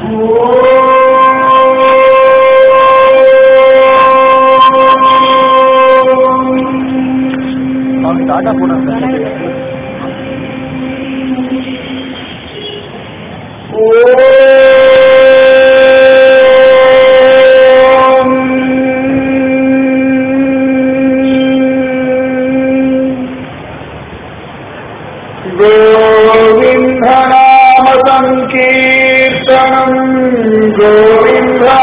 டாடா போன गोविंद नाम संकीर्तनम गोविंदा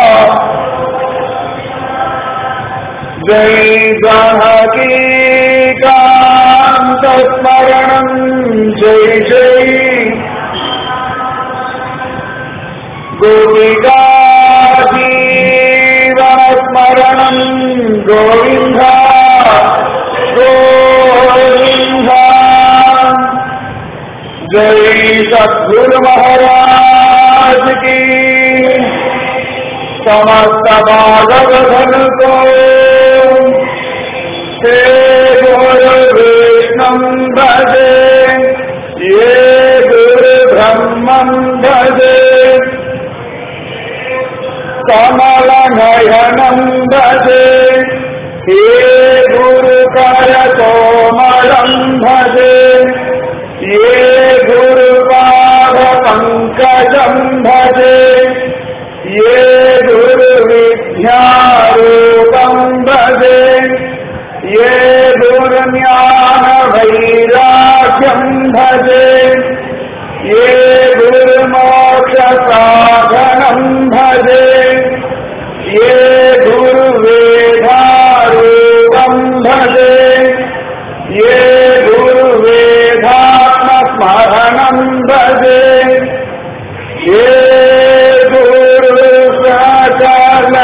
जय जानकी कांत स्मरणम जय जय गोपिका जीवन स्मरणम गोविंदा गोविंदा जय सद्गुरु महाराज की समस्त भागवतन को हे गुरु विष्णु भजे ये गुरु ब्रह्मं भजे कमल नयनं भजे हे गुरु कर कोमलं भजे ये गुरुपाद पंकजं भजे ये गुरुविद्यारूपं भजे ये गुरुज्ञान वैराग्यं भजे ये गुरुमोक्ष साधनं भजे ये गुरुवेदारूपं भजे ये स्मरणं भजे ये गुरु सकल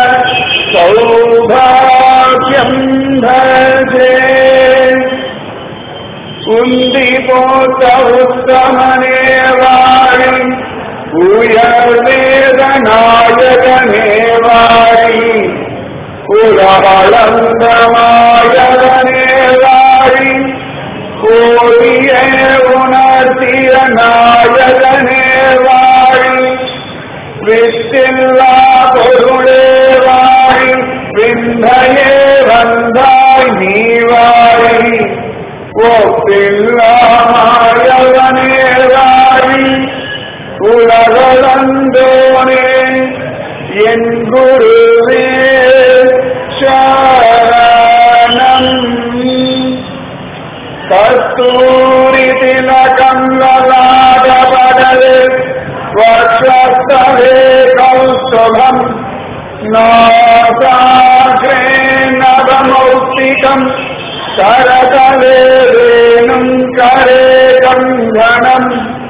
सौभाग्यं भजे उन्दिपोत उत्तमने वाणि उयर्वेदनायकने वाणि उलहलन्दमायकने वाणि கோடியே உணர்த்திய நாயகனே வாழி வித்தில்லா பொருளே வாழி விந்தையே வந்தாய் நீ வாழி ஒப்பில்லா நாயகனே வாழி உலகளந்தோனே என் குருவே சரணம் कस्तूरी तिलकं ललाटपटले वक्षस्थले कौस्तुभं नासाग्रे नवमौक्तिकं करतले रेणुं करे कङ्गणं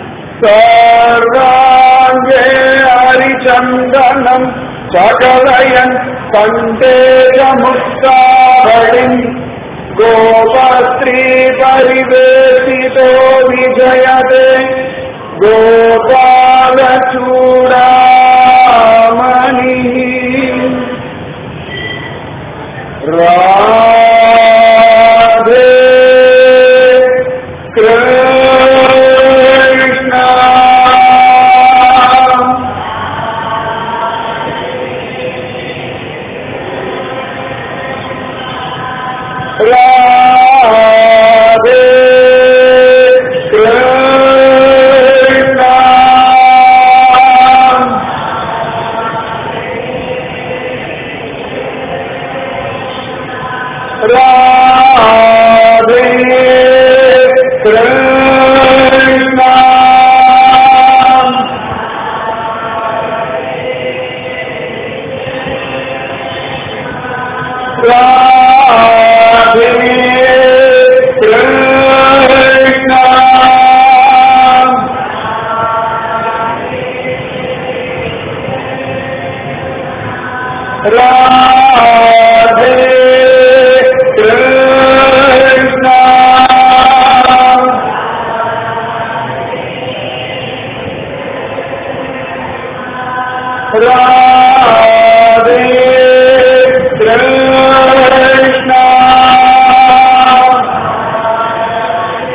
सर्वाङ्गे हरिचन्दनं सकलयन् कण्ठेजमुक्तावलिम् गोपस्त्री परिवेशितो विजयते गोपालचूडामणि राधे कृष्ण राधे कृष्ण राधे कृष्ण राधे कृष्ण राधे कृष्ण राधे कृष्ण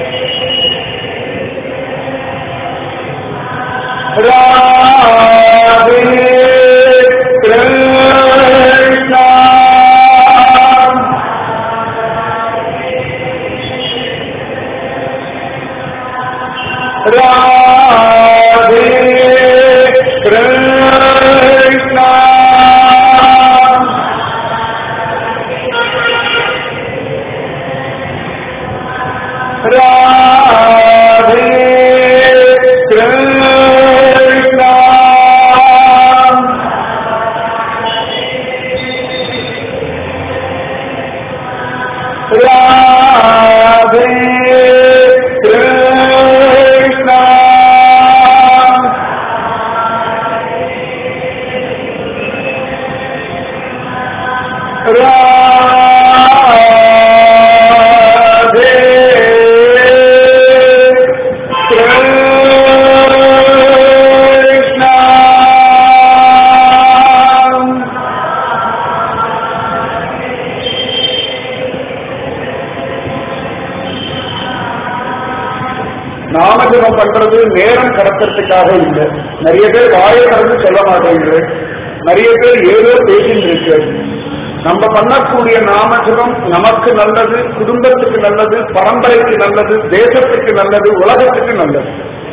राधे நாமஜபம் பண்றது நேரம் கடத்துறதுக்காக இல்லை. நிறைய பேர் வாயை கடந்து சொல்ல மாட்டேங்குது, நிறைய பேர் ஏதோ பேசிட்டு இருக்கு. நம்ம பண்ணக்கூடிய நாமஜபம் நமக்கு நல்லது, குடும்பத்துக்கு நல்லது, பரம்பரைக்கு நல்லது, தேசத்துக்கு நல்லது, உலகத்துக்கு நல்லது.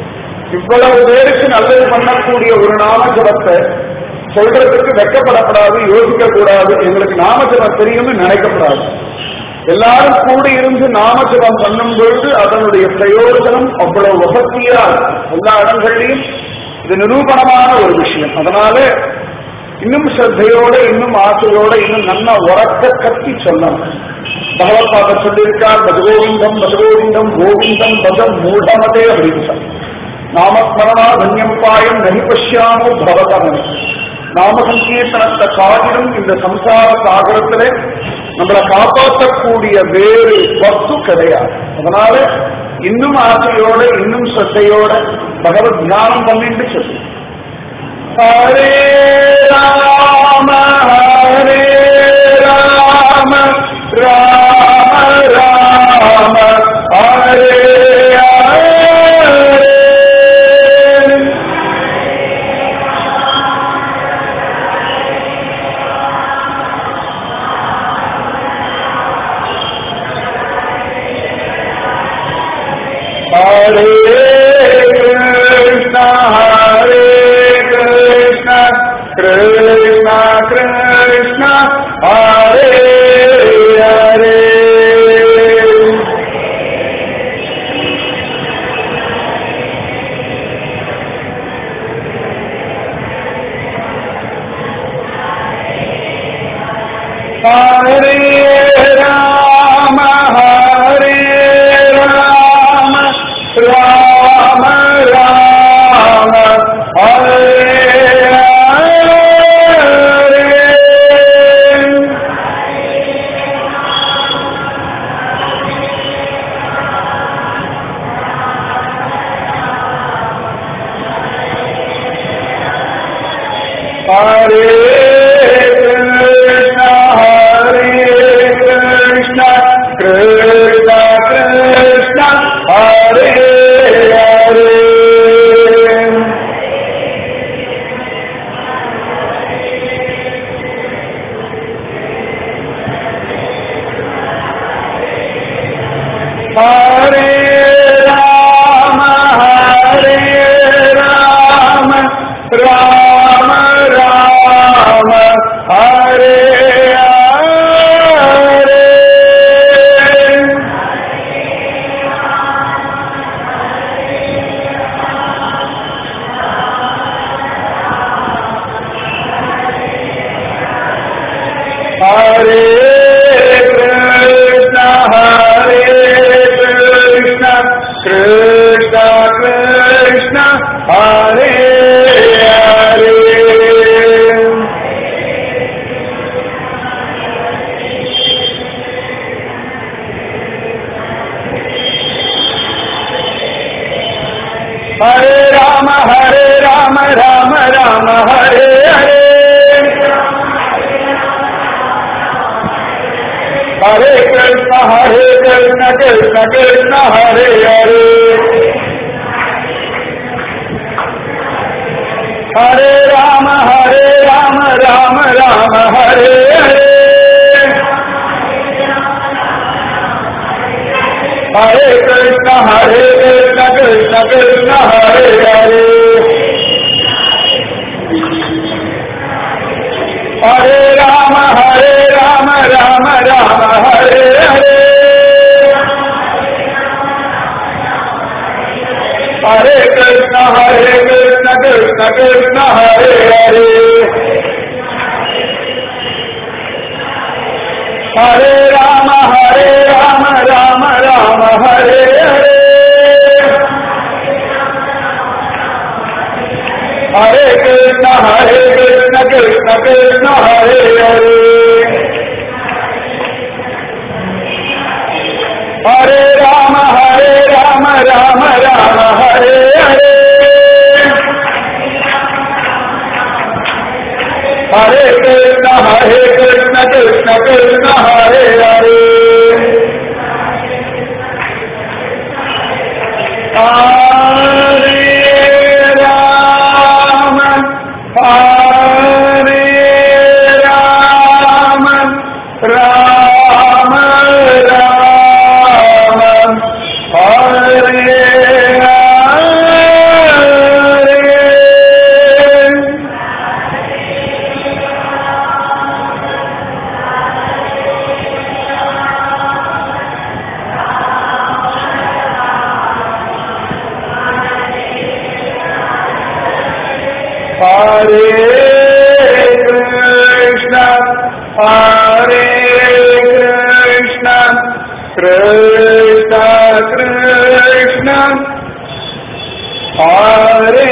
இவ்வளவு பேருக்கு நல்லது பண்ணக்கூடிய ஒரு நாமஜபத்தை சொல்றதுக்கு வெட்கப்படக்கூடாது, யோசிக்க கூடாது. எங்களுக்கு நாமஜபம் தெரியும்னு நினைக்கப்படாது. எல்லாரும் கூடி இருந்து நாமஜபம் பண்ணும் பொழுது அதனுடைய பிரயோஜனம் அவ்வளவு வசதியா எல்லா இடங்கள்லையும் இது நிரூபணமான ஒரு விஷயம். அதனால இன்னும் ஸ்ரத்தையோட, இன்னும் ஆசையோட, இன்னும் நல்லா உறக்க கத்தி சொல்லணும். பகவத்பாத சொல்லியிருக்கார், பஜகோவிந்தம் பஜகோவிந்தம் கோவிந்தம் பதம் மூடமதே அப்படின்னு. நாமஸ்மரணா தன்யம் பாயம் நகி பஷ்யாமோ பவதமன். நாம சங்கீர்த்தனத்தை காட்டிலும் இந்த சம்சார சாகரத்திலே நம்மளை காப்பாற்றக்கூடிய வேறு வஸ்து கிடையாது. அதனால இன்னும் ஆசையோட, இன்னும் ஸ்ரத்தையோட பகவத் தியானம் பண்ணிட்டு சொல்லு. Hare Rama Hare Rama Rama Rama Hare Hare Krishna, Hare Krishna, Krishna Krishna, Hare Hare. Hare Rama, Hare Rama, Rama Rama, Hare Hare. Hare Krishna, Hare Krishna, Krishna Krishna, Hare Hare. Hare Rama, Hare Rama, Rama Rama, Hare Hare. Hare Krishna, Hare Krishna, Krishna Krishna, Hare Hare. Hare Rama, Hare Rama, Rama Rama, Hare Hare. Hare Krishna, Hare Krishna, Krishna Krishna, Hare Hare. हरे राम राम राम हरे हरे हरे कृष्ण कृष्ण कृष्ण हरे हरे हरे राम राम राम हरे हरे हरे कृष्ण कृष्ण कृष्ण हरे हरे हरे राम राम राम हरे हरे हरे कृष्ण कृष्ण कृष्ण हरे हरे हरे राम राम राम हरे हरे हरे कृष्ण कृष्ण कृष्ण हरे हरे हरे राम राम राम हरे हरे कृष्ण कृष्ण कृष्ण हरे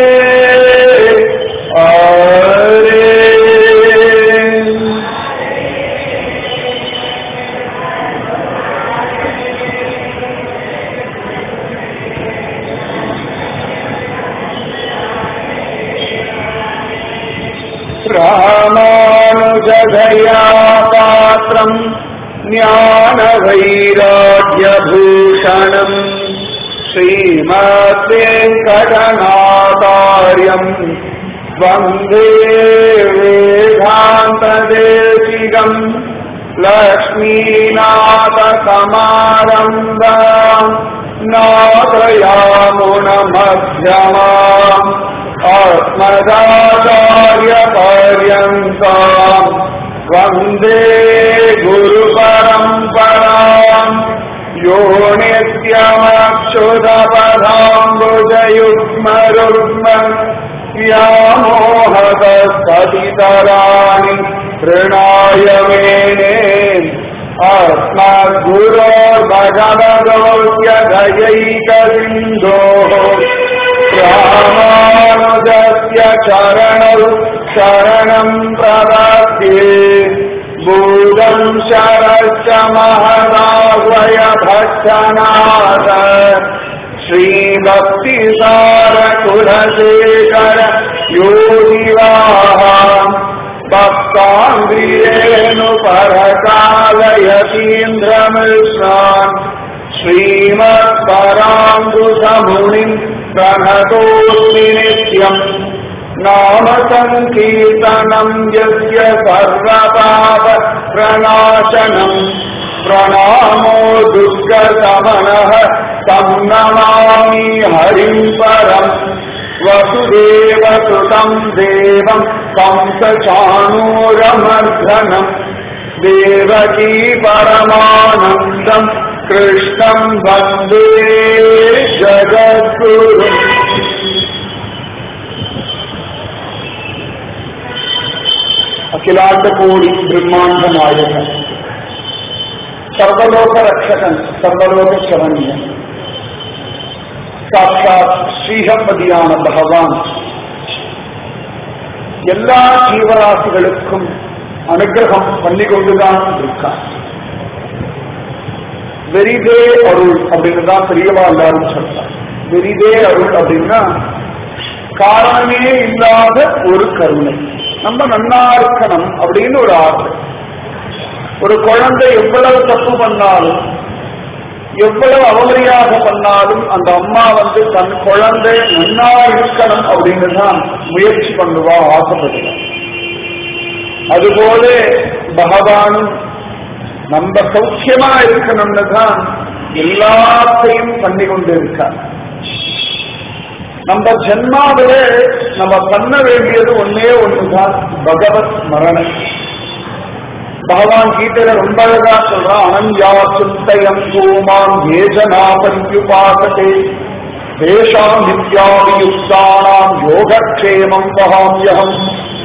हरे रामानुजदया पात्रम् ज्ञानवैराग्यभूषणम् श्रीमद्वेङ्कटनाथार्यम् वन्दे वेदान्तदेशिकम् लक्ष्मीनाथसमारम्भाम् नाथयामुनमध्यमाम् अस्मदाचार्यपर्यन्ताम् वन्दे गुरुपरम्पराम् यो नित्यमक्षुदपदाम्बुजयुग्मरुग्म व्यामोहतस्ततितराणि तृणाय मेने अस्मद्गुरोर्भगवतोऽस्य दयैकसिन्धोः रामानुजस्य चरणौ शरणं प्रपद्ये भूतं शरश्च महदाह्वय भक्तनाथ श्रीभक्तिसारकुलशेखर योगिवाहान् भक्ताङ्ग्रियेणुपरकालयतीन्द्रमिश्रान् श्रीमत्पराङ्कुशमुनिम् प्रणतोऽस्मि नित्यम् नाम सङ्कीर्तनम् यस्य सर्वपाप प्रणाशनम् प्रणामो दुर्गशमनः तं नमामि हरिं परम् वसुदेवसुतं देवं कंसचाणूरमर्दनम् देवकी परमानन्दम् कृष्णं वन्दे जगद्गुरुम् अखिलांड कोटि ब्रह्मांड नायक सर्वलोक रक्षकन सर्वलोक शरणीय साक्षात श्रीहम्पदिயான பகவான் எல்லா ஜீவராசிகளுக்கும் அனுகிரகம் பண்ணி கொண்டுதான் இருக்கார். வெரிதே அருள் அப்படின்னு தான் பெரியவா எல்லாரும் சொல்றார். வெரிதே அருள் அப்படின்னா காரணமே இல்லாத ஒரு கருணை. நம்ம நன்னா இருக்கணும் அப்படின்னு ஒரு ஆசை. ஒரு குழந்தை எவ்வளவு தப்பு பண்ணாலும் எவ்வளவு அவமரியாக பண்ணாலும் அந்த அம்மா தன் குழந்தை நன்னா இருக்கணும் அப்படின்னு தான் முயற்சி பண்ணுவா, ஆசைப்படுவான். அதுபோல பகவானும் நம்ம சௌக்கியமா இருக்கணும்னு தான் எல்லாத்தையும் பண்ணி கொண்டு இருக்கார். நம்ம ஜென்மாவிலே நம்ம பண்ண வேண்டியது ஒன்னே ஒண்ணுதான், பகவத் ஸ்மரணை. பகவான் கீதையில ரொம்ப அழகா சொல்றான், அனன்யா சிந்தயம் பூமாம் ஏஜனா பரியுபாசதே தேஷாம் நித்யாவியுக்தானாம் யோகக்ஷேமம் வகாம்யஹம்.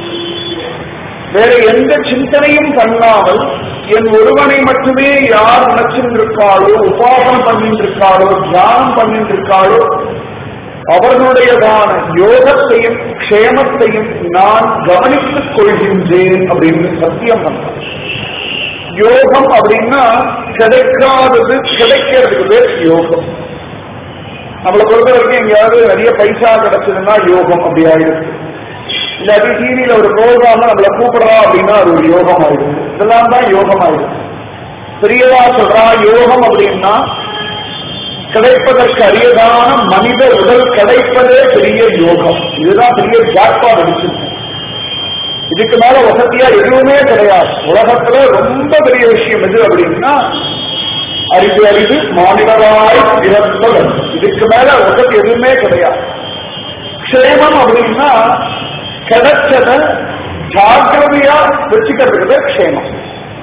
வேற எந்த சிந்தனையும் பண்ணாமல் என் ஒருவனை மட்டுமே யார் நினைச்சிருக்காளோ, உபாசனம் பண்ணிட்டு இருக்காளோ, தியானம் பண்ணிட்டு இருக்காளோ, அவர்களுடையதான யோகத்தையும் க்ஷேமத்தையும் நான் கவனித்துக் கொள்கின்றேன் அப்படின்னு சத்தியம் பண்றான். யோகம் அப்படின்னா கிடைக்காதது கிடைக்கிறதுக்கு பேர் யோகம். நம்மளை பொறுத்த வரைக்கும் எங்கேயாவது நிறைய பைசா கிடைச்சதுன்னா யோகம் அப்படி ஆயிடுச்சு. இல்லாட்டி டிவியில ஒரு ப்ரோக்ராம் நம்மளை கூப்பிடுறா அப்படின்னா அது ஒரு யோகம் ஆயிடுச்சு. இதெல்லாம் தான் யோகம் ஆயிடுச்சு. பெரியவா சொல்றா யோகம் அப்படின்னா கிடைப்பதற்கு அரியதான மனித உடல் கிடைப்பதே பெரிய யோகம். இதுதான் பெரிய ஜாக்பாட் அடிச்சிருக்கு. இதுக்கு மேல வசதியா எதுவுமே கிடையாது. உலகத்துல ரொம்ப பெரிய விஷயம் எது அப்படின்னா அரிது அரிது மாநிலவாய் பிறப்பது. இதுக்கு மேல வசதி எதுவுமே கிடையாது. க்ஷேமம் அப்படின்னா கிடைச்சத ஜாக்கிரதையா வச்சுக்கிறதுக்கு க்ஷேமம்.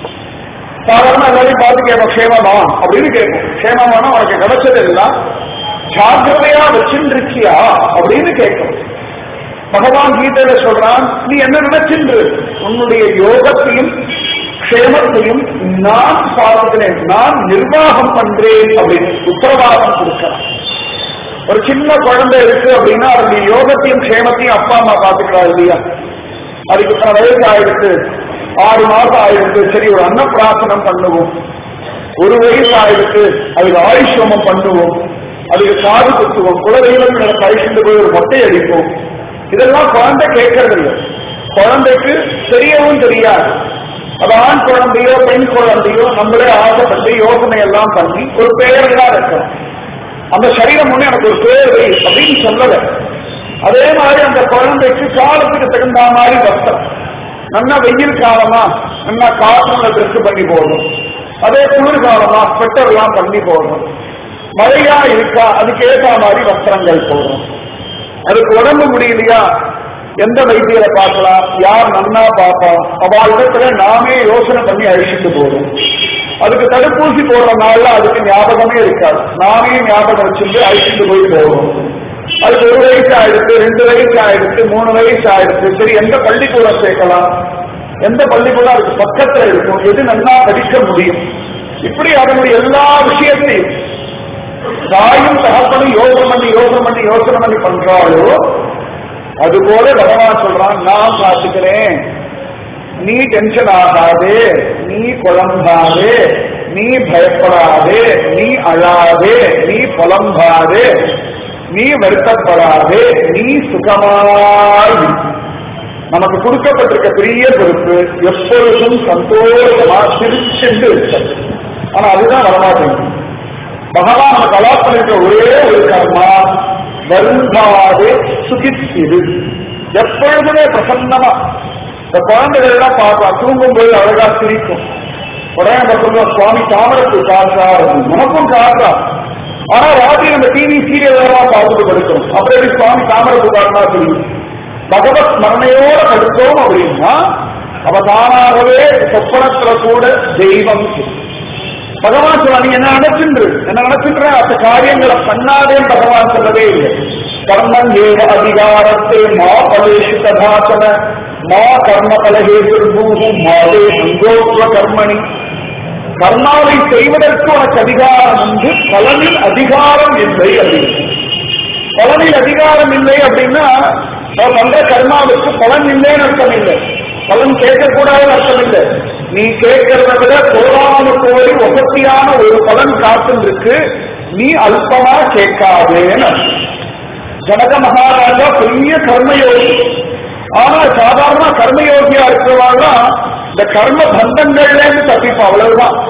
சாதாரண எல்லாரையும் பார்த்து கேட்போம், க்ஷேமமா அப்படின்னு கேட்போம். க்ஷேமமான உனக்கு கிடைச்சது எல்லாம் ஜாக்கிரதையா வச்சுருக்கியா அப்படின்னு கேட்கும். பகவான் கீதையில சொல்றான், நீ என்ன நினைச்சின்று உன்னுடைய யோகத்தையும் க்ஷேமத்தையும் நான் பார்க்கிறேன், நான் நிர்வாகம் பண்றேன் அப்படின்னு உத்தரவாதம் கொடுக்கிறான். ஒரு சின்ன குழந்தை இருக்கு அப்படின்னா அதனுடைய யோகத்தையும் க்ஷேமத்தையும் அப்பா அம்மா பார்த்துக்கிறா இல்லையா? அதுக்கு வயசு ஆயிடுச்சு, 6 மாசம் ஆயிடுச்சு, சரி ஒரு அன்னப்பிராசனம் பண்ணுவோம். 1 வயசு ஆயிடுச்சு, அதுக்கு ஆயுஷோமம் பண்ணுவோம், அதுக்கு காது குத்துவோம், குலதெய்வம் கழிச்சுட்டு போய் ஒரு மொட்டை அடிப்போம். இதெல்லாம் குழந்தை கேட்கறது இல்லை. குழந்தைக்கு தெரியவும் தெரியாது. அது ஆண் குழந்தையோ பெண் குழந்தையோ நம்மளே ஆசைப்பட்டு யோசனை எல்லாம் பண்ணி ஒரு பெயரெல்லாம் இருக்கணும். அந்த சரீரம் ஒண்ணு எனக்கு ஒரு பேர் வை அப்படின்னு சொல்லல. அதே மாதிரி அந்த குழந்தைக்கு காலத்துக்கு தகுந்த மாதிரி வஸ்திரம், நல்லா வெயில் காலமா நல்லா காற்றுல ட்ரெஸ் பண்ணி போடணும், அதே குளிர் காலமா ஸ்வெட்டர் எல்லாம் பண்ணி போடணும், மழையா இருக்கா அதுக்கு ஏற்ற மாதிரி வஸ்திரங்கள் போடணும். அதுக்கு உடம்பு முடியலையா எந்த வைத்தியரை பார்க்கலாம், யார் நன்னா பார்ப்பா, அவளிடத்துல நாமே யோசனை பண்ணி அழிச்சுட்டு போறோம். அதுக்கு தடுப்பூசி போடுறதுனால அதுக்கு ஞாபகமே இருக்காது, நாமே ஞாபகம் வச்சுட்டு அழிச்சுட்டு போய் போறோம். அதுக்கு 1 வயசு ஆயிடுச்சு, 2 வயசு ஆயிடுச்சு, 3 வயசு ஆயிடுச்சு, சரி எந்த பள்ளிக்கூடம் சேர்க்கலாம், எந்த பள்ளிக்கூடம் அதுக்கு பக்கத்துல இருக்கும், எது நல்லா படிக்க முடியும், இப்படி அதனுடைய எல்லா விஷயத்தையும் தாயும் தகப்பனும் யோசனை பண்ணி பண்றாளோ அதுபோல பகவான் சொல்றான், நான் பார்த்துக்கிறேன், நீ டென்ஷன் ஆகாதே, நீ குழம்பாதே, நீ பயப்படாதே, நீ அழாதே, நீ புலம்பாதே, நீ வருத்தப்படாதே, நீ சுகமாய். நமக்கு கொடுக்கப்பட்டிருக்க பெரிய பொறுப்பு எப்பொழுதும் சந்தோஷமா சிரிச்சென்று இருக்கிறது. ஆனா அதுதான் வரமாட்டேங்குது. பகவான் நம்ம கலாச்சாரத்திற்கு ஒரே ஒரு கர்மா வருந்தாதே சுகித்திரு. எப்பொழுதுமே பிரசன்னமா இந்த குழந்தைகள் எல்லாம் பார்க்கலாம், தூங்கும்போது அழகா சிரிக்கும். உடனே நம்ம சொல்லுவோம், சுவாமி தாமரத்து காற்றா, நமக்கும் காற்றா. ஆனா ராத்திரி நம்ம டிவி சீரியல் எல்லாம் பார்த்துட்டு படுக்கிறோம், அப்படி சுவாமி தாமரத்து காரணா தெரியும். பகவத் ஸ்மரணையோட படுத்தோம் அப்படின்னா அவ தானாகவே சொப்பனத்துல கூட தெய்வம். பகவான் சொல்ல, நீ என்ன நினைச்சுன்ற அந்த காரியங்களை பண்ணாதேன்னு பகவான் சொல்லவே இல்லை. கர்மன் ஏவ அதிகாரத்தை மா பலேஷு கதாசன மா கர்ம பலகே துர்பூகும் மாதே அங்கோத்வ கர்மணி. கர்மாவை செய்வதற்கு உனக்கு அதிகாரம் உண்டு, பலனில் அதிகாரம் இல்லை அப்படின்னு. பலனில் அதிகாரம் இல்லை அப்படின்னா பண்ற கர்மாவுக்கு பலன் இல்லைன்னு அர்த்தம் இல்லை, பலன் கேட்கக்கூடாதுன்னு அர்த்தம் இல்லை. நீ கேட்கறத விட 1,000 கோடி வசதியான ஒரு பலன் காத்துருக்கு, நீ அல்பமா கேட்காதேன்னு. ஜனக மகாராஜா பெரிய கர்மயோகி. ஆனா சாதாரண கர்மயோகியா இருக்கிறவாங்க இந்த கர்ம பந்தங்கள்ல இருந்து தப்பிப்பா, அவ்வளவுதான்.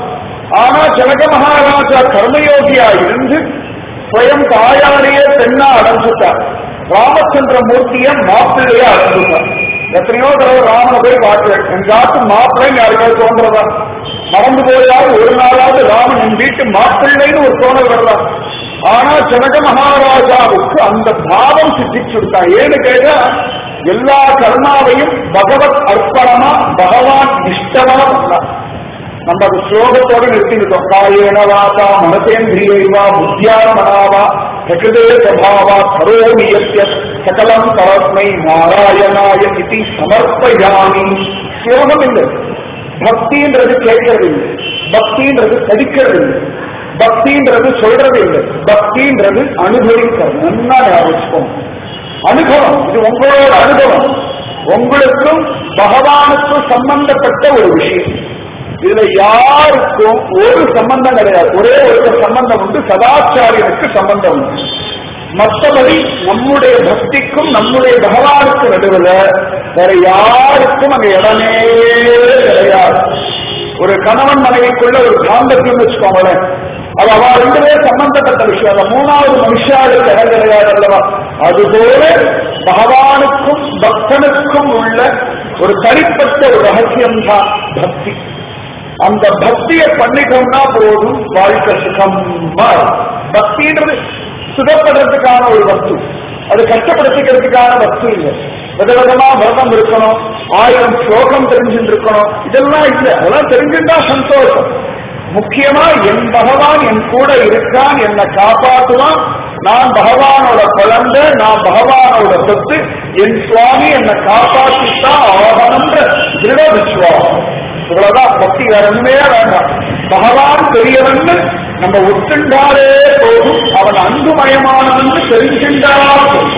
ஆனா ஜனக மகாராஜா கர்மயோகியா இருந்து ஸ்வயம் தாயாரையே பெண்ணா அடைஞ்சுட்டார். ராமச்சந்திர மூர்த்திய மாப்பிள்ளையா அடைஞ்சுட்டார். எத்தனையோ தடவை ராமனை போய் பார்க்கிறேன், எங்காத்து மாப்பிள்ளைன்னு யாருக்காவது தோன்றதா? மறந்து போயாவது ஒரு நாளாவது ராமன் என் வீட்டு மாப்பிள்ளைன்னு ஒரு தோணல் வரலாம். ஆனா ஜனக மகாராஜாவுக்கு அந்த பாவம் சித்திச்சுட்டான். ஏன்னு கேட்டா எல்லா கர்மாவையும் பகவத் அர்ப்பணமா பகவான் இஷ்டமா பண்ணான். நம்ம அது ஸ்லோகத்தோடு நிறுத்திவிட்டோம். காயேன வாசா மனசேந்திரியைவா புத்தியாத்மனாவா பிரகிருதே ஸ்வபாவா கரோமி யஸ்ய சகலம் தஸ்மை நாராயணாய இதி சமர்ப்பயாமி. ஸ்லோகம் இல்லை. பக்தின்றது கேட்கறது இல்லை, பக்தின்றது படிக்கிறது இல்லை, பக்தின்றது சொல்றது இல்லை, பக்தின்றது அனுபவிக்கிறது. நல்லா ஞாபகம். அனுபவம், இது உங்களோட அனுபவம். உங்களுக்கும் பகவானுக்கும் சம்பந்தப்பட்ட ஒரு விஷயம். இதுல யாருக்கும் ஒரு சம்பந்தம் கிடையாது. ஒரே ஒரு சம்பந்தம் உண்டு, சதாச்சாரியனுக்கு சம்பந்தம் உண்டு. மற்றபடி நம்முடைய பக்திக்கும் நம்முடைய பகவானுக்கு நடுவில் வேற யாருக்கும் அங்க இடமே கிடையாது. ஒரு கணவன் மனைவிக்குள்ள ஒரு தாம்பத்தியம் வச்சுக்கோங்களேன், அது அவ ரெண்டு பேர் சம்பந்தப்பட்ட விஷயம். அந்த மூணாவது மனுஷாவுக்கு இடம் கிடையாது அல்லவா? அதுபோல பகவானுக்கும் பக்தனுக்கும் உள்ள ஒரு தனிப்பட்ட ஒரு ரகசியம்தான் பக்தி. அந்த பக்தியை பண்ணிட்டோம்னா போதும், வாழ்க்கை சுகமா. பக்தின்றது சுகப்படுறதுக்கான ஒரு வஸ்து, அது கஷ்டப்படுத்திக்கிறதுக்கான வஸ்து இல்லை. விதவிதமா விரதம் இருக்கணும், 1000 ஸ்லோகம் தெரிஞ்சுட்டு இருக்கணும், இதெல்லாம் இல்லை. அதெல்லாம் தெரிஞ்சுட்டா சந்தோஷம். முக்கியமா என் பகவான் என் கூட இருக்கான், என்னை காப்பாற்றுவான், நான் பகவானோட குழந்தை, நான் பகவானோட சொத்து, என் சுவாமி என்னை காப்பாற்றித்தான் ஆகணும்ன்ற திருட விசுவாசம். இவ்வளவுதான் பக்தி. வேற ஒண்ணுமே வேண்டாம். பகவான் பெரியவன் நம்ம ஒத்துண்டாலே போதும், அவன் அன்புமயமானவன் தெரிஞ்சின்றா போதும்.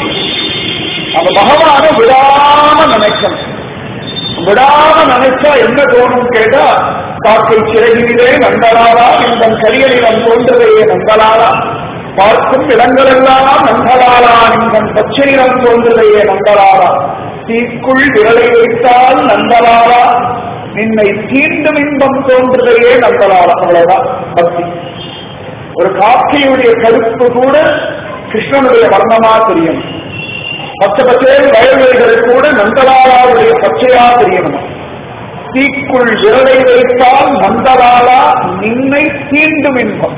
நம்ம பகவான விடாம நினைக்கணும். விடாம நினைச்சா என்ன தோணும் கேட்டா, காக்கை சிறகிலே நந்தலாரா, இந்த கரியலிடம் தோன்றுதையே நந்தலாரா, பார்க்கும் இடங்களெல்லாம் நந்தலாரா, இந்த பச்சையிடம் தோன்றுதையே நந்தலாரா, தீக்குள் விரலை வைத்தால் நந்தலாரா, நின்னை தீண்டும் இன்பம் தோன்றுதையே நந்தலாரா. அவ்வளவுதான் பக்தி. ஒரு காக்கையுடைய கருப்பு கூட கிருஷ்ணனுடைய வர்ணமா தெரியும். பச்சை பச்சையில் வயல்வெளிகள் கூட நந்தலாராவுடைய பச்சையா தெரியணும். தீக்குள் விரலை வைத்தால் நந்தலாரா, நின்னை தீண்டும் இன்பம்.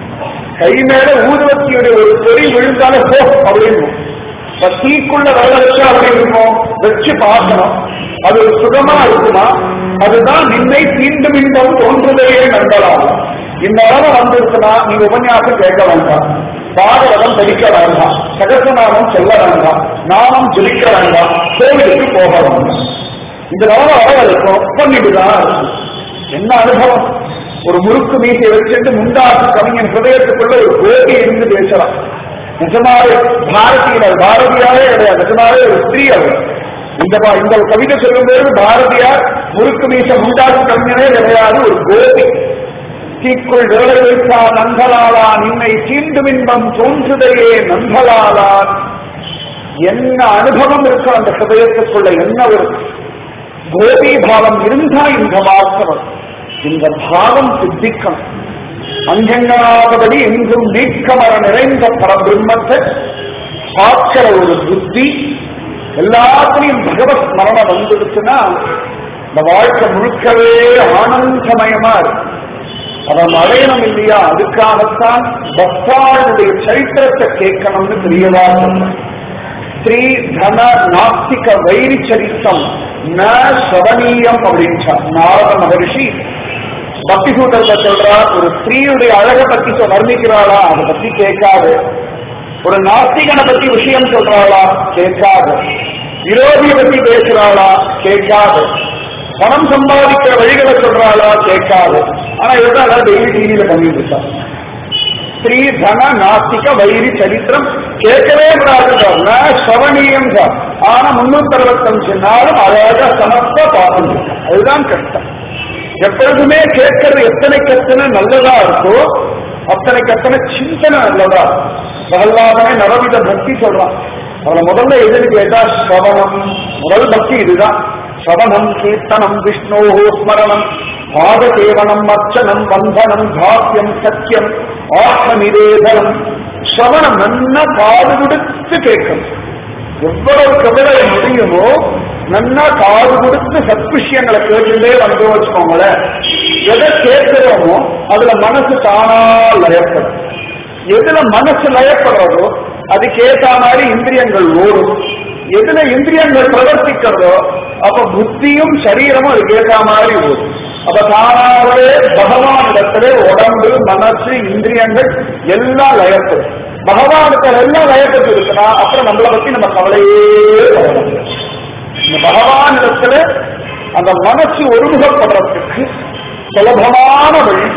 கை மேல ஊதுவத்தியுடைய ஒரு பொறி விழுந்தாலே போ அப்படின்னு. தீக்குள்ள விரல வச்சா அப்படி இருக்கும், வச்சு பார்க்கணும். அது சுகமா இருக்குமா? அதுதான் நின்னை தீண்டும் இன்பம் தோன்றுதையே நந்தலாரா. இந்த அளவு வந்திருக்குன்னா நீங்க உபன்யாசம் கேட்க வேண்டாம், பாகவதம் படிக்க வேண்டாம், சகசநாமம் சொல்ல வேண்டாம், நாமம் ஜொலிக்க வேண்டாம், கோவிலுக்கு போக வேண்டாம். இந்த அளவு அளவருக்கும் பண்ணிட்டுதான் இருக்கும். என்ன அனுபவம்? ஒரு முறுக்கு மீசை வச்சுட்டு முண்டாசு கவிஞன் ஹிருதயத்துக்குள்ள ஒரு கோபி இருந்து பேசலாம். நிஜமாவே பாரதியார், பாரதியாரே கிடையாது, நிஜமாவே ஒரு ஸ்திரீ அவர். இந்த கவிதை சொல்லும்போது பாரதியார் முறுக்கு மீச முண்டாசு கவிஞனே கிடையாது, ஒரு கோபி. தீக்குள் விரலை வைத்தா நந்தலாலா, நின்னை தீண்டும் இன்பம் தோன்றுதையே நந்தலாலா. என்ன அனுபவம் இருக்கும் அந்த ஹிருதயத்துக்குள்ள, என்ன ஒரு கோபி பாவம் இருந்தா இந்த வாசவம், இந்த பாவம் சித்திக்கணும். அங்கங்களாதபடி எங்கும் நீக்கமர நிறைந்த பரபிரம்மத்தை பார்க்கிற ஒரு புத்தி, எல்லாத்திலையும் பகவத் ஸ்மரணம் வந்துடுச்சுன்னா இந்த வாழ்க்கை முழுக்கவே ஆனந்தமயமா இருக்கு. அவன் அடையணும் இல்லையா? அதுக்காகத்தான் பக்தாளுடைய சரித்திரத்தை கேட்கணும்னு தெரியவா சொன்ன. ஸ்ரீ தன நாஸ்திக வைரி சரித்தம் ந சவனீயம் அப்படின்ச்சா நாரத மகரிஷி பக்தி சூத்திரத்தை சொல்றார். ஒரு ஸ்திரீயுடைய அழகை பத்தி வர்ணிக்கிறாளா? அதை பத்தி கேட்காது. ஒரு நாஸ்திகனை பத்தி விஷயம் சொல்றாளா? கேட்காது. விரோதியை பத்தி பேசுறாளா? கேட்காது. பணம் சம்பாதிக்கிற வழிகளை சொல்றாளா? கேட்காது. ஆனா இதுதான் டெய்லி டிவியில பண்ணிட்டு இருக்கா. ஸ்ரீ தன நாஸ்திக வைரி சரித்திரம் கேட்கவே கூடாதுன்னா சவனீயம் தான். ஆனா 365 நாளும் அழகா சமர்ப்ப பாடம் இருக்கு. அதுதான் கஷ்டம். எப்பொழுதுமே கேட்கறது எத்தனைக்கு எத்தனை நல்லதா இருக்கோ அத்தனைக்கு எத்தனை சிந்தனை நல்லதா. பிரகலாதனை நவவித பக்தி சொல்றான். அவளை முதல்ல எதுன்னு கேட்டா சவனம். முதல் பக்தி இதுதான். ஸ்ரவணம் கீர்த்தனம் விஷ்ணோஹோ ஸ்மரணம் பாதசேவனம் அர்ச்சனம் வந்தனம் தாஸ்யம் சத்தியம் ஆத்ம நிவேதனம். ஸ்ரவணம் நல்லா காது கொடுத்து கேட்கணும். எவ்வளவு கவிதை முடியுமோ நல்லா காது கொடுத்து சத்விஷயங்களை கேட்டுட்டே வந்து வச்சுக்கோங்களேன். எதை கேட்கிறோமோ அதுல மனசு தானா லயப்படும். எதுல மனசு லயப்படுறதோ அதுக்கேற்ற மாதிரி இந்திரியங்கள் ஓடும். எதுல இந்திரியங்கள் பிரவர்த்திக்கிறதோ அப்ப புத்தியும் சரீரமும் அதுக்கேற்ற மாதிரி ஓடும். அப்ப தானாகவே பகவானிடத்திலே உடம்பு மனசு இந்திரியங்கள் எல்லாம் லயப்படும். பகவானுக்கு எல்லாம் லயப்பட்டு இருக்குன்னா அப்புறம் நம்மளை பத்தி நம்ம கவலையே வரணும். இந்த பகவானிடத்துல அந்த மனசு ஒருமுகப்படுறதுக்கு சுலபமான வழி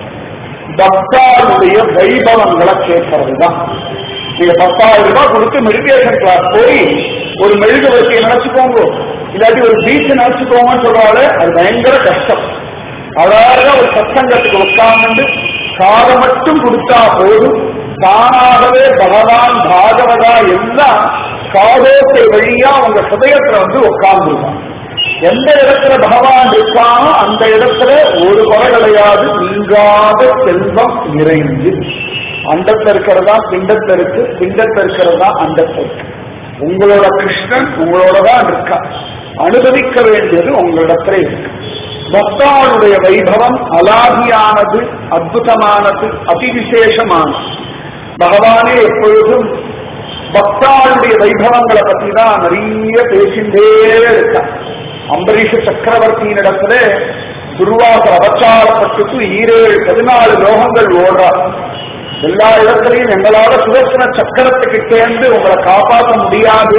பக்தாவுடைய வைபவங்களை கேட்கறதுதான். நீங்க 10,000 ரூபாய் கொடுத்து மெடிடேஷன் கிளாஸ் போய் ஒரு மெழுகுவர்த்தியை நினைச்சுக்கோங்க, இல்லாட்டி ஒரு பீச் நினைச்சுக்கோங்கன்னு சொல்றாரு. அது பயங்கர கஷ்டம். அழகா ஒரு சத்சங்கத்துக்கு உட்கார்ந்து காதை மட்டும் கொடுத்தா போதும், தானாகவே பகவான் பாகவதா எல்லாம் காதோட்டை வழியா உங்க ஹதயத்துல வந்து உட்கார்ந்துருவான். எந்த இடத்துல பகவான் இருக்கானோ அந்த இடத்துல ஒரு குறை கிடையாது, நீங்காத செல்வம் நிறைந்து. அண்டத்துல இருக்கிறதா பிண்டத்துல இருக்கு, பிண்டத்துல இருக்கிறதா அண்டத்துல இருக்கு. உங்களோட கிருஷ்ணன் உங்களோட தான் இருக்கா. அனுபவிக்க வேண்டியது உங்களிடத்திலே இருக்கு. பக்தாளுடைய வைபவம் அலாதியானது, அற்புதமானது, அதிவிசேஷமானது. பகவானே எப்பொழுதும் பக்தாளுடைய வைபவங்களை பத்தி தான் நிறைய பேசிண்டே இருக்கா. அம்பரீஷ சக்கரவர்த்தியினிடத்துல துர்வாசர் அவச்சாரப்பட்டுக்கு 14 லோகங்கள் ஓடுறார். எல்லா இடத்திலையும் எங்களால சுதர்சன சக்கரத்துக்கிட்டேந்து உங்களை காப்பாற்ற முடியாது,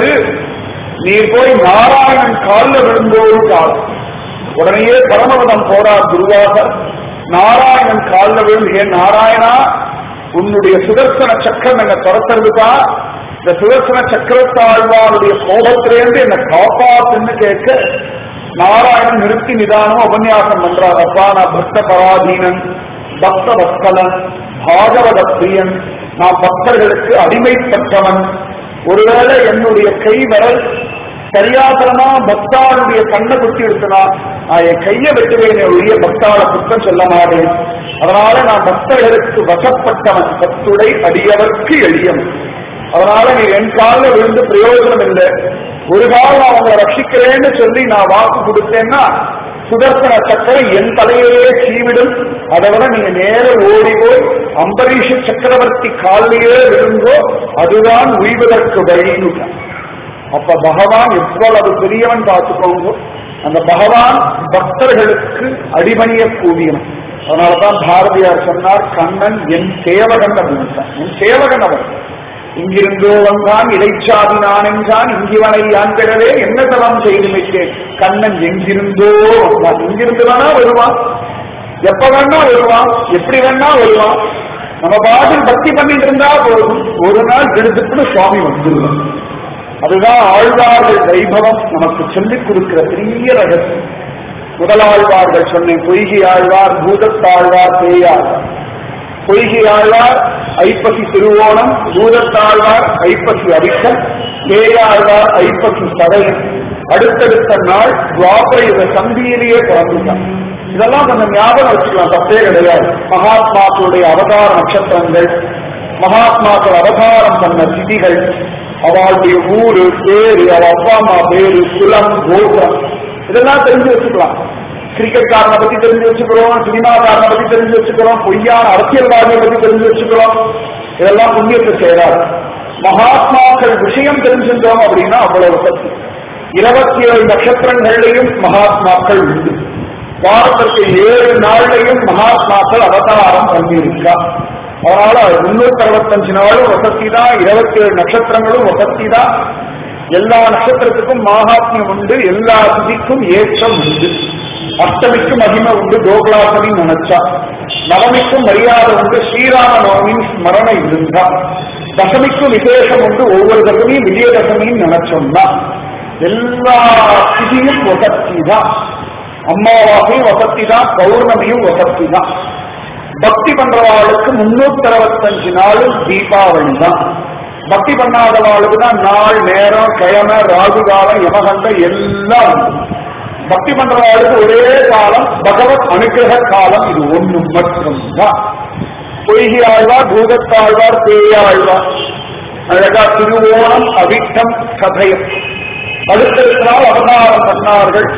நீர் போய் நாராயணன் காலில் விழுந்தோடு காலம். உடனேயே பரமபதம் போறார் துர்வாசர். நாராயணன் காலில் விழுந்து, ஏன் நாராயணா உன்னுடைய சுதர்சன சக்கரம் என்ன துரத்துறதுக்கா? இந்த சுதர்சன சக்கரத்தாழ்வாருடைய கோபத்திலேருந்து என்னை காப்பாத்துன்னு கேட்க நாராயணன் நிறுத்தி நிதானம் உபன்யாசம் பண்றார். அப்பா, நான் பக்த பராதீனன், பக்த வத்சலன், பாகவத பிரியன், நான் பக்தர்களுக்கு அடிமைப்பட்டவன். ஒருவேளை என்னுடைய கை விரல் சரியாதனமா பக்தாளுடைய கண்ணை குத்தி எடுத்தனா நான் என் கையை வெட்டுவேன், ஒழிய பக்தாள குத்தம் சொல்ல மாட்டேன். அதனால நான் பக்தர்களுக்கு வசப்பட்டவன், பத்துடை அடியவர்க்கு எளியவன். அதனால நீ என் காலில் விழுந்து பிரயோஜனம் இல்லை. ஒரு காலம் நான் உங்களை ரட்சிக்கிறேன்னு சொல்லி நான் வாக்கு கொடுத்தேன்னா சுதர்சன சக்கரம் என் தலையிலே சீவிடும். அதை விட நீங்க நேர ஓடி போய் அம்பரீஷ சக்கரவர்த்தி காலிலேயே விழுந்தோ அதுதான் உய்வதற்கு வழின்னு. அப்ப பகவான் எவ்வளவு பெரியவன் பார்த்துக்கோங்க. அந்த பகவான் பக்தர்களுக்கு அடிபணிய கூடியவன். அதனாலதான் பாரதியார் சொன்னார், கண்ணன் என் சேவகன் அப்படின்னு. என் சேவகன் அவன். இங்கிருந்தோ வந்தான் இடைச்சாதி நான் என்றான், இங்கிவனை யான் பெறவே என்ன தவம் செய்து வைத்தேன். கண்ணன் எங்கிருந்தோ வந்தான். இங்கிருந்து வேணா வருவான், எப்ப வேணா வருவான், எப்படி வேணா வருவான். நம்ம பாட்டில் பக்தி பண்ணிட்டு இருந்தா போதும், ஒரு நாள் திடுத்துன்னு சுவாமி வந்துடுவான். அதுதான் ஆழ்வார்கள் வைபவம் நமக்கு சொல்லிக் கொடுக்கிற பெரிய ரகசியம். முதலாழ்வார்கள் சொன்னேன், பொய்கை ஆழ்வார், பூதத்தாழ்வார், பேயாழ்வார். பொய்கை ஆழ்வார் ஐப்பசி திருவோணம், பூதத்தாழ்வார் ஐப்பசி அரிக்கம், பேயாழ்வார் ஐப்பசி சதயம். அடுத்தடுத்த நாள் துவாபர யுக சந்தியிலேயே பிறந்துட்டான். இதெல்லாம் கொஞ்சம் ஞாபகம் வச்சுக்கலாம், தப்பே கிடையாது. மகாத்மாக்களுடைய அவதார நட்சத்திரங்கள், மகாத்மாக்கள் அவதாரம் பண்ண திதிகள், அவளுடைய ஊரு பேரு, அவ அப்பா அம்மா பேரு, குலம், கோபுரம், இதெல்லாம் தெரிஞ்சு வச்சுக்கலாம். கிரிக்கெட்காரனை பத்தி தெரிஞ்சு வச்சுக்கிறோம், சினிமாக்காரனை பத்தி தெரிஞ்சு வச்சுக்கிறோம், பொய்யான அரசியல்வாதியை பத்தி தெரிஞ்சு வச்சுக்கிறோம். இதெல்லாம் புண்ணியத்தை சேராது. மகாத்மாக்கள் விஷயம் தெரிஞ்சிருந்தோம் அப்படின்னா அவ்வளவு சக்தி. 27 நட்சத்திரங்கள்லையும் மகாத்மாக்கள் உண்டு. வாரத்திற்கு 7 நாள்லையும் மகாத்மாக்கள் அவதாரம் பண்ணியிருக்கா. அதனால 365 நாளும் வசதி தான், 27 நட்சத்திரங்களும் வசதி தான். எல்லா நட்சத்திரத்துக்கும் மகாத்மியம் உண்டு, எல்லா திதிக்கும் ஏற்றம் உண்டு. அஷ்டமிக்கும் மகிமை உண்டு, கோகுலாசமி நினைச்சா. நவமிக்கும் மரியாதை உண்டு, ஸ்ரீராம நவமின் ஸ்மரணை இருந்தா. தசமிக்கும் விசேஷம் உண்டு, ஒவ்வொரு தசமியும் விஜயதசமியும் நினைச்சோம்னா. எல்லா திதியும் வசதி தான். அம்மாவாசையும் வசதி தான், பௌர்ணமியும் வசதி தான். பக்தி பண்றவாளுக்கு 365 நாளும் தீபாவளி தான். பக்தி பண்ணாதவாளுக்கு தான் நாள், நேரம், கிழமை, ராகு காலம், யமகண்டம் எல்லாம். பக்தி பண்றவாளுக்கு ஒரே காலம் பகவத் அனுகிரக காலம், இது ஒண்ணு மட்டும்தான். பொய்கி ஆழ்வார், பூதத்தாழ்வார், பேயாழ்வார், அழகா திருவோணம், அவிட்டம், சதயம் அடுத்திருந்தால் அவதாரம் பண்ணார்கள்.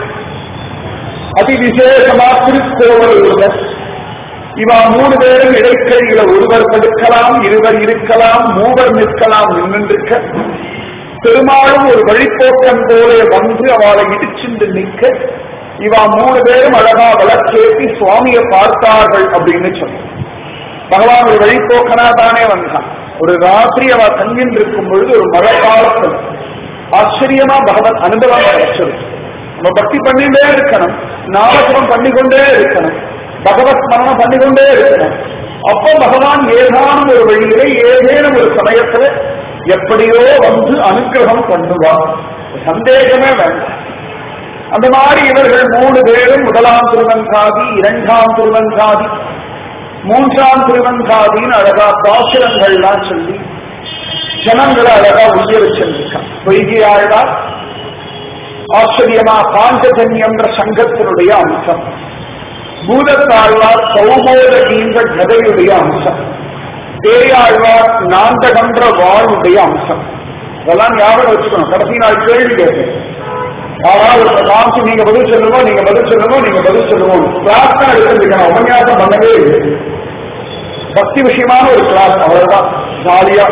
அதிவிசேஷமா திருக்கோவல் ஒருவர். இவா 3 பேரும் இடைக்கழிகளை ஒருவர் படுக்கலாம், இருவர் இருக்கலாம், மூவர் நிற்கலாம், நின்றிருக்க பெருமாளும் ஒரு வழிபோக்கன் போல வந்து அவளை இடிச்சுண்டு நிற்க இவா 3 பேரும் அழகா வளர்ச்சேத்தி சுவாமியை பார்த்தார்கள் அப்படின்னு சொன்ன பகவான் ஒரு வழிபோக்கனா தானே வந்தான். ஒரு ராத்திரி அவ தங்கின் இருக்கும் பொழுது ஒரு மழை காலத்தில் ஆச்சரியமா பகவத் அனுபவம் கிடைச்சது. நம்ம பக்தி பண்ணிட்டே இருக்கணும், நாமஜபம் பண்ணிக்கொண்டே இருக்கணும், பகவத் ஸ்மரணம் பண்ணிக்கொண்டே இருக்கணும். அப்போ பகவான் ஏதானும் ஒரு வழியிலே ஏதேனும் ஒரு சமயத்துல எப்படியோ வந்து அனுகிரகம் பண்ணுவார், சந்தேகமே வேண்டாம். அந்த மாதிரி இவர்கள் 3 பேரும் முதலாம் திருவங்காதி, 2ஆம் திருவங்காதி, 3ஆம் திருவங்காதின்னு அழகா பாசுரங்கள்லாம் சொல்லி ஜனங்களை அழகா உய்ய வச்சிருக்கான். பொய்கி ஆழ்வார் ஆச்சரியமா பாஞ்சஜன்யம்ன்ற சங்கத்தினுடைய அம்சம், பூதத்தாழ்வார் கௌமோதகீன்ற கதையுடைய அம்சம், பேயாழ்வார் நாந்தகன்ற வாழ்வுடைய அம்சம். இதெல்லாம் ஞாபகம் வச்சுக்கணும். கடைசி நாள் கேள்வி கேட்டேன், ஆனால் காமிச்சு நீங்க பதில் சொல்லுவோம், நீங்க பதில் சொல்லுவோம், நீங்க பதில் சொல்லுவோம். கிளாஸ் தான் எடுத்துருக்கணும், உபன்யாசம் பண்ணவே இல்லை. பக்தி விஷயமான ஒரு கிளாஸ், அவ்வளவுதான். ஜாலியா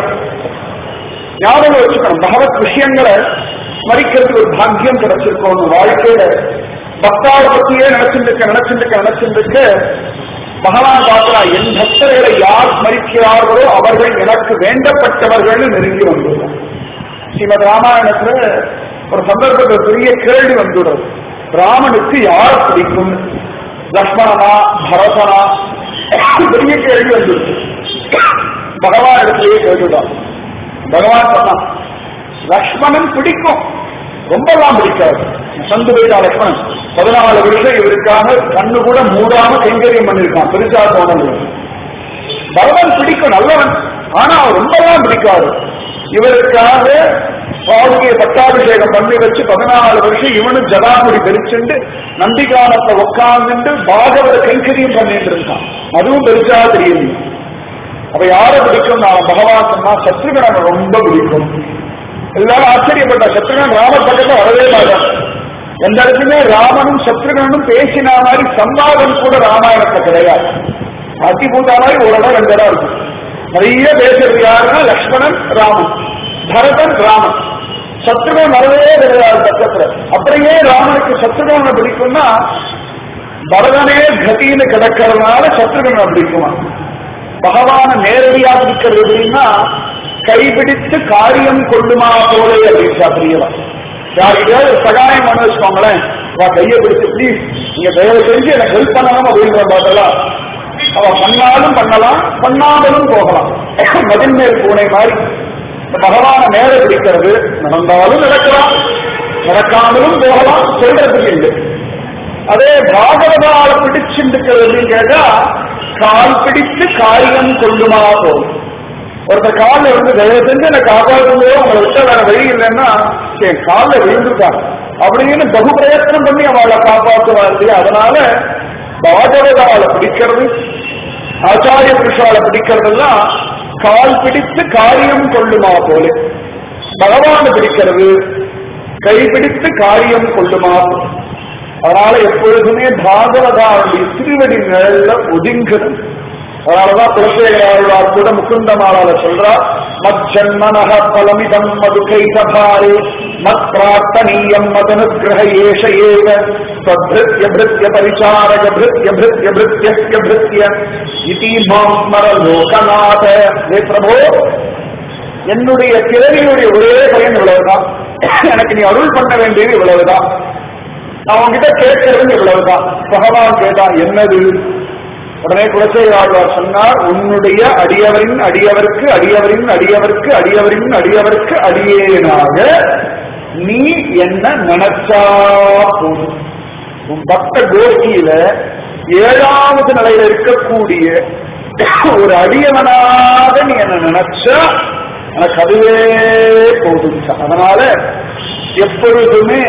ஞாபகம் வச்சுக்கணும். பகவத் விஷயங்களை ஸ்மரிக்கிறதுக்கு ஒரு பாக்கியம் கிடைச்சிருக்கோம் வாழ்க்கையில. பக்தாவை பத்தியே நினைச்சிருக்க பகவான் பார்க்கிறா, என் பக்தர்களை யார் ஸ்மரிக்கிறார்களோ அவர்கள் எனக்கு வேண்டப்பட்டவர்கள் நெருங்கி வந்துள்ளார். ஸ்ரீமத் ராமாயணத்துல ஒரு சந்தர்ப்பத்தில் பெரிய கேள்வி வந்துடுறது, ராமனுக்கு யார் பிடிக்கும், லக்ஷ்மணனா பரதனா, பெரிய கேள்வி வந்துடுது. பகவான் இடத்திலேயே கேள்விதான். பகவான் சொன்னான், லக்ஷ்மணன் பிடிக்கும், ரொம்பலாம் பிடிக்காது. சந்து போயிட்டா லக்ஷ்மணன் 14 வருஷம் இவருக்காக கண்ணு கூட மூடாம கைங்கரியம் பண்ணிருக்கான், பெருசா தோணல. பகவான் பிடிக்கும், நல்லவன், ஆனா அவர் ரொம்பலாம் பிடிக்காது. இவருக்காக சுவாமியை பட்டாபிஷேகம் பண்ணி வச்சு 14 வருஷம் இவனும் ஜடாமுடி பெருச்சுண்டு நந்திகானத்தை உட்கார்ந்து பாகவத கைங்கரியம் பண்ணிட்டு இருக்கான், அதுவும் பெருசா தெரியும். அப்ப யாரை பிடிக்கும்? நான் பகவான் சொன்னா சத்ருகனை ரொம்ப பிடிக்கும். எல்லாரும் ஆச்சரியப்பட்ட, சத்ருகன் ராமர் பக்கத்துல வரவே மாட்டான். எந்த இடத்துலயுமே ராமனும் சத்ருகனும் பேசின மாதிரி சம்வாதம் கூட ராமாயணத்தை கிடையாது. அதிபூதா மாதிரி ஒரு இடம் 2 இடம் இருக்கும். நிறைய பேசுறது யாருன்னா லக்ஷ்மணன் ராமன், பரதன் ராமன், சத்ருகன் வரவே கிடையாது பக்கத்துல. அப்படியே ராமனுக்கு சத்ருகனை பிடிக்கும்னா பரதனே கதின்னு கிடக்கிறதுனால சத்ருகனை பிடிக்குமா? பகவான நேரடியா பிடிக்கிறது எப்படின்னா கைபிடித்து காரியம் கொள்ளுமா போலே அப்படின்றா பெரியவா. யாருக்கையாவது சகாயம் பண்ண வச்சுக்கோங்களேன், கையை பிடிச்சு ப்ளீஸ் நீங்க தயவு செஞ்சு எனக்கு ஹெல்ப் பண்ணலாம் அப்படின்ற பார்த்தலாம். அவ பண்ணாலும் பண்ணலாம், பண்ணாமலும் போகலாம். மதில் மேல் பூனை மாதிரி இந்த பகவான நேர பிடிக்கிறது நடந்தாலும் நடக்கலாம், நடக்காமலும் போகலாம், சொல்றதுக்கு இல்லை. அதே பாகவதால பிடிச்சுருக்கிறது அப்படின்னு கேட்டா கால் பிடித்து காரியம் கொள்ளுமா போகும். ஒருத்தர் காலில் இருந்து தயவு செஞ்சு என்னை காப்பாற்றும்போது உங்களை விட்ட வேற வழி இல்லைன்னா என் காலில் விழுந்துட்டாங்க அப்படின்னு பகு பிரயத்னம் பண்ணி அவளை காப்பாற்றுவாள் இல்லையா? அதனால பாகவதால பிடிக்கிறது, ஆச்சாரிய புருஷால பிடிக்கிறதுலாம் கால் பிடித்து காரியம் கொள்ளுமா போல. பகவான பிடிக்கிறது கைபிடித்து காரியம் கொள்ளுமா. அதனால எப்பொழுதுமே பாகவதாவுடைய திருவடி நிழல்ல ஒதுங்கணும். அதனாலதான் குலசேகராழ்வார் கூட முகுந்தமாலால சொல்றார், மஜ்ஜன்மனஹ பலமிதம் மதுகை சபாரே மத் பிரார்த்தனீயம் மதனுக்கிரஹ ஏஷ ஏவ ஸ்வத்ருத்ய பிருத்ய பரிசாரக பிருத்ய பிருத்ய பிருத்யஸ்ய பிருத்ய இதி மாம் ஸ்மர லோகநாத. ஹே பிரபோ, என்னுடைய பிறவியுடைய ஒரே பயன் இவ்வளவுதான், எனக்கு நீ அருள் பண்ண வேண்டியது இவ்வளவுதான், நான் உங்ககிட்ட கேட்கிறது இவ்வளவுதான். பகவான் கேட்டான் என்னது? உடனே குலசேகராழ்வார் சொன்னார், உன்னுடைய அடியவரின் அடியவருக்கு அடியவரின் அடியவருக்கு அடியவரின் அடியவருக்கு அடியேனாக நீ என்ன நினைச்சா போதும். உன் பக்த கோஷ்டியில 7வது நிலையில இருக்கக்கூடிய ஒரு அடியவனாக நீ என்ன நினைச்சா எனக்கு அதுவே போதும். அதனால எப்பொழுதுமே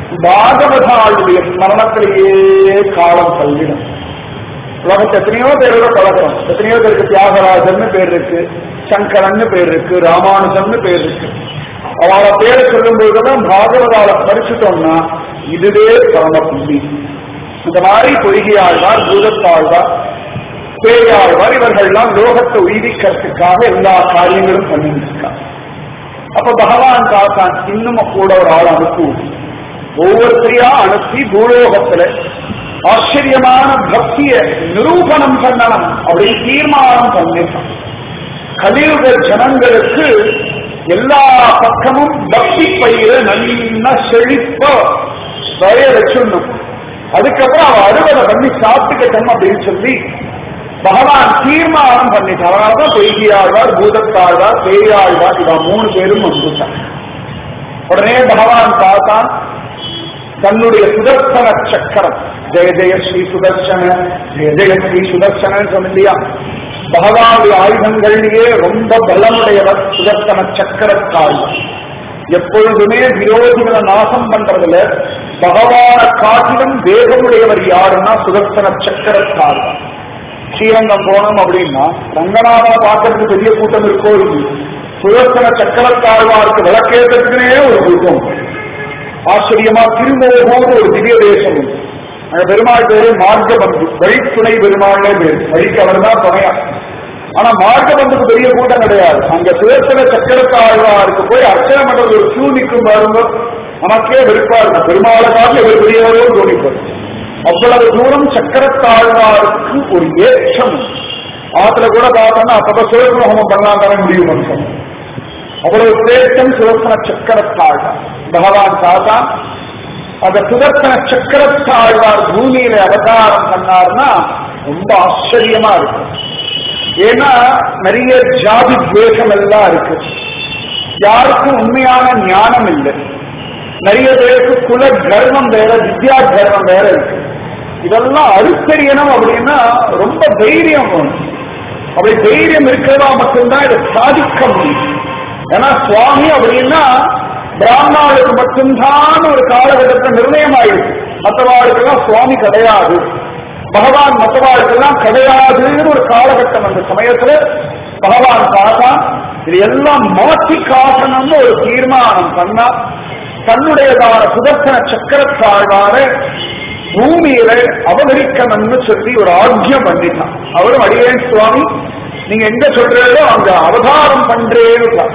பாகவதாளுடைய ஸ்மரணத்திலேயே காலம் தள்ளிடும். உலகத்தை எத்தனையோ பேரோட பழகிறோம். எத்தனையோ பேருக்கு தியாகராஜன்னு பேர் இருக்கு, சங்கரன்னு பேர் இருக்கு, ராமானுஜன்னு பேர் இருக்கு. அவளை பேரை சொல்லும் போதுதான் பாகவதால படிச்சுட்டோம்னா இதுவே பரம புள்ளி. இந்த மாதிரி பொய்கையாழ்வார், பூதத்தாழ்வார், பேயாழ்வார் இவர்கள்லாம் லோகத்தை உயிரிக்கிறதுக்காக எல்லா காரியங்களும் பண்ணிட்டு இருக்காங்க. அப்ப பகவான் பார்த்தான், இன்னும் கூட ஒரு ஆள் அனுப்பும், ஒவ்வொருத்தரையா அனுப்பி பூலோகத்துல ஆச்சரியமான பக்திய நிரூபணம் பண்ணணும் அப்படின்னு தீர்மானம் பண்ணிட்டான். கலியுக ஜனங்களுக்கு எல்லா பக்கமும் பக்தி பயிர நல்ல செழிப்ப வரைய வச்சிடணும். அதுக்கப்புறம் அவ அறுவடை பண்ணி சாப்பிட்டுக்கட்டும் அப்படின்னு சொல்லி பகவான் தீர்மானம் பண்ணிட்டான். அதனாலதான் பொய்கையாழ்வார், பூதத்தாழ்வார், பேயாழ்வார் இவ 3 பேரும் வந்துட்டான். உடனே பகவான் பார்த்தான், தன்னுடைய சுதர்சன சக்கரம், ஜெய ஜெய ஸ்ரீ சுதர்சன, ஜெய ஜெய ஸ்ரீ சுதர்சனன்னு சொன்னியா, பகவானுடைய ஆயுதங்களிலேயே ரொம்ப பலமுடையவர் சுதர்சன சக்கரத்தாள். எப்பொழுதுமே விரோதிகளை நாசம் பண்றதுல பகவான காட்டிலும் வேகமுடையவர் யாருன்னா சுதர்சன சக்கரத்தாள். ஸ்ரீரங்கம் போனோம் அப்படின்னா ரங்கநாதனை பார்க்கறதுக்கு பெரிய கூட்டம் இருக்கோ இல்லை, சுதர்சன சக்கரத்தாழ்வாருக்கு விளக்கேற்றதுக்குனே ஒரு கூட்டம். ஆச்சரியமா திருமோகோடு ஒரு திவ்ய தேசம். அந்த பெருமாள் பேரு மார்க்கபந்து, வழித்துணை பெருமாளே பேரு, வழிக்கு அவர் தான் துணையா. ஆனா மார்க்கபந்துக்கு பெரிய கூட்டம் கிடையாது. அங்க சுதர்சன சக்கரத்தாழ்வாருக்கு போய் அர்ச்சனை பண்றது ஒரு கியூ நிற்கும் பாருங்க, நமக்கே வெறுப்பா இருக்கும். பெருமாளை காட்டி ஒரு பெரியவரோ தோணிப்பார். அவ்வளவு தூரம் சக்கரத்தாழ்வாருக்கு ஒரு ஏற்றம். ஆத்துல கூட பார்த்தோம்னா அப்ப சுதர்சன ஹோமம் பண்ணலாம் தர முடியும் மனுஷன். அவ்வளவு சிரேஷ்டம் சுதர்சன சக்கரத்தாழ்வார். பகவான் தாத்தா அந்த சுதர்சன சக்கரத்தாழ்வார் பூமியில அவதாரம் பண்ணார்னா ரொம்ப ஆச்சரியமா இருக்கும். ஏன்னா நிறைய ஜாதி துவேஷம் எல்லாம் இருக்கு, யாருக்கும் உண்மையான ஞானம் இல்லை, நிறைய பேருக்கு குல கர்வம் வேற, வித்யா கர்வம் வேற இருக்கு. இதெல்லாம் அறுத்தறியணும் அப்படின்னா ரொம்ப தைரியம் வேணும். அப்படி தைரியம் இருக்கிறதா மட்டும்தான் இதை சாதிக்க முடியும். ஏன்னா சுவாமி அப்படின்னா பிராமணாளுக்கு மட்டும்தான் ஒரு காலகட்டத்தில் நிர்ணயம் ஆயிடுச்சு. மற்றவாளுக்கெல்லாம் சுவாமி கிடையாது, பகவான் மற்றவாளுக்கெல்லாம் கிடையாதுன்னு ஒரு காலகட்டம். அந்த சமயத்துல பகவான் பார்த்தா இது எல்லாம் மாற்றி காட்டணும்னு ஒரு தீர்மானம் பண்ணா தன்னுடையதான சுதர்சன சக்கரத்தாழ்வார பூமியில அவதரிக்கணும்னு சொல்லி ஒரு ஆஜ்யம் பண்ணிட்டான். அவரும் அடியேன் சுவாமி நீங்க எங்க சொல்றீங்களோ அங்க அவதாரம் பண்றேன்னு.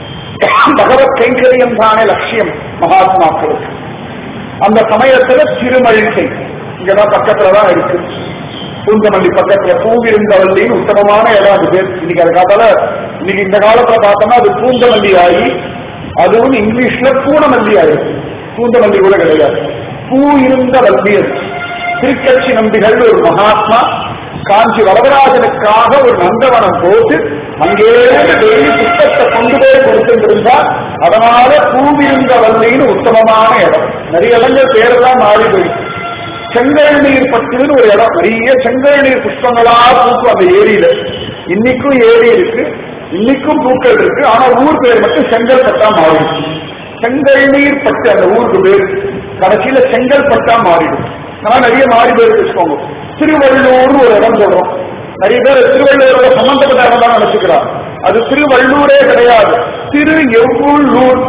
பகவத் கைங்கரியம் தானே லட்சியம் மகாத்மாக்களுக்கு. அந்த சமயத்துல திருமழிசை இங்கதான் பக்கத்துலதான் இருக்கு, பூந்தமல்லி பக்கத்துல பூவிருந்தவல்லின்னு உத்தமமான இடம். அது பேர் இன்னைக்கு அது காத்தால இன்னைக்கு இந்த காலத்துல பார்த்தோம்னா அது பூந்தமல்லி ஆகி அதுவும் இங்கிலீஷ்ல பூனமல்லி ஆயிருக்கு. பூந்தமல்லி கூட கிடையாது, பூ இருந்த வல்லி. திருக்கட்சி நம்பிகள் ஒரு மகாத்மா காஞ்சி வரதராஜனுக்காக ஒரு நந்தவனம் போட்டு அங்கேயிருந்து டெய்லி புத்தகத்தை கொண்டு போய் கொடுத்துருந்தா அதனால பூவிருந்த வல்லின்னு உத்தமமான இடம். நிறைய இடங்கள் பேரெல்லாம் மாறி போயிடுச்சு. செங்கல் நீர் பட்டுன்னு ஒரு இடம், நிறைய செங்கல் நீர் புஷ்பங்களா பூக்கும் அந்த ஏரியில. இன்னைக்கும் ஏரி இருக்கு, இன்னைக்கும் பூக்கள் இருக்கு. ஆனா ஊர் பேர் மட்டும் செங்கல் பட்டா மாறிடுச்சு. செங்கல் நீர் பட்டு அந்த ஊருக்கு பேர் கடைசியில செங்கல் பட்டா மாறிடும். நான் நிறைய மாறி பேர் வச்சுக்கோங்க. திருவள்ளூர்னு ஒரு இடம் சொல்றோம். நிறைய பேர் திருவள்ளூரோட சம்பந்தப்பட்ட இடம் தான் நினைச்சுக்கிறார். அது திருவள்ளூரே கிடையாது, திரு எவ்வூர்.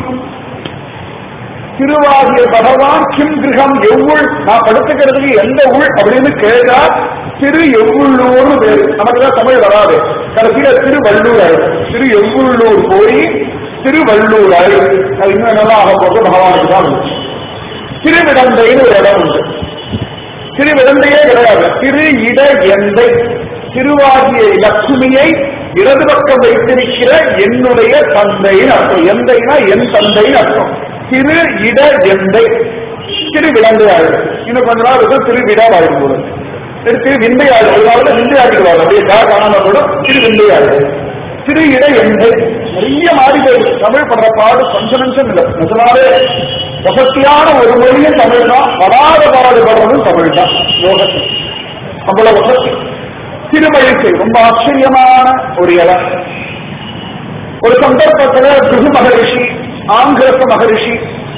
திருவாகிய பகவான் கிம் கிரகம் எவ்வுள், நான் படுத்துக்கிறதுக்கு எந்த உள் அப்படின்னு கேட்டா திரு எவ்வுள்ளூர்னு பேரு. நமக்குதான் தமிழ் வராது, கடைசியில திருவள்ளூர் ஆயிடும். திரு எவ்வுள்ளூர் போய் திருவள்ளூர் ஆயிடும். அது இன்னும் என்னெல்லாம் ஆக போது பகவானுக்கு தான் உண்டு. திருவிடந்தைன்னு ஒரு இடம் உண்டு. திருவிடந்தையே கிடையாது, திரு இட எந்தை. திருவாகிய லட்சுமியை இடது பக்கம் வைத்திருக்கிற என்னுடைய தந்தைன்னு அர்த்தம். எந்தைனா என் தந்தைன்னு அர்த்தம். திரு இட எந்தை திருவிடந்தை ஆயிடும். இன்னும் கொஞ்ச நாள் இருக்கும் திருவிடா ஆயிடும் போது திரு விந்தை ஆயிடும். ஒரு நாள் விந்தை ஆகிடுவாங்க, அப்படியே காணாம கூட திருவிந்தை ஆயிடும். திரு இட எந்தை நிறைய மாறி போயிடுது. தமிழ் படுற பாடு கொஞ்சம் நிமிஷம் இல்லை. நிஜமாவே வசதியான ஒரு மொழியும் தமிழ் தான், படாத பாடுபடுறதும் தமிழ் தான். யோகத்தில் அவ்வளவு வசதி. திருமழிசை ரொம்ப ஆச்சரியமான ஒரு இடம். ஒரு சந்தர்ப்பத்தில் பிருகு மகரிஷி, ஆங்கிரச மகரிஷி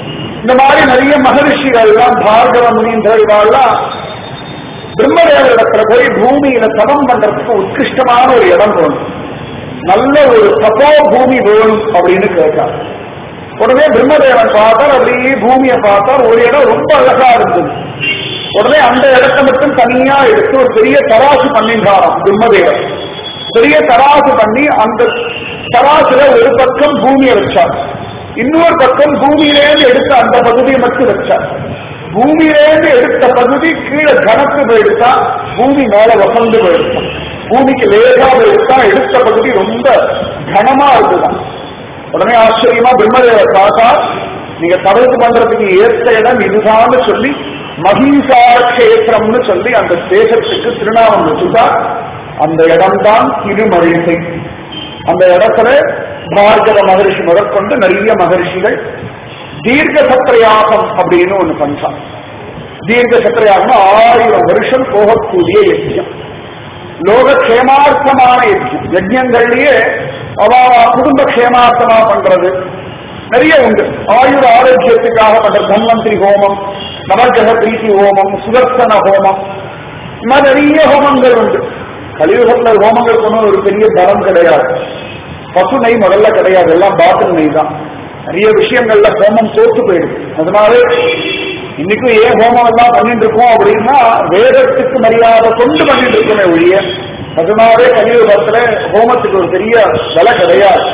இந்த மாதிரி நிறைய மகரிஷிகள்லாம் பார்கவ முனீந்திரவாள்லாம் பிரம்மதேவரிடத்துல போய் பூமியில தபம் பண்றதுக்கு உத்கிருஷ்டமான ஒரு இடம் வேணும், நல்ல ஒரு தபோ பூமி வேணும் அப்படின்னு கேட்டார். உடனே பிரம்மதேவன் பார்த்தார், அப்படியே பூமியை பார்த்தார், ஒரு இடம் ரொம்ப அழகா இருந்தது. உடனே அந்த இடத்தை மட்டும் தனியா எடுத்து ஒரு பெரிய தராசு பண்ணின்றாராம் பிரம்மதேவன். பெரிய தராசு பண்ணி அந்த தராசுல ஒரு பக்கம் பூமியை வச்சார், இன்னொரு பக்கம் பூமியிலேருந்து எடுத்த அந்த பகுதியை மட்டும் வச்சார். பூமியிலேருந்து எடுத்த பகுதி கீழே கணக்கு போயிடுத்தா, பூமி மேல வசந்து போயிடுத்தான். பூமிக்கு லேசா போயிடுத்தா, எடுத்த பகுதி ரொம்ப கனமா இருக்குதான். உடனே ஆச்சரியமா பிரம்மதேவர் பார்த்தா, நீங்க தவறு பண்றதுக்கு ஏற்ற இடம் இதுதான் சொல்லி மகிஷார கஷேத்திரம்னு சொல்லி அந்த தேசத்துக்கு திருநாமம் வச்சுட்டா. அந்த இடம்தான் திருமழிசை. அந்த இடத்துல பார்கவ மகரிஷி முதற்கொண்டு நிறைய மகரிஷிகள் தீர்க்க சத்திரயாகம் அப்படின்னு ஒண்ணு பண்றான். தீர்க்க சத்திரயாகம் 1000 வருஷம் போகக்கூடிய யஜ்யம், லோக க்ஷேமார்த்தமான யஜ்யம். யஜ்யங்கள்லயே அவ குடும்ப க்ஷேமார்த்தமா பண்றது நிறைய உண்டு. ஆயுர் ஆரோக்கியத்துக்காக பண்ற தன்வந்திரி ஹோமம், நவகிரக பிரீத்தி ஹோமம், சுதர்சன ஹோமம், இந்த மாதிரி நிறைய ஹோமங்கள் உண்டு. கலியுகத்துல ஹோமங்கள் கொண்டு ஒரு பெரிய பலம் கிடையாது. பசு நெய் முதல்ல கிடையாது, எல்லாம் பாட்டில் நெய் தான். நிறைய விஷயங்கள்ல ஹோமம் தோற்று போயிடுது. அதனால இன்னைக்கும் ஏன் ஹோமம் எல்லாம் பண்ணிட்டு இருக்கோம் அப்படின்னா வேதத்துக்கு மரியாதை கொண்டு பண்ணிட்டு இருக்கோமே ஒழிய அதனாலே கலியுகத்துல ஹோமத்துக்கு ஒரு பெரிய விலை கிடையாது.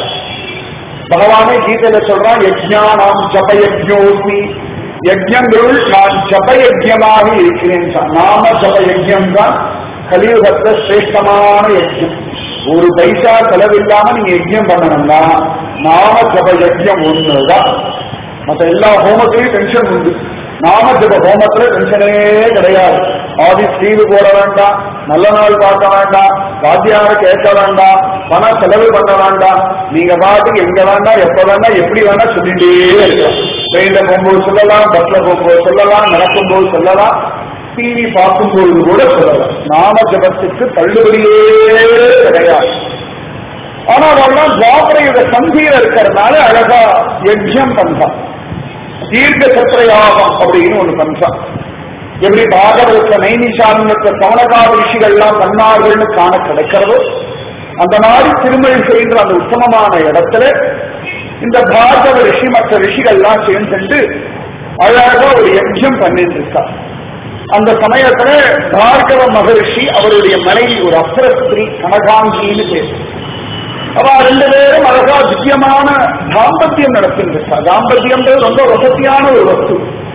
பகவானே கீதையில சொல்றான், யஜ்ஞானாம் ஜபயஜ்ஞோஸ்மி, யஜ்ஞங்களுள் நான் ஜபயஜ்ஞமாக இருக்கிறேன். நாம ஜபயஜ்ஞம் தான் கலியுகத்துல சிரேஷ்டமான யஜ்ஞம். ஒரு பைசா செலவில்லாம நீங்க யஜ்ஞம் பண்ணணும்னா நாம ஜப யஜ்ஞம் ஒண்ணுதான். மற்ற எல்லா ஹோமத்திலையும் டென்ஷன் உண்டு, நாம ஜப ஹோமத்துல டென்ஷனே கிடையாது. ஆபீஸ் லீவு போட வேண்டாம், நல்ல நாள் பார்க்க வேண்டாம், வாத்தியார கேட்க வேண்டாம், பண செலவு பண்ண வேண்டாம். நீங்க பாட்டுக்கு எங்க வேண்டாம், எப்ப வேண்டாம், எப்படி வேணா சொல்லிட்டே இருக்கலாம். ட்ரெயின்ல போகும்போது சொல்லலாம், பஸ்ல போகும்போது சொல்லலாம், நடக்கும்போது சொல்லலாம், டிவி பார்க்கும்போது கூட சொல்லலாம். நாம ஜபத்துக்கு தள்ளுபடியே கிடையாது. ஆனா அவெல்லாம் துவாபரையோட சந்தியில இருக்கிறதுனால அழகா யஜ்யம் பண்றான். தீர்க்க சத்திரயாகம் அப்படின்னு ஒண்ணு பண்றான். எப்படி பாகவதத்துல நைனிஷாரண்யத்துல சவணகாத ரிஷிகள்லாம் பண்ணார்கள்னு காண கிடைக்கிறதோ அந்த மாதிரி திருமழி செய்கின்ற அந்த உத்தமமான இடத்துல இந்த பாகவ ரிஷி மற்ற ரிஷிகள்லாம் சேர்ந்து அழகா ஒரு யஜ்யம் பண்ணிட்டு இருக்கா. அந்த சமயத்துல பார்கவ மகரிஷி அவருடைய மனைவி ஒரு அப்சரஸ்திரீ கனகாங்கின்னு பேர். அவ 2 பேரும் அழகா திவ்யமான தாம்பத்தியம் நடத்திருக்கா. தாம்பத்தியம்ன்றது ரொம்ப வசதியான ஒரு வஸ்து.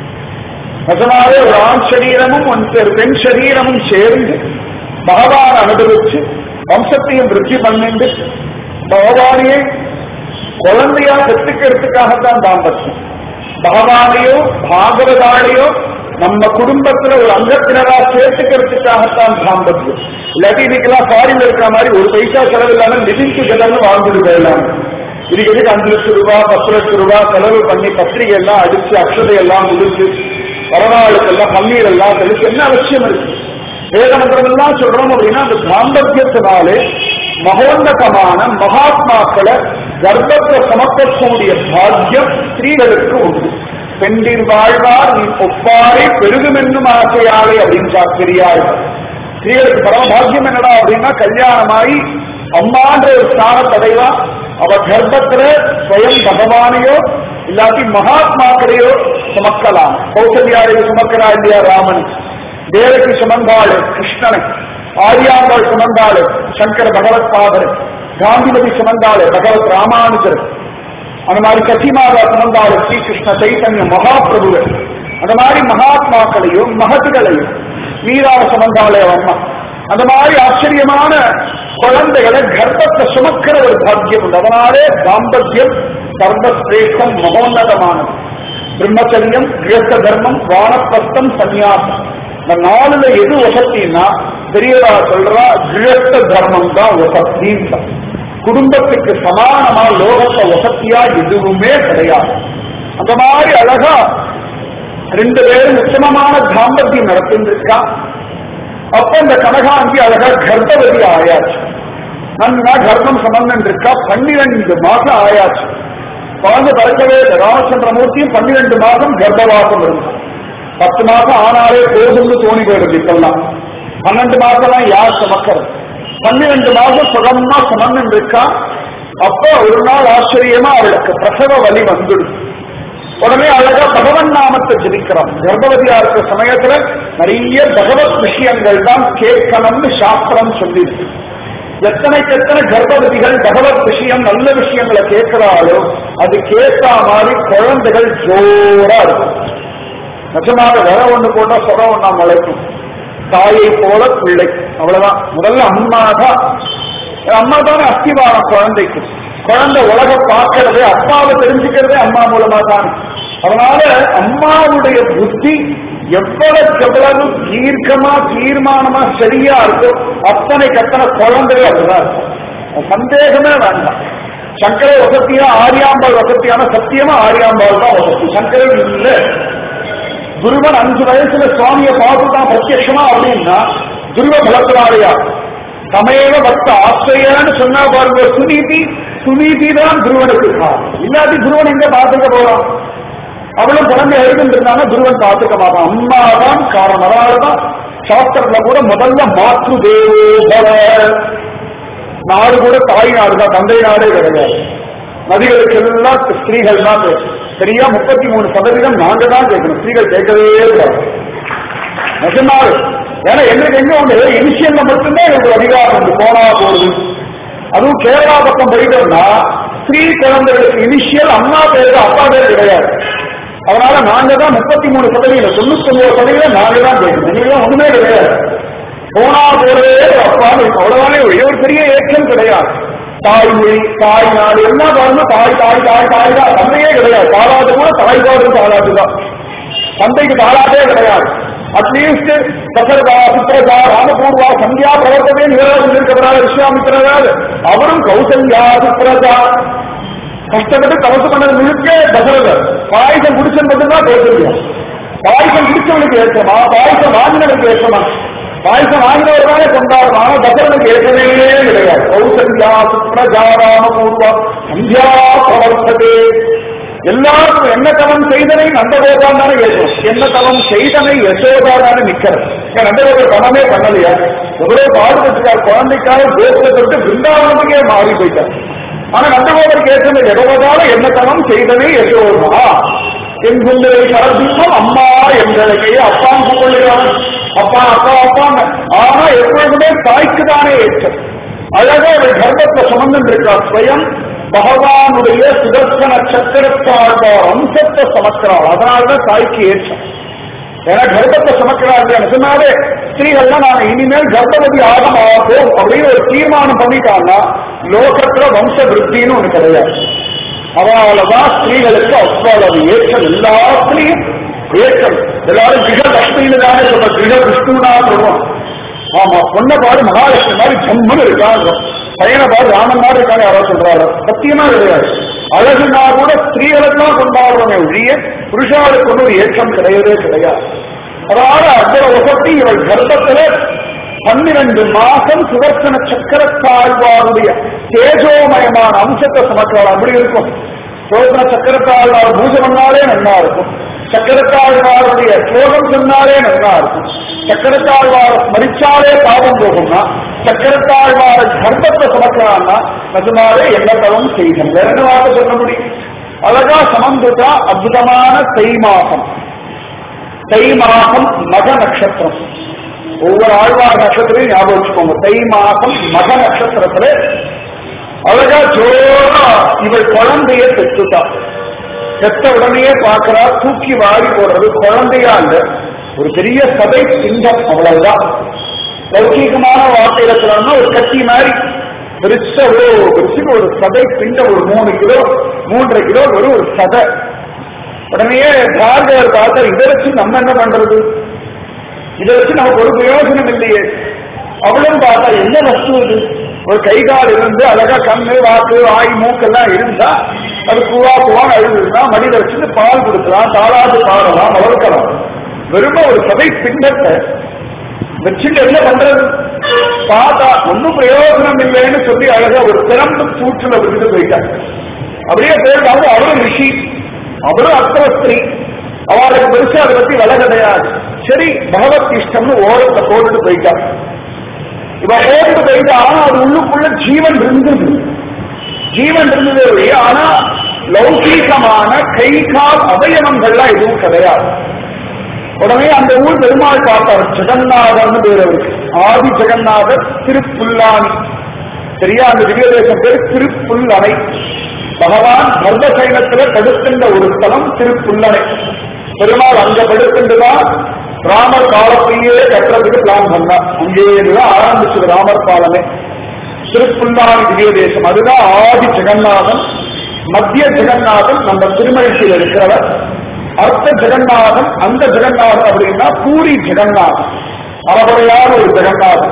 அதனாலே ஒரு ஆண் சரீரமும் ஒரு பெண் சரீரமும் சேர்ந்து பகவான் அனுபவிச்சு வம்சத்தையும் விருத்தி பண்ணிட்டு பகவானையே குழந்தையா பெற்றுக்கிறதுக்காகத்தான் தாம்பத்தியம். பகவானையோ பாகவதாலையோ நம்ம குடும்பத்துல ஒரு அங்கத்தினரா சேர்த்துக்கிறதுக்காகத்தான் தாம்பத்தியம். இல்லாட்டி இன்னைக்கெல்லாம் ஃபாரின்ல இருக்கிற மாதிரி ஒரு பைசா செலவில்லாம லிவிங் டுகெதர்னு வாழ்ந்துட்டு போயிடலாம். இதுக்கு 5 லட்சம் ரூபாய் 10 லட்சம் ரூபாய் செலவு பண்ணி பத்திரிகை எல்லாம் அடிச்சு அக்ஷதை எல்லாம் முடிச்சு வரநாளுக்கெல்லாம் பன்னீர் எல்லாம் தெளிச்சு என்ன அவசியம் இருக்கு? வேதமந்திரம் எல்லாம் சொல்றோம் அப்படின்னா அந்த தாம்பத்தியத்தினாலே மகோன்னதமான மகாத்மாக்களை கர்ப்பத்தை சமர்ப்பக்கூடிய பாக்கியம் ஸ்திரீகளுக்கு உண்டு. பெண்டின் வாழ்வார் நீ ஒப்பாரை பெருகும் என்னும் ஆசையாளே அப்படின்னு பெரியார்கள். ஸ்திரீகளுக்கு பரமபாகியம் என்னடா அப்படின்னா கல்யாணமாயி அம்மான்ற ஒரு ஸ்தானத்தடைவா அவ கர்ப்பத்துல ஸ்வயம் பகவானையோ இல்லாட்டி மகாத்மாக்களையோ சுமக்கலாம். கௌசல்யாரையோ சுமக்கிறா இல்லையா ராமன், தேவகி சுமந்தாள் கிருஷ்ணனை, ஆரியாம்பாள் சுமந்தாள் சங்கர பகவத் பாதர், காந்திமதி சுமந்தாள் பகவத் ராமானுஜர், அந்த மாதிரி கசிமாதா சுமந்தாள் ஸ்ரீகிருஷ்ண சைத்தன்ய மகாபிரபுகள். அந்த மாதிரி மகாத்மாக்களையும் மகத்துகளையும் மீரான சுமந்தாளே அம்மா. அந்த மாதிரி ஆச்சரியமான குழந்தைகளை கர்ப்பத்தை சுமக்கிற ஒரு பாக்கியம் உண்டு. அதனாலே தாம்பத்தியம் சர்வசிரேஷ்டம் மகோன்னதமானது. பிரம்மச்சரியம், கிரக தர்மம், வானப்பிரஸ்தம், சன்னியாசம். இந்த 4ல எது வசத்தின்னா பெரியவா சொல்றா கிரக தர்மம் தான் வசத்தின்னு. குடும்பத்துக்கு சமானமா லோகத்தை வசத்தியா எதுவுமே கிடையாது. அந்த மாதிரி அழகா 2 பேரும் உத்தமமான தாம்பத்தியம் நடத்திருக்கா. அப்ப இந்த கனகாங்கி அழகா கர்ப்பவதி ஆயாச்சு. நல்லா கர்ப்பம் சம்பந்தம் இருக்கா. 12 மாசம் ஆயாச்சு. குழந்தை பிறக்கவே இல்லை. ராமச்சந்திரமூர்த்தியும் 12 மாதம் கர்ப்பவாசம் இருந்தார். 10 மாசம் ஆனாலே போதும்னு தோணி போயிடுது. இப்பெல்லாம் 12 மாசம்லாம் யார் சுமக்கிறது? 12 மாசம் சுகமா சுமந்து இருக்கா. அப்ப ஒரு நாள் ஆச்சரியமா அவளுக்கு பிரசவ வலி வந்துடுது. உடனே அழகா பகவன் நாமத்தை ஜபிக்கிறான். கர்ப்பவதியா இருக்கிற சமயத்துல நிறைய பகவத் விஷயங்கள் தான் கேட்கணும்னு சாஸ்திரம் சொல்லிருக்கு. எத்தனை கர்ப்பவதிகள் பகவத் விஷயம் நல்ல விஷயங்களை கேட்கிறாளோ அது கேட்கா மாதிரி குழந்தைகள் ஜோரா இருக்கும். நிஜமாக வேற ஒண்ணு போட்டா சொல்ல ஒண்ணா முளைக்கும். தாயை போல பிள்ளை, அவ்வளவுதான். முதல்ல அம்மா தானே அஸ்திவாரம் குழந்தைக்கு. குழந்தை உலகம் பார்க்கறதே, அப்பாவை தெரிஞ்சுக்கிறதே அம்மா மூலமா தான். அதனால அம்மாவுடைய புத்தி எவ்வளவு தீர்க்கமா தீர்மானமா சரியா இருக்கோ அத்தனை குழந்தைகள் அப்படிதான் இருக்கும். சந்தேகமே வேண்டாம். சங்கர வசத்தியா ஆரியாம்பாள் வசத்தியான சத்தியமா ஆரியாம்பாள் தான் வசதி. சங்கரன் இல்ல. துருவன் 5 வயசுல சுவாமியை பார்த்துதான் பிரத்யட்சமா அப்படின்னா துருவ பலத்தினாலையா சமயவ பக்த ஆசிரியான்னு சொன்னா பாருங்க. சுனீதி தான் துருவனுக்கு காரணம். இல்லாட்டி துருவன் எங்க பார்த்துக்க போறான்? அவளும் குழந்தை எழுதுன்றாங்க, துருவன் பார்த்துக்க மாட்டான். அம்மாதான் காரணம். அதனாலதான் சாஸ்திரத்துல கூட முதல்ல மாற்று தேவோபவ. நாடு கூட தாய் நாடு தான், தந்தை நாடே கிடையாது. நதிகளுக்கு எல்லாம் ஸ்திரீகள் தான் பேசும். சரியா 33% நாங்க தான் கேட்கணும், ஸ்திரீகள் கேட்கவே கூடாது. நிஜமாவே. ஏன்னா எங்களுக்கு எங்க உண்டு இனிஷியல்ல மட்டும்தான் எனக்கு அதிகாரம் உண்டு. போனா போகுது. அதுவும் கேரளா பக்கம் போயிட்டோம்னா ஸ்திரீ குழந்தைகளுக்கு இனிஷியல் அம்மா பேரு அப்பா பேர் கிடையாது. அதனால நாங்க தான் 33%, 99% நாங்க தான் கேட்கணும். எங்களுக்கு ஒண்ணுமே கிடையாது. போனா போறதே அப்பா அவ்வளவுதானே. ஒரு பெரிய ஏற்றம் கிடையாது. தாய்மொழி தாய் நாடு என்ன பாருங்க. தாய் தாய் தாய் தாய் தான். தந்தையே கிடையாது. தாளாது கூட தாய்பாடு தாளாதுதான். தந்தைக்கு தாளாதே கிடையாது. அட்லீஸ்ட் தசரதா சுப்ரதா ராமபூர்வா சந்தியா பிரவர்த்தமே நிகழ்ச்சிருக்கிறார் விஸ்வாமித்திரர். அவரும் கௌசல்யா சுப்ரதா கஷ்டப்பட்டு தவசு பண்ணது முழுக்க தசரதர். பாயசம் குடிச்சது மட்டும்தான் கௌசல்யா. பாயசம் குடிச்சவனுக்கு ஏற்றமா, பாயசம் வாங்கினவனுக்கு ஏற்றமா? பாயசம் வாங்கினவர்தானே கொண்டாடுறோம். ஆனா தசரனுக்கு ஏற்றமே கிடையாது. கௌசல்யா சுப்ரஜா ராமபூர்வா சந்தியா பிரவர்த்ததே. எல்லாருக்கும் என்ன தவம் செய்தனை நந்தகோபால் தானே கேட்கும். என்ன தவம் செய்தனை யசோதா தானே நிக்கிறது. நந்தகோபால் தவமே பண்ணலையா? எவ்வளவு பாடுபட்டுட்டார் குழந்தைக்காக. கோபுரத்தை பிருந்தாவனத்துக்கே மாறி போயிட்டார். ஆனா நந்தகோபருக்கு ஏற்றது எவ்வளவுதால என்ன தவம் செய்தனை யசோதா. என் குந்தரை சரபிம்பம் அம்மா என்றதையே அப்பான் கூப்பிடுகிறான். அப்பா அப்பா அப்பாங்க. ஆனா எப்பொழுதுமே தாய்க்கு தானே ஏற்றம். அழகா ஒரு கர்ப்பத்தை சுமந்து இருக்கா. ஸ்வயம் பகவானுடைய சுதர்சன சக்கரத்தாழ்வார் அம்சத்தை சமக்கிறார். அதனால்தான் தாய்க்கு ஏற்றம். ஏன்னா கர்ப்பத்தை சமக்கிறார்கள் நிஜமாவே ஸ்திரீகள்லாம் நாங்க இனிமேல் கர்ப்பவதி ஆக மாட்டோம் அப்படின்னு ஒரு தீர்மானம் பண்ணிட்டாங்கன்னா லோகத்துல வம்ச விருத்தின்னு ஒண்ணு கிடையாது. அதனாலதான் ஸ்திரீகளுக்கு அவ்வளவு ஏற்றம். எல்லாத்திலையும் ஏற்றம். எல்லாரும் கிரகலட்சுமியில தானே சொல்ற. கிரக விஷ்ணுனா சொல்லுவோம். ஆமா, பொண்ணை பாடு மகாலட்சுமி மாதிரி ஜம்முன்னு இருக்காங்க. பையனை பாடு ராமன் மாதிரி இருக்காங்க யாராவது சொல்றாரு. சத்தியமா கிடையாது. அழகுனா கூட ஸ்திரீகளுக்கெல்லாம் கொண்டாடுறவங்க ஒழிய புருஷாளுக்கு ஒன்றும் ஒரு ஏற்றம் கிடையவே கிடையாது. அதனால அவ்வளவு வசதி இவள் கர்ப்பத்துல 12 மாசம் சுதர்சன சக்கரத்தாழ்வாருடைய தேஜோமயமான அம்சத்தை சமக்கிறாள். அப்படி இருக்கும். சுதர்சன சக்கரத்தாழ்வார் பூஜை பண்ணாலே நல்லா இருக்கும். சக்கரத்தாழ்வாருடைய ஸ்லோகம் சொன்னாலே நல்லா இருக்கும். சக்கரத்தாழ்வார ஸ்மரிச்சாலே பாவம் போகும்னா சக்கரத்தாழ்வார கர்ப்பத்தை சுமக்கிறான்னா நிஜமாவே என்ன தவம் செய்யும். வேற என்ன வார்த்தை சொல்ல முடியும்? அழகா சமந்துட்டா அற்புதமான தை மாசம். தை மாசம் மக நட்சத்திரம். ஒவ்வொரு ஆழ்வார் நட்சத்திரையும் ஞாபகம் வச்சுக்கோங்க. தை மாசம் மக நட்சத்திரத்துல அழகா ஜோரா இவள் குழந்தைய பெற்றுட்டா. பெற்ற உடனே பார்க்கிறா. தூக்கி வாரி போடுறது குழந்தையா இல்ல, ஒரு பெரிய சதை சிங்கம். அவ்வளவுதான். லௌகீகமான வார்த்தையில சொல்லணும்னா ஒரு கட்டி மாதிரி பெருச ஒரு சதை பிண்டம். ஒரு 3 கிலோ 3.5 கிலோ ஒரு சதை. உடனே பார்கவர் பார்த்தா இதை வச்சு நம்ம என்ன பண்றது? இதை வச்சு நமக்கு ஒரு பிரயோஜனம் இல்லையே. அவளும் பார்த்தா என்ன வஸ்து இது? ஒரு கைகால் இருந்து அழகா கண்ணு வாக்கு வாய் மூக்கெல்லாம் இருந்தா அது பூவான்னு அழுதுன்னா மடியில வச்சுட்டு பால் கொடுக்கலாம், தாளாது பாடலாம், வளர்க்கலாம். வெறும ஒரு சதை பிண்டத்தை வச்சுட்டு என்ன பண்றது? பார்த்தா ஒன்னும் பிரயோஜனம் இல்லைன்னு சொல்லி அழகா ஒரு திறம்பு சூற்றுல விட்டுட்டு போயிட்டாங்க. அப்படியே போயிட்டாங்க. அவரும் ரிஷி, அவரும் அர்த்தவஸ்திரி, அவளுக்கு பெருசா அதை பத்தி விலை கிடையாது. சரி பகவத் இஷ்டம்னு ஓரத்தை போட்டுட்டு போயிட்டார். இவ போட்டு போயிட்டா, ஆனா அது உள்ளுக்குள்ள ஜீவன் இருந்தது, ஜீவன் இருந்தது. ஆனா லௌகீகமான கை கால் அவயவங்கள்லாம் எதுவும் கிடையாது. உடனே அந்த ஊர் பெருமாள் பார்த்தார், ஜெகநாதர்னு பேர் அவருக்கு, ஆதி ஜெகநாதர் திருப்புல்லானி. சரியா, அந்த திவ்ய தேசம் பேர் திருப்புல்லணை. பகவான் பர்வசைனத்துல படுக்கின்ற ஒரு ஸ்தலம் திருப்புல்லணை. பெருமாள் அங்க படுக்கின்றுதான் ராமர் காலத்தையே கட்டுறதுக்கு பிளான் பண்ணார். அங்கேயேதான் ஆரம்பிச்சது ராமர் பாலமே. திருப்புல்லானி திவ்ய தேசம், அதுதான் ஆதி ஜெகநாதன். மத்திய ஜெகநாதன் நம்ம திருமழிசையில் இருக்கிறவர். அர்த்த ஜெகநாதன், அந்த ஜெகநாதன் அப்படின்னா பூரி ஜெகநாதன், அறகுறையான ஒரு ஜெகநாதன்.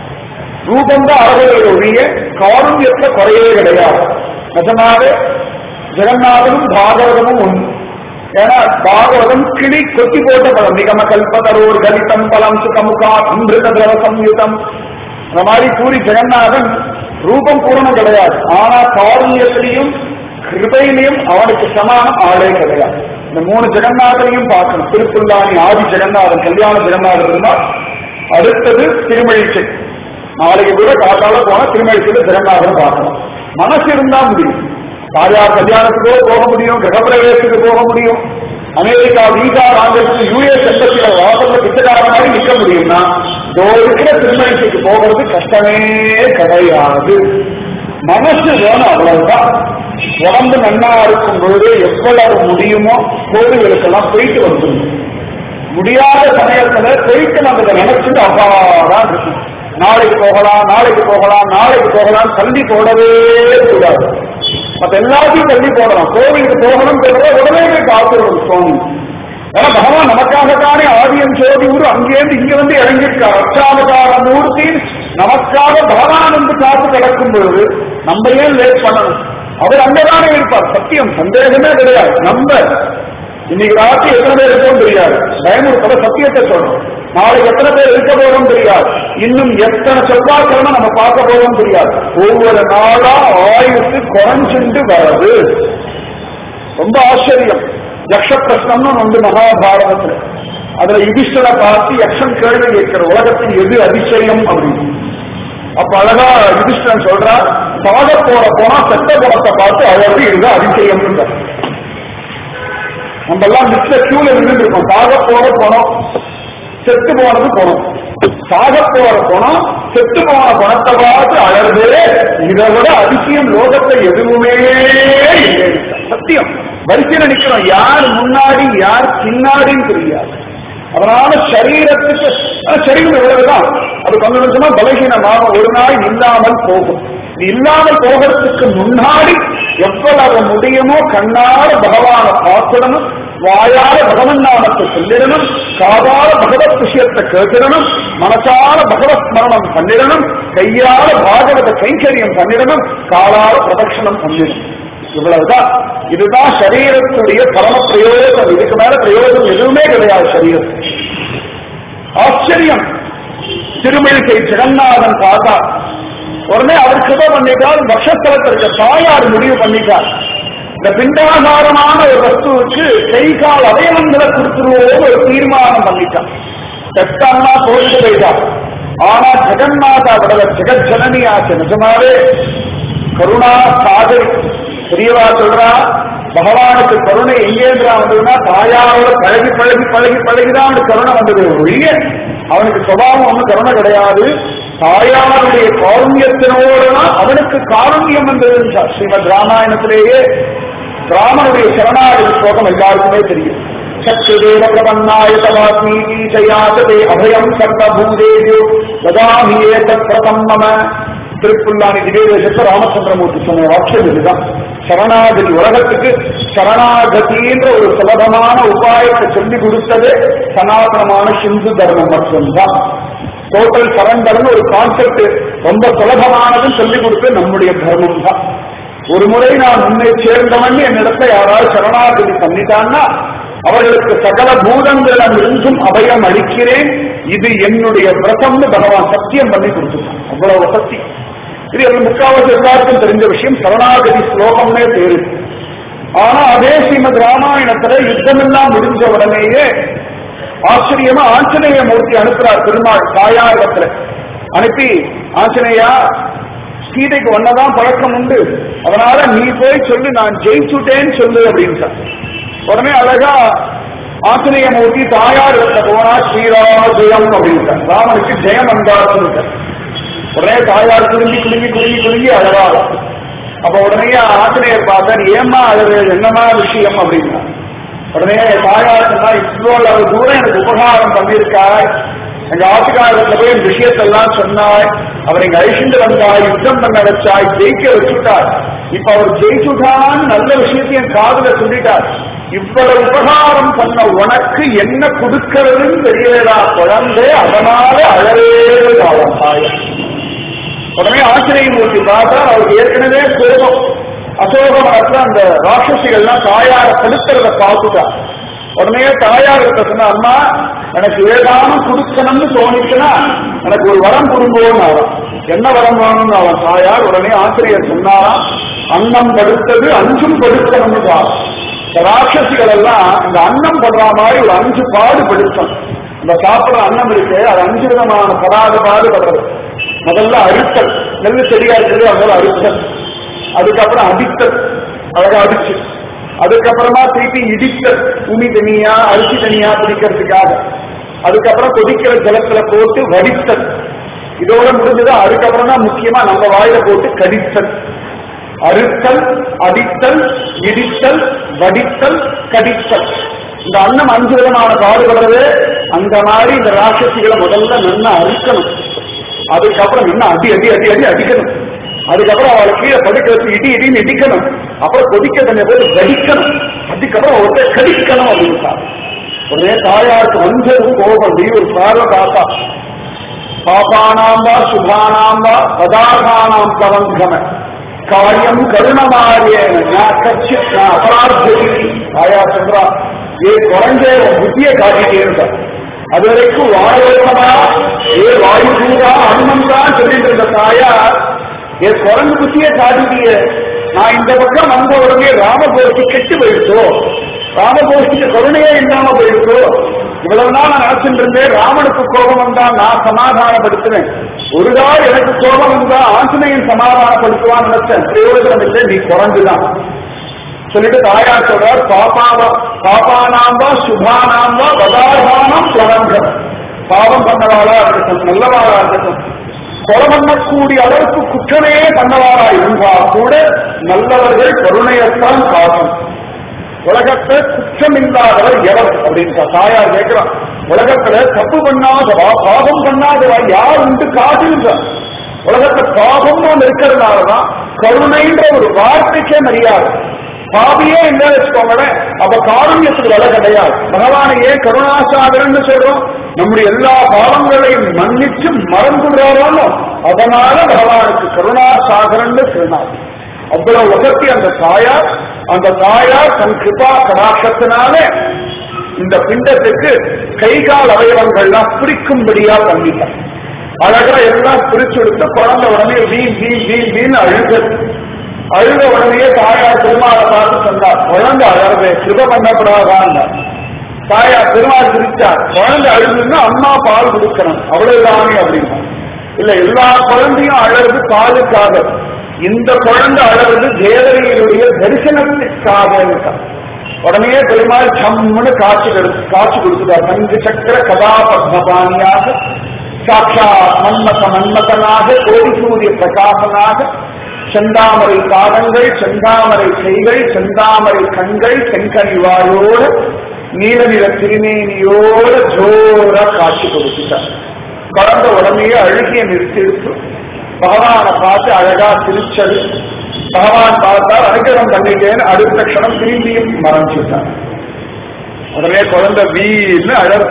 ரூபந்தான் அறகுறை ஒழிய காருண்யத்துல குறையே கிடையாது. நிஜமாவே ஜெகநாதனும் பாகவதமும் ஒன்று. ஏன்னா பாகவதம் கிளி கொத்தி போட்ட பலம். நிகம கல்பதரோர் கலிதம் பலம் சுகமுகா அமிர்த திரவ சம்யுதம். அந்த மாதிரி பூரி ஜெகநாதன் ரூபம் பூரணம் கிடையாது, ஆனா காருண்யத்திலையும் கிருபையிலையும் அவனுக்கு சமானம் ஆளே கிடையாது. இந்த மூணு ஜெகநாதனையும் பார்க்கணும். திருப்புல்லானி ஆதி ஜெகநாதன், கல்யாண ஜெகநாதன் இருந்தால் அடுத்தது திருமழிசை. நாளைக்கு கூட காத்தால போனா திருமழிசையில ஜெகநாதன் பார்க்கணும். மனசு இருந்தா முடியும். தாயார் கல்யாணத்துக்கோ போக முடியும், கிரகப்பிரவேசத்துக்கு போக முடியும், அமெரிக்கா வீசா வாங்கிறதுக்கு யுஎஸ் எம்பசியில வாசல்ல பிச்சைக்கார மாதிரி நிற்க முடியும்னா இருக்கிற திருமழிசைக்கு போகிறது கஷ்டமே கிடையாது. மனசு வேணும், அவ்வளவுதான். உடம்பு நன்னா இருக்கும் பொழுது எவ்வளவு முடியுமோ கோவில்களுக்கெல்லாம் போயிட்டு வந்துடும். முடியாத சமயத்துல போயிட்டு நம்ம நினைச்சுட்டு அப்பாதான் இருக்கும். நாளைக்கு போகலாம், நாளைக்கு போகலாம், நாளைக்கு போகலாம் தள்ளி போடவே கூடாது. மற்ற எல்லாத்தையும் தள்ளி போடலாம். கோவிலுக்கு போகணும் உடனே போய் காத்துடும் சுவாமி. ஏன்னா பகவான் நமக்காகத்தானே ஆதியம் சோதி ஊர் அங்கேருந்து இங்க வந்து இறங்கியிருக்கார். அச்சாவதார மூர்த்தி நமக்காக பகவான் வந்து காத்து கிடக்கும் பொழுது நம்ம ஏன் லேட் பண்ணணும்? அவர் அங்கதானே இருப்பார். சத்தியம், சந்தேகமே கிடையாது. நம்ம இன்னைக்கு ராத்திரி எத்தனை பேர் இருக்கவும் தெரியாது, பயமுறுத்த சத்தியத்தை சொல்றோம். நாளைக்கு எத்தனை பேர் இருக்க போறோம் தெரியாது, இன்னும் எத்தனை செவ்வாய்க்கிழமை நம்ம பார்க்க போறோம் தெரியாது. ஒவ்வொரு நாளா ஆயுசு குறைஞ்சுண்டு வருது. ரொம்ப ஆச்சரியம். யக்ஷ பிரஸ்னம்னு ஒன்று மகாபாரதத்துல, அதுல யுதிஷ்டரை பார்த்து யக்ஷன் கேள்வி கேட்கிற உலகத்தில் எது அதிசயம் அப்படின்னு. அப்ப அழகா யுதிஷ்டன் சொல்றா, சாக போனா செத்த குணத்தை பார்த்து அழகு இதுதான் அதிசயம். நம்ம எல்லாம் மிச்ச கியூல நின்று இருக்கோம். சாக போனோம், செத்து போனது போனோம். சாக போனோம், செத்து போன குணத்தை பார்த்து அழகு இதை விட அதிசயம் லோகத்தை எதுவுமே இல்லை. சத்தியம். வரிசையில நிக்கிறோம், யார் முன்னாடி யார் பின்னாடின்னு தெரியாது. அதனால சரீரத்துக்கு சரீரம் எவ்வளவுதான், அது கொஞ்சம் கொஞ்சமா பலகீனமாக ஒரு நாள் இல்லாமல் போகும். இது இல்லாமல் போகிறதுக்கு முன்னாடி எவ்வளவு முடியுமோ கண்ணால பகவான பார்த்துடணும், வாயால பகவன் நாமத்தை சொல்லிடணும், காதால பகவத் விஷயத்தை கேட்டிடணும், மனசால பகவத் ஸ்மரணம் பண்ணிடணும், கையால பாகவத கைங்கரியம் பண்ணிடணும், காலால பிரதட்சணம் பண்ணிடணும். இவ்வளவுதான். இதுதான் சரீரத்துடைய பரம பிரயோஜனம். இதுக்கு மேல பிரயோஜனம் எதுவுமே கிடையாது சரீரம். ஆச்சரியம். திருமழிசை ஜெகநாதன் பார்த்தா உடனே அவர் கிருபை பண்ணிட்டார். பக்ஷஸ்தலத்திற்கு தாயார் முடிவு பண்ணிட்டார், இந்த பிண்டாகாரமான ஒரு வஸ்துவுக்கு கை கால் அவயவங்களை கொடுத்துருவோம் ஒரு தீர்மானம் பண்ணிட்டார். தட்டானா போயிட்டு போயிட்டார். ஆனா ஜெகநாதா விடல, ஜெகத் ஜனனியாச்சு. நிஜமாவே கருணா சாகரி. பெரியவா சொல்றா, பகவானுக்கு கருணை எங்கேன்றா வந்ததுன்னா தாயாரோட பழகி பழகி பழகி பழகிதான் அவனுக்கு கருணை வந்தது ஒழிய அவனுக்கு சுபாவம் ஒன்றும் கருணை கிடையாது. தாயாருடைய காருண்யத்தினோடுதான் அவனுக்கு காருண்யம் வந்தது. ஸ்ரீமத் ராமாயணத்திலேயே ராமனுடைய சரணாகதி ஸ்லோகம் எல்லாருக்குமே தெரியும். சக்திதேவ பிரபன்னாயதவாத்மீதி ஜயாதே அபயம் சர்வபூதேஜோ வதாமியே தத்பிரதம் மம. திருப்புல்லானி திவ்யதேசத்தை ராமச்சந்திரமூர்த்தி சொன்ன வாக்கியம் இதுதான். சரணாகதி, உலகத்துக்கு சரணாகதின்ற ஒரு சுலபமான உபாயத்தை சொல்லி கொடுத்தது சனாதனமான ஹிந்து தர்மம் மட்டும்தான். டோட்டல் சரண்டர்னு ஒரு கான்செப்ட் ரொம்ப சுலபமானதுன்னு சொல்லி கொடுத்து நம்முடைய தர்மம் தான். ஒரு முறை நான் உன்னை சேர்ந்தவன் என்னிடத்தை யாராவது சரணாகதி பண்ணிட்டான்னா அவர்களுக்கு சகல பூதங்களிடம் இருந்தும் அபயம் அளிக்கிறேன், இது என்னுடைய விரதம்னு பகவான் சத்தியம் பண்ணி கொடுத்துட்டான். அவ்வளவு சக்தி. இது முக்காவாசி எல்லாருக்கும் தெரிஞ்ச விஷயம். சரணாகதி ஸ்லோகம்னே பேரு. ஆனா அதே ஸ்ரீமத் ராமாயணத்துல யுத்தமெல்லாம் முடிஞ்ச உடனேயே ஆச்சரியமா ஆஞ்சநேய மூர்த்தி அனுப்புறார் பெருமாள் தாயாரத்துல அனுப்பி, ஆஞ்சநேயா சீதைக்கு ஒன்னதான் பழக்கம் உண்டு, அதனால நீ போய் சொல்லு நான் ஜெயிச்சுட்டேன்னு சொல்லு அப்படின்னு. உடனே அழகா ஆஞ்சநேய மூர்த்தி தாயார் போனா ஸ்ரீராம ஜெயம் அப்படின்ட்டார், ராமனுக்கு ஜெயம் வந்தார். உடனே தாயார் குலுங்கி குலுங்கி குலுங்கி குலுங்கி அழகாக. அப்ப உடனே ஆஞ்சநேயர் பார்த்தார், ஏமா அழகு, என்னமா விஷயம் அப்படின்னா. உடனே தாயார் சொன்னா, இவ்வளவு தூரம் எனக்கு உபகாரம் பண்ணியிருக்காய், எங்க ஆட்டுக்காரத்துல போய் என் விஷயத்தெல்லாம் சொன்னாய், அவர் எங்க அழிச்சுட்டு வந்தாய், யுத்தம் பண்ண வச்சாய், ஜெயிக்க வச்சுட்டார், இப்ப அவர் ஜெயிச்சுட்டான்னு நல்ல விஷயத்தையும் காதுல சொல்லிட்டார், இவ்வளவு உபகாரம் பண்ண உனக்கு என்ன கொடுக்கிறதுன்னு தெரியலா குழந்தை, அதனால அழகே காலம் தாய். உடனே ஆஞ்சநேய மூர்த்தி பார்த்தா அவருக்கு ஏற்கனவே கோபம், அசோக மரத்துல அந்த ராட்சசிகள்லாம் தாயார செலுத்துறத பார்த்துட்டார். உடனே தாயார் கிட்ட சொன்ன, அம்மா எனக்கு ஏதானும் கொடுக்கணும்னு தோணிச்சுன்னா எனக்கு ஒரு வரம் கொடுங்கோன்னு அவன். என்ன வரம் வேணும்னு அவன் தாயார். உடனே ஆசிரியர் சொன்னாராம், அன்னம் படுத்தது அஞ்சும் படுக்கணும்னு தான். இந்த ராட்சசிகள் எல்லாம் இந்த அன்னம் படுற மாதிரி ஒரு 5 பாடு படுத்தம். இந்த சாப்பிடுற அன்னம் இருக்கு, அது 5 விதமான பாடுபடுறது. முதல்ல அறுத்தல், நெல் செடியா இருக்குது அதனால அறுத்தல், அதுக்கப்புறம் அடித்தல், அழகா அடிச்சு, அதுக்கப்புறமா திருப்பி இடித்தல், உமி தனியா அரிசி தனியா பிடிக்கிறதுக்காக, அதுக்கப்புறம் கொதிக்கிற ஜலத்துல போட்டு வடித்தல், இதோட முடிஞ்சது. அதுக்கப்புறம் தான் முக்கியமா நம்ம வாயில போட்டு கடித்தல். அறுத்தல், அடித்தல், இடித்தல், வடித்தல், கடித்தல். இந்த அன்னம் 5 விதமான பாடுபடுறது. அந்த மாதிரி இந்த ராட்சசிகளை முதல்ல நல்லா அறுக்கணும், அதுக்கப்புறம் நல்லா அடி அடி அடி அடி அடிக்கணும், அதுக்கப்புறம் அவளை கீழே படுக்கிறது இடி இடின்னு இடிக்கணும், அப்புறம் கொதிக்க தண்ணியை போட்டு வடிக்கணும், அதுக்கப்புறம் ஒருத்தர் கடிக்கணும் அப்படின்னு. உடனே தாயாருக்கு வஞ்சரும் கோபம், நீ ஒரு பார்வை பார்த்தா, பாபானாம்பா சுபானாம்பா பதார்த்தானாம் கவங்கம காரியம் கருணமாரியேன அபரார்த்தி. தாயார் சொல்றா, ஏ குறைஞ்ச புத்திய காட்டிட்டே, அது வரைக்கும் வாயோகமா ஏ வாயு பூரா அனுமன் தான் சொல்லிட்டு இருந்த தாயார், ஏ குரங்கு புத்திய காட்டிட்டிய, நான் இந்த பக்கம் வந்த உடனே ராமகோஷ்டி கெட்டு போயிடுச்சோ, ராமகோஷ்டிக்கு கருணையே இல்லாம போயிடுச்சோ, இவ்வளவு நாள் நான் நினைச்சுட்டு இருந்தேன் ராமனுக்கு கோபம் வந்தா நான் சமாதானப்படுத்துவேன், ஒரு நாள் எனக்கு கோபம் வந்தா ஆஞ்சநேயன் சமாதானப்படுத்துவான்னு நினைச்சேன், பிரயோஜனம் இல்லை, நீ குறைஞ்சுதான் சொல்லிட்டு தாயார் சொல்றார், பாபானாம்பா சுபானாம்பா பதார்த்தானாம் பிரபஞ்சம். பாவம் பண்ணவாளா இருக்கட்டும், நல்லவாளா இருக்கட்டும், கொலை பண்ணக்கூடிய அளவுக்கு குற்றமே பண்ணவாளா இருந்தா கூட நல்லவர்கள் கருணையத்தான் காணும். உலகத்தை குற்றம் இல்லாதவர் எவர் அப்படின்னு தாயார் கேட்கிறான். உலகத்துல தப்பு பண்ணாதவா பாவம் பண்ணாதவா யார் உண்டு காட்டுகின்றார். உலகத்தை பாவம் இருக்கிறதுனாலதான் கருணைன்ற ஒரு வார்த்தைக்கே மரியாதை. பாவியே என்ன வச்சுக்கோங்களேன், அப்ப காருண்யத்துக்கு விலை கிடையாது. பகவானையே கருணாசாகரன்னு சொல்றோம், நம்முடைய எல்லா பாவங்களையும் மன்னிச்சு மறந்துடுறாரோ, அதனால பகவானுக்கு கருணாசாகரன்னு சொன்னார். அவ்வளவு உகத்தி அந்த தாயார் தன் கிருபா கடாட்சத்தினால இந்த பிண்டத்துக்கு கை கால் அவயவங்கள்லாம் பிரிக்கும்படியா பண்ணிட்டார். அழகா எல்லாம் பிரிச்சு எடுத்து குழந்தை உடனே வீண் வீண் வீண் வீண் அழுத உடனே தாயார் திருமாலை பார்த்து சொன்னார், குழந்தை அழகு கிருப பண்ணப்படாதான். தாயார் திருமால் பிரிச்சார், குழந்தை அழுதுன்னா அம்மா பால் கொடுக்கணும் அவ்வளவுதானே அப்படின்னா. இல்ல, எல்லா குழந்தையும் அழகு பாலுக்காக, இந்த குழந்தை அழகு தேவதையினுடைய தரிசனத்திற்காக. உடனே பெருமாள் சம்முன்னு காட்சி கொடுத்துட்டார். 5 சக்கர கதா பத்மபாணியாக, சாட்சா மன்மதனாக, கோடி சூரிய பிரகாசனாக, செந்தாமரை பாதங்கள், செந்தாமரை கைகள், செந்தாமரை கண்கள், செங்கனி வாயோடு நீல நிற திருமேனியோட ஜோர காட்சி கொடுத்துட்டார். குழந்தை உடனே அழுகிய நிறுத்திடுத்து பகவானை பார்த்து அழகா சிரிச்சது. பகவான் பார்த்தால் அனுகிரகம் பண்ணிட்டேன்னு அடுத்த க்ஷணம் திரும்பியும் மறைஞ்சுட்டார். உடனே குழந்தை வீன்னு அழகு.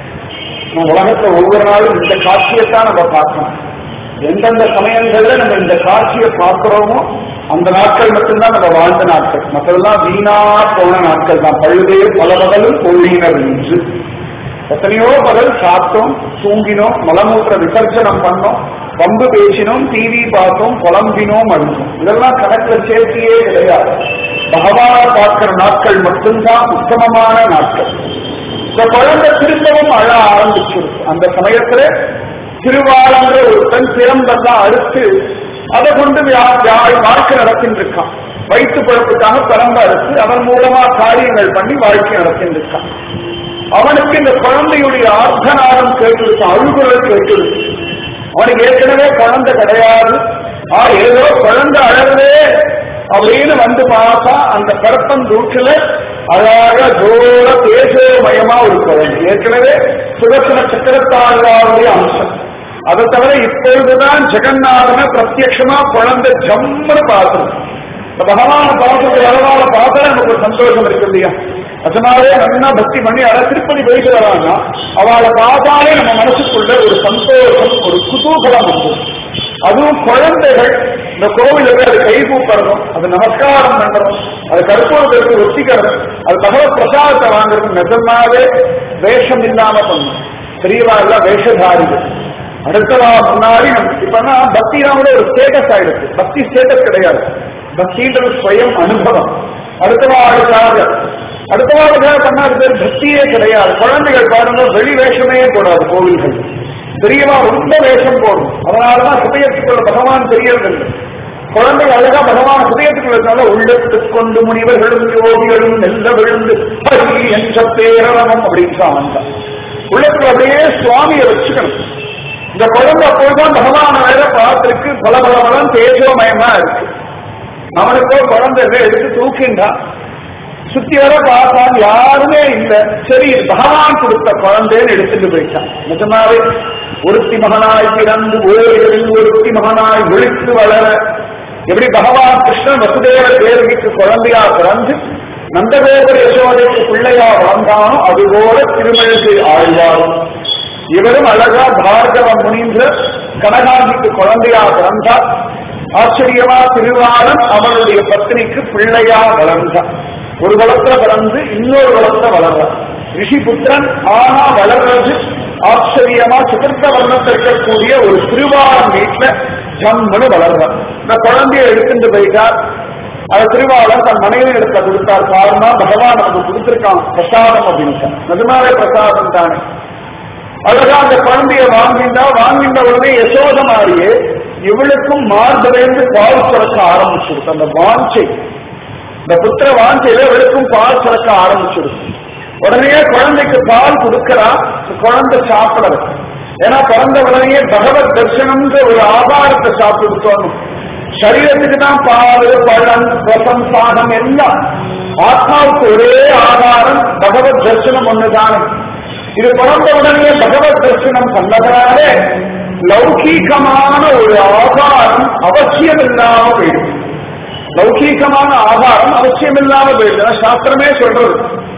உலகத்தை ஒவ்வொரு நாளும் இந்த காட்சியைத்தான் நம்ம பார்க்கணும். எந்தெந்த சமயங்கள்ல நம்ம இந்த காட்சியை பார்க்கிறோமோ அந்த நாட்கள் மட்டும்தான் நம்ம வாழ்ந்த நாட்கள், மற்றதெல்லாம் வீணா போன நாட்கள் தான். பழுதே பல பகலும் பொழியினர் என்று எத்தனையோ பகல் சாப்பிட்டோம், தூங்கினோம், மலமூத்திர விசர்ஜனம் பண்ணோம், வம்பு பேசினோம், டிவி பார்த்தோம், புலம்பினோம், அழுத்தோம். இதெல்லாம் கணக்குல சேர்த்தியே கிடையாது. பகவான பார்க்கிற நாட்கள் மட்டும்தான் உத்தமமான நாட்கள். இந்த குழந்தை திரும்பவும் அழ ஆரம்பிச்சிருக்கு. அந்த சமயத்துல திருவாளன்ற ஒரு பெண் திறம்பெல்லாம் அறுத்து அதை கொண்டு வாழ்க்கை நடத்தின்னு இருக்கான். வயிற்று பிழப்புக்காக பிறந்த அறுத்து அதன் மூலமா காரியங்கள் பண்ணி வாழ்க்கை நடத்தின்னு இருக்கான். அவனுக்கு இந்த குழந்தையுடைய ஆர்த்தநாதம் கேட்டுருக்கான், அழுகுறல் கேட்டுருக்கு. அவனுக்கு ஏற்கனவே குழந்தை கிடையாது. ஏதோ குழந்தை அழகுதே அப்படின்னு வந்து பார்த்தா அந்த கருப்பந்தூற்றுல அழகாக ஜோர தேசமயமா ஒரு குழந்தை. ஏற்கனவே சுதர்சன சக்கரத்தாழ்வாருடைய அம்சம். அதை தவிர இப்பொழுதுதான் ஜெகநாதனை பிரத்யட்சமா குழந்தை ஜம்முன்னு பார்க்கணும். பகவான பார்க்கறது வரவால பார்த்தா நமக்கு ஒரு சந்தோஷம் இருக்கு இல்லையா? அதனாலே நல்லா பக்தி பண்ணி அதை திருப்பதி போயிட்டு வராங்கன்னா அவளை பார்த்தாலே நம்ம மனசுக்குள்ள ஒரு சந்தோஷம், ஒரு குதூகலம் வந்து. அதுவும் குழந்தைகள் இந்த கோவிலுக்கு அது கை கூப்பறதும், அது நமஸ்காரம் பண்றதும், அது கற்பூரத்திற்கு ஒத்திக்கிறது, அது பகவத் பிரசாதத்தை வாங்குறது நிஜமாவே வேஷம் இல்லாம பண்ணும். பெரியவா எல்லாம் வேஷதாரிகள். அடுத்தவா முன்னாடி இப்பன்னா பக்தி நாமளே ஒரு ஸ்டேட்டஸ் ஆயிடுச்சு. பக்தி ஸ்டேட்டஸ் கிடையாது. பக்தின்றது ஸ்வயம் அனுபவம். அடுத்தவாளுக்காக பண்ணாது பேர் பக்தியே கிடையாது. குழந்தைகள் பாருங்க வெளி வேஷமே போடாது. கோவில்கள் பெரியவா ரொம்ப வேஷம் போடும். அதனாலதான் ஹிருதயத்துக்குள்ள பகவான் தெரியறதில்லை. குழந்தைகள் அழகா பகவான் ஹிருதயத்துக்குள்ள உள்ளத்துக் கொண்டு முனிவர்களும் யோகிகளும் நெல்ல விழுந்து ஹரி என்ற பேரவம் அப்படின்னு வந்தான். உள்ளத்துக்கு அப்படியே சுவாமியை வச்சுக்கணும். இந்த குழந்தை அப்போதுதான் பகவான வேற பார்த்திருக்கு. பலபலபலம் தேஜோமயமா இருக்கு. அவனுக்கோ குழந்தை எடுத்து தூக்கின்றான். சுத்தி வர பார்த்தான், யாருமே இல்லை. சரி, பகவான் கொடுத்த குழந்தைன்னு எடுத்துட்டு போயிட்டான். நிஜமாவே ஒருத்தி மகனாய் பிறந்து ஓரில் ஒருத்தி மகனாய் விழித்து வளர எப்படி பகவான் கிருஷ்ணன் வசுதேவ தேவகிக்கு குழந்தையா பிறந்து நந்தகோபுர யசோதைக்கு பிள்ளையா வளர்ந்தானோ அதுபோல திருமழிசை ஆழ்வாரும் இவரும் அழகா பார்கவ முனின்ற கனகாந்திக்கு குழந்தையா பிறந்தார். ஆச்சரியமா திருவாளன் அவருடைய பத்னிக்கு பிள்ளையா வளர்ந்தார். ஒரு குலத்துல பிறந்து இன்னொரு குலத்துல வளர்றார். ரிஷிபுத்திரன் ஆனா வளர்றது ஆச்சரியமா சதுர்த்த வர்ணத்தில் இருக்கக்கூடிய ஒரு திருவாளன் வீட்டுல ஜம்முன்னு வளர்றார். இந்த குழந்தைய எடுத்துட்டு போயிட்டார். அது திருவாளன் தன் மனைவி இடத்துல கொடுத்தார். காரணம் பகவான் நமக்கு கொடுத்திருக்கான் பிரசாதம் அப்படின்னு. நிஜமாவே பிரசாதம் தானே. அழகா அந்த குழந்தைய வாங்கின்ற உடனே யசோத மாதிரியே இவளுக்கும் மார்பலேந்து பால் சுரக்க ஆரம்பிச்சிருக்கு. அந்த வாஞ்சை, இந்த புத்திர வாஞ்சையில இவளுக்கும் பால் சுரக்க ஆரம்பிச்சிருக்கு. உடனே குழந்தைக்கு பால் கொடுக்கிறா. குழந்தை சாப்பிடறது. ஏன்னா பிறந்த உடனே பகவத் தர்சனம்ன்ற ஒரு ஆகாரத்தை சாப்பிட்டு சரீரத்துக்கு தான் பால், பழம், ரசம், சாதம் எல்லாம். ஆத்மாவுக்கு ஒரே ஆகாரம் பகவத் தர்சனம் ஒண்ணுதானே. இது பிறந்த உடனே பகவத் தரிசனம் பண்ணதுனாலே லௌகீகமான ஒரு ஆகாரம் அவசியம் இல்லாம போயிடும். லௌகீகமான ஆகாரம் அவசியம் இல்லாம போயிடுது. சாஸ்திரமே சொல்றது.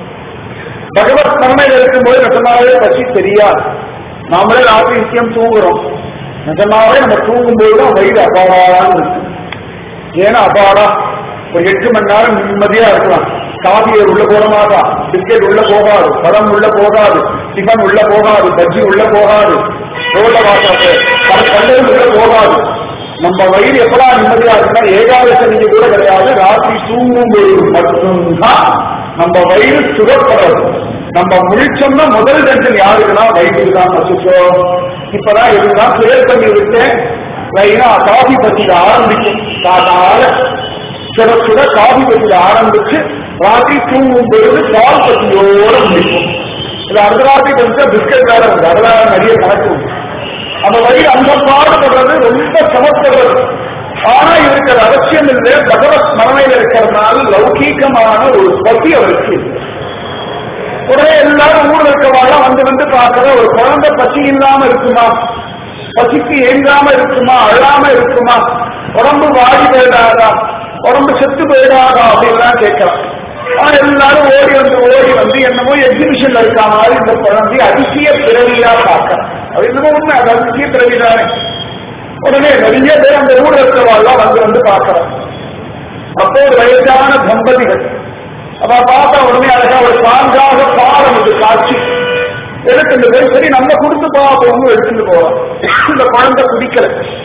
பகவத் ஸ்மரணையில் இருக்கும்போது நிஜமாவே பசி தெரியாது. நாமளே ராத்திரி நிச்சயம் தூங்குறோம். நிஜமாவே நம்ம தூங்கும்போதுதான் வயிறு அபாரான்னு இருக்கு. ஏன்னா அபாரா ஒரு 8 மணி நேரம் நிம்மதியா இருக்கலாம். காபியை உள்ள போட மாட்டா, பிஸ்கெட் உள்ள போகாது, பழம் உள்ள போகாது, டிஃபன் உள்ள போகாது, பஜ்ஜி உள்ள போகாது, ரோட வாட்டாது, கல்லூரி உள்ள போகாது. நம்ம வயிறு எப்படா நிம்மதியா இருக்குன்னா ஏகாதசி நீங்க கூட கிடையாது. ராத்திரி தூங்கும்போது மட்டும்தான் நம்ம வயிறு சுகப்படுறது. நம்ம முழிச்சோம்னா முதல் டென்ஷன் யாருக்குன்னா வயிற்றுக்கு தான். அசுச்சோ இப்பதான் இதுதான் கிளியர் பண்ணி விட்டேன். காஃபி பத்தியில ஆரம்பிக்கும். காதால சுட சுட காஃபி பத்தியில ஆரம்பிச்சு ராத்திரி தூங்கும் பொழுது பால் பத்தியோட முடிக்கும். இது அடுத்த ராத்திரி கொஞ்சம் பிஸ்கட் வேற உண்டு. அதெல்லாம் நிறைய கணக்கு உண்டு. அந்த வயிறு அந்த பாடுபடுறது ரொம்ப சமப்படுறது. ஆனா இவருக்கு அது அவசியம் இல்லை. பகவத் ஸ்மரணையில் இருக்கிறதுனால லௌகீகமான ஒரு பசி அவருக்கு இல்லை. உடனே எல்லாரும் ஊர்ல இருக்கவாழ வந்து பார்க்கிற ஒரு குழந்தை பசி இல்லாம இருக்குமா, பசிக்கு ஏங்காம இருக்குமா, அழாம இருக்குமா, உடம்பு வாடி போயிடாதா, உடம்பு செத்து போயிடாதா அப்படின்லாம் கேட்கலாம். ஆனா எல்லாரும் ஓடி வந்து என்னமோ எக்ஸிபிஷன்ல இருக்கா மாதிரி இந்த குழந்தை அதிசய பிறவியா பார்க்க. அது என்னமோ உண்மை, அது அதிசய பிறவிதானே. உடனே நிறைய பேர் அந்த ஊர்ல இருக்கிறவாள்லாம் வந்து பார்க்கிறோம். அப்போ ஒரு வயசான தம்பதிகள் அவ பார்த்தா உடனே அழகா ஒரு சான்றாக பாடம் இது காட்சி. எடுத்துட்டு போய் சரி நம்ம கொடுத்து பார்ப்போம் எடுத்துட்டு போறோம். இந்த குழந்தை குடிக்கல,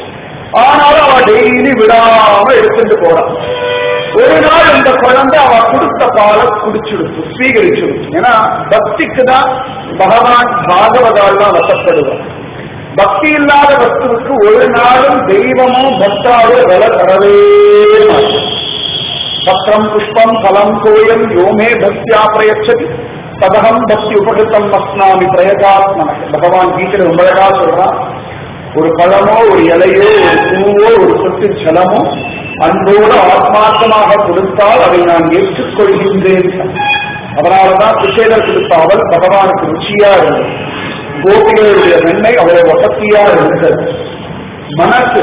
ஆனாலும் அவ டெய்லி விடாம எடுத்துட்டு போறான். ஒரு நாள் இந்த குழந்தை அவ கொடுத்த பாலை குடிச்சுடுச்சு, ஸ்வீகரிச்சுடுச்சு. ஏன்னா பக்திக்கு தான் பகவான் பாகவதால் தான் வசப்படுவார். பக்தி இல்லாத வஸ்துவுக்கு ஒரு நாளும் தெய்வமும் பக்தாவோ விலை தரவே மாட்டோம். பத்திரம் புஷ்பம் பலம் கோயம் யோமே பக்தியா பிரயச்சதி ததகம் பக்தி உபகிருத்தம் அஸ்னாமி பிரயதாத்மன. பகவான் கீதையில ரொம்ப அழகா சொல்றான், ஒரு பழமோ ஒரு இலையோ ஒரு பூவோ ஒரு சொட்டு ஜலமோ அன்போடு ஆத்மார்த்தமாக கொடுத்தால் அதை நான் ஏற்றுக்கொள்கின்றேன். அதனாலதான் குசேலர் கொடுத்த அவள் பகவானுக்கு ருச்சியா இருந்தது. கோபிகளுடைய வெண்ணெய் அவரை வசத்தியா இருந்தது. மனசு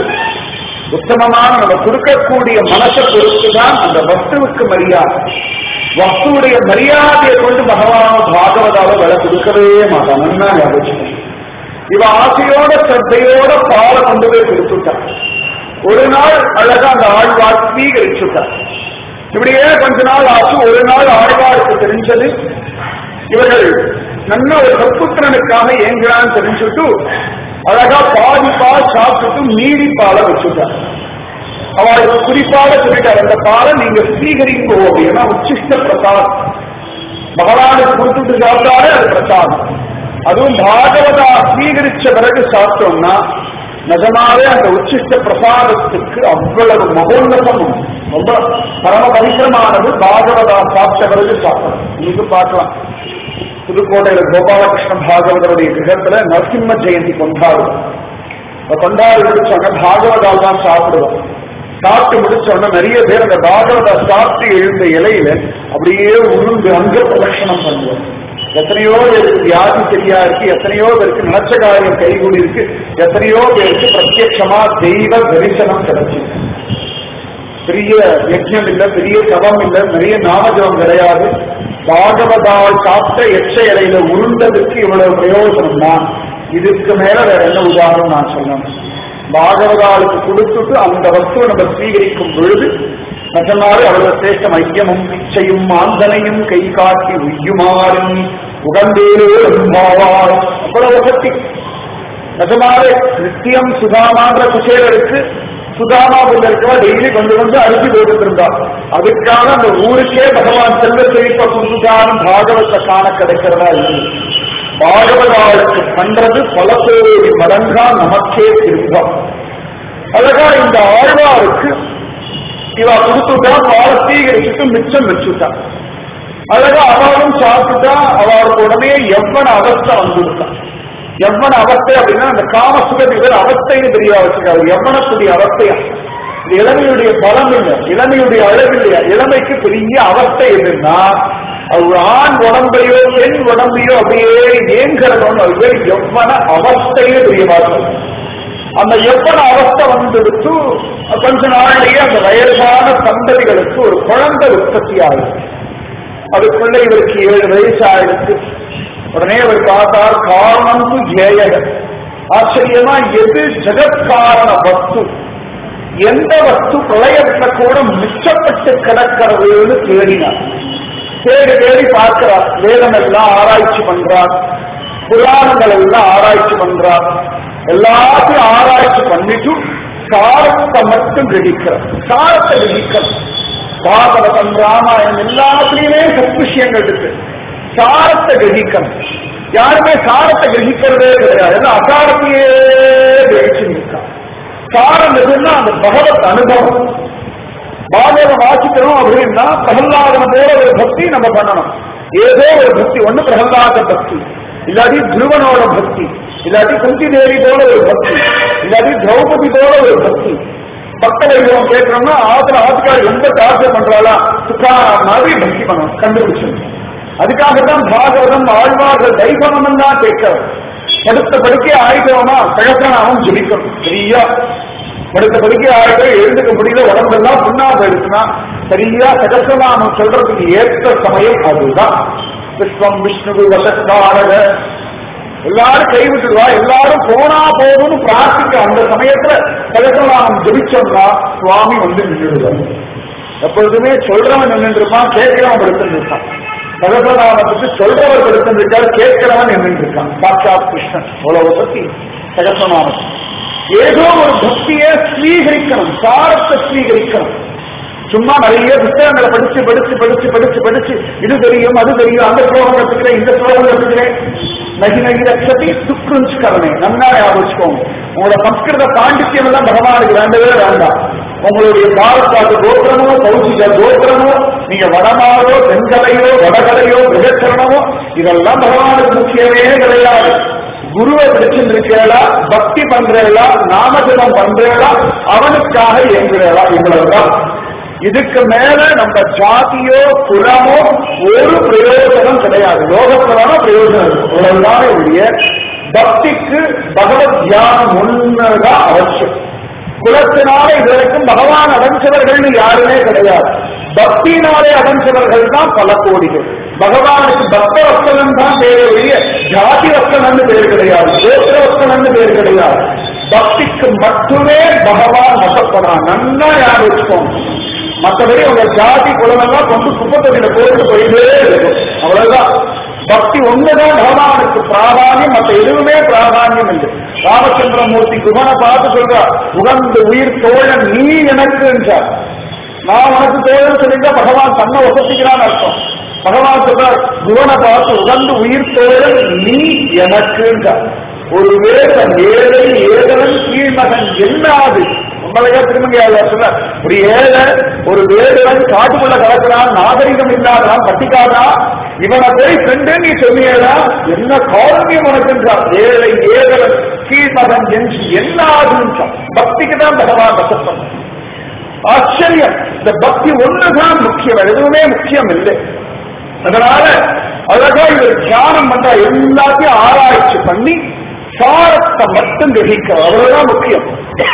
உத்தமமான நம்ம கொடுக்கக்கூடிய மனசை பொறுத்துதான் அந்த வஸ்துவுக்கு மரியாதை. வஸ்துவுடைய மரியாதையை கொண்டு பகவான் பாகவதால விலை கொடுக்கவே மாட்டான். நல்லா ஞாபகம். இவ ஆசையோட சிரத்தையோட பாலை கொண்டு போய் கொடுத்துட்டான். ஒரு நாள் அழகா அந்த ஆழ்வார் ஸ்வீகரிச்சுட்டார். இப்படியே கொஞ்ச நாள் ஆச்சு. ஒரு நாள் ஆழ்வாருக்கு தெரிஞ்சது இவர்கள் நல்ல ஒரு சத்புத்திரனுக்காக ஏங்குறான்னு தெரிஞ்சுட்டு அழகா பாதி பால் சாப்பிட்டுட்டு மீறி பாலை வச்சுட்டார். அவளுக்கு குறிப்பாக சொல்லிட்டார், அந்த பாலை நீங்க ஸ்வீகரிக்கோ அப்படின்னா உச்சிஷ்ட பிரசாதம். பகவானுக்கு கொடுத்துட்டு சாப்பிட்டாலே அது பிரசாதம். அதுவும் பாகவதா ஸ்வீகரிச்ச பிறகு சாப்பிட்டோம்னா நிஜமாவே அந்த உச்சிஷ்ட பிரசாதத்துக்கு அவ்வளவு மகோன்னதம், ரொம்ப பரம பரிசமானது. பாகவதா சாப்பிட்ட பிறகு சாப்பிடணும். இன்னைக்கு பார்க்கலாம், புதுக்கோட்டையில கோபாலகிருஷ்ண பாகவதருடைய கிரகத்துல நரசிம்ம ஜெயந்தி கொண்டாடுவோம். கொண்டாடி முடிச்சோன்னா பாகவதால் தான் சாப்பிடுவோம். சாப்பிட்டு முடிச்சோன்னா நிறைய பேர் அந்த பாகவதா சாப்பிட்டு எழுந்த இலையில அப்படியே உளுந்து அங்க பிரதட்சணம் பண்ணுவோம். எத்தனையோ பேருக்கு வியாதி சரியா இருக்கு, எத்தனையோ பேருக்கு நினைச்ச காரியம் கைகூடி இருக்கு, எத்தனையோ பேருக்கு பிரத்யட்சமா தெய்வ தரிசனம் கிடைச்சிருக்கு. பெரிய யஜ்ஞம் இல்லை, பெரிய தவம் இல்லை, நிறைய நாமஜபம் கிடையாது. பாகவதால் சாப்பிட்ட எச்ச இலையில உருண்டதுக்கு இவ்வளவு பிரயோஜனம் தான். இதுக்கு மேல வேற என்ன உதாரணம் நான் சொல்லணும்? பாகவதாளுக்கு கொடுத்துட்டு அந்த வஸ்துவை நம்ம ஸ்வீகரிக்கும் பொழுது நிஜமாவே அவ்வளவு சிரேஷ்டம். ஐயமும் பிச்சையும் ஆந்தனையும் கை காட்டி உய்யுமாறும் உகந்தேரோ அம்பாவாய். அவ்வளவு சக்தி. நிஜமாவே நித்தியம் சுதாமான்ற குசேலருக்கு சுதாமா போல இருக்கவா டெய்லி கொண்டு வந்து அரிசி போட்டு இருந்தார். அதுக்காக அந்த ஊருக்கே பகவான் செல்வ செழிப்ப குந்துதான் பாகவத்தை காண கிடைக்கிறதா இல்லை. பாகவதாளுக்கு பண்றது பல கோடி மடங்கா நமக்கே திரும்பம். அழகா இந்த ஆழ்வாருக்கு இவா கொடுத்துட்டா, பாலை ஸ்வீகரிச்சுட்டு மிச்சம் வச்சுட்டா. அழகா அவளும் சாப்பிட்டுட்டா. அவளுக்கு உடனே எவ்வளவு அவஸ்தை வந்துட்டான். எவ்வளவு அவஸ்தை அப்படின்னா அந்த காமசுகதிகள் அவஸ்தைன்னு தெரிய வச்சுக்காது. எவ்வளவுடைய அவஸ்தையா? இந்த இளமையுடைய பலம் இல்லை, இளமையுடைய அழகு இல்லையா? இளமைக்கு பெரிய அவஸ்தை எதுன்னா அது ஒரு ஆண் உடம்பையோ பெண் உடம்பையோ அப்படியே ஏங்கிறதோன்னு அது எவ்வளவு அவஸ்தையே தெரிய பார்க்கணும். அந்த எவ்வளவு அவஸ்தை வந்துடுத்து கொஞ்ச நாளையே அந்த வயதான சந்ததிகளுக்கு ஒரு குழந்தை உற்பத்தி ஆகுது. அதுக்குள்ள இவருக்கு 7 வயசு ஆயிடுச்சு. உடனே அவர் பார்த்தார், காரணம் ஜேயக. ஆச்சரியமா எது ஜெகத்காரண வஸ்து, எந்த வஸ்து பிரளயத்துல கூட மிச்சப்பட்டு கிடக்கிறதுன்னு தேடினார். தேடி தேடி பார்க்கிறார். வேதம் எல்லாம் ஆராய்ச்சி பண்றார், புராணங்கள் எல்லாம் ஆராய்ச்சி பண்றார். எல்லாத்தையும் ஆராய்ச்சி பண்ணிட்டு சாரத்தை மட்டும் கிரகிக்கிறார். சாரத்தை கிரகிக்கிறார். பாகவதம் ராமாயணம் எல்லாத்துலயுமே சத்விஷயங்கள் இருக்கு. சாரத்தை கிரகிக்கணும். யாருமே சாரத்தை கிரகிக்கிறதே கிடையாது. எல்லாம் அசாரத்தையே கிரகிச்சு நிற்கான். சாரம் எதுன்னா அந்த பகவத் அனுபவம். பாகவதம் வாசிக்கணும் அப்படின்னா பிரகல்லாதன போல ஒரு பக்தி நம்ம பண்ணணும். ஏதோ ஒரு பக்தி, ஒண்ணு பிரகல்லாத பக்தி, இல்லாட்டி துருவனோட பக்தி, இல்லாட்டி குந்தி தேவி போல ஒரு பக்தி, இல்லாட்டி திரௌபதி போல ஒரு பக்தி. பக்த வைபவம் கேட்கணும்னா ஆத்துக்காரி ரொம்ப டார்ச்சர் பண்றாளா சுக்காராம் மாதிரி பக்தி பண்ணணும், கண்டுபிடிச்சிருக்கோம். அதுக்காகத்தான் பாகவதம் ஆழ்வார்கள் தைவனம் தான் கேட்கிறோம். படுத்த படுக்கை ஆயிட்டோமா சகசநாமம் ஜபிக்கணும். சரியா படுத்த படுக்கை ஆயிட்டோ எழுந்துக்க முடியல, உடம்பெல்லாம் புண்ணா போயிடுச்சுன்னா சரியா சகசநாமம் சொல்றதுக்கு ஏற்ற சமயம் அதுதான். விஸ்வம் விஷ்ணு வசத்காரக எல்லாரும் கைவிட்டுடுவா, எல்லாரும் போனா போதும்னு பிரார்த்திக்க அந்த சமயத்துல சகசநாமம் ஜபிச்சோம்னா சுவாமி வந்து நின்றுடுவார். எப்பொழுதுமே சொல்றவன் நின்றுருப்பான், கேட்கிறவன் படுத்துருப்பான். சகசிரநாமத்துக்கு சொல்றவர்களுக்கு இருக்காரு, கேட்கிறவன் என்று இருக்கான். சாட்சாத் கிருஷ்ணன் அவ்வளவு பத்தி சகசிரநாமம். ஏதோ ஒரு பக்தியை ஸ்வீகரிக்கணும், சாரத்தை ஸ்வீகரிக்கணும். சும்மா நிறைய புத்தகங்களை படிச்சு படிச்சு படிச்சு படிச்சு படிச்சு இது தெரியும் அது தெரியும், அந்த ஸ்லோகம் கற்றுக்கிறேன் இந்த ஸ்லோகம் கற்றுக்கிறேன், நகி நகி ரட்சதி துக்குஞ்சுக்கரணே. நன்னா ஞாபகம். உங்களோட சம்ஸ்கிருத பாண்டித்யம் எல்லாம் பகவானுக்கு வேண்டவே வேண்டாம். உங்களுடைய பாரதாட்டு கோத்திரமோ கௌசிக கோத்திரமோ, நீங்க வடமாறோ தென்கலையோ வடகலையோ பிரகச்சரணமோ, இதெல்லாம் பகவானுக்கு முக்கியமே கிடையாது. குருவை பிடிச்சிருக்கா, பக்தி பண்றா, நாமஜபம் பண்றா, அவனுக்காக இயங்குறா. இவ்வளவுதான். இதுக்கு மேல நம்ம ஜாதியோ குலமோ ஒரு பிரயோஜனம் கிடையாது. லோகத்துலான பிரயோஜனம் இருக்கு, அவ்வளவுதானே ஒழிய பக்திக்கு பகவத் தியானம் ஒண்ணுதான் அவசியம். குலத்தினால இதுவரைக்கும் பகவான் அடைஞ்சவர்கள் யாருமே கிடையாது. பக்தியினாலே அடைஞ்சவர்கள் தான் பல கோடிகள். பகவானுக்கு பக்த வஸ்தலன் தான் பேர் ஒழிய ஜாதி வஸ்தலன்னு பேர் கிடையாது, கோத்திர வஸ்தலன்னு பேர் கிடையாது. பக்திக்கு மட்டுமே பகவான் வசப்படான். நன்னா யார் வச்சுக்கோங்க. மற்றபடி உங்க ஜாதி குலமெல்லாம் கொண்டு குப்பத்தொகையில போட்டு போயிட்டே இருக்கும், அவ்வளவுதான். பக்தி ஒண்ணுதான் பகவானுக்கு பிராதானியம், மற்ற எதுவுமே பிராதானியம் இல்லை. ராமச்சந்திரமூர்த்தி குகனை பார்த்து சொல்றார், உகந்து உயிர் தோழன் நீ எனக்கு என்றார். நான் உனக்கு தோழன் சொல்லிட்டா பகவான் தன்னை வசதிக்கிறான்னு அர்த்தம். பகவான் சொல்றார், குகனை பார்த்து உகந்து உயிர் தோழன் நீ எனக்கு என்றார். ஒரு வேதன் ஏழை ஏதவன் கீழ்மகன் என்னாது உண்மையா திருமங்கையாளர் சொல்றார். ஒரு ஏழை ஒரு வேதவன் காட்டுக்குள்ள கலக்கிறான், நாகரிகம் இல்லாதான் பட்டிக்காதான், இவனை போய் ஃப்ரெண்டு நீ சொன்னியதா, என்ன காரணியம் உனக்குன்றான். ஏழை ஏதவன் கீழ்மகன் என்று என்னாதுன்றான். பக்திக்கு தான் பகவான் வசப்பம். ஆச்சரியம். இந்த பக்தி ஒண்ணுதான் முக்கியம், எதுவுமே முக்கியம் இல்லை. அதனால அழகா இவர் தியானம் பண்ற எல்லாத்தையும் ஆராய்ச்சி பண்ணி சாரத்தை மட்டும் கிரகிக்கிறோம், அவ்வளவுதான் முக்கியம்.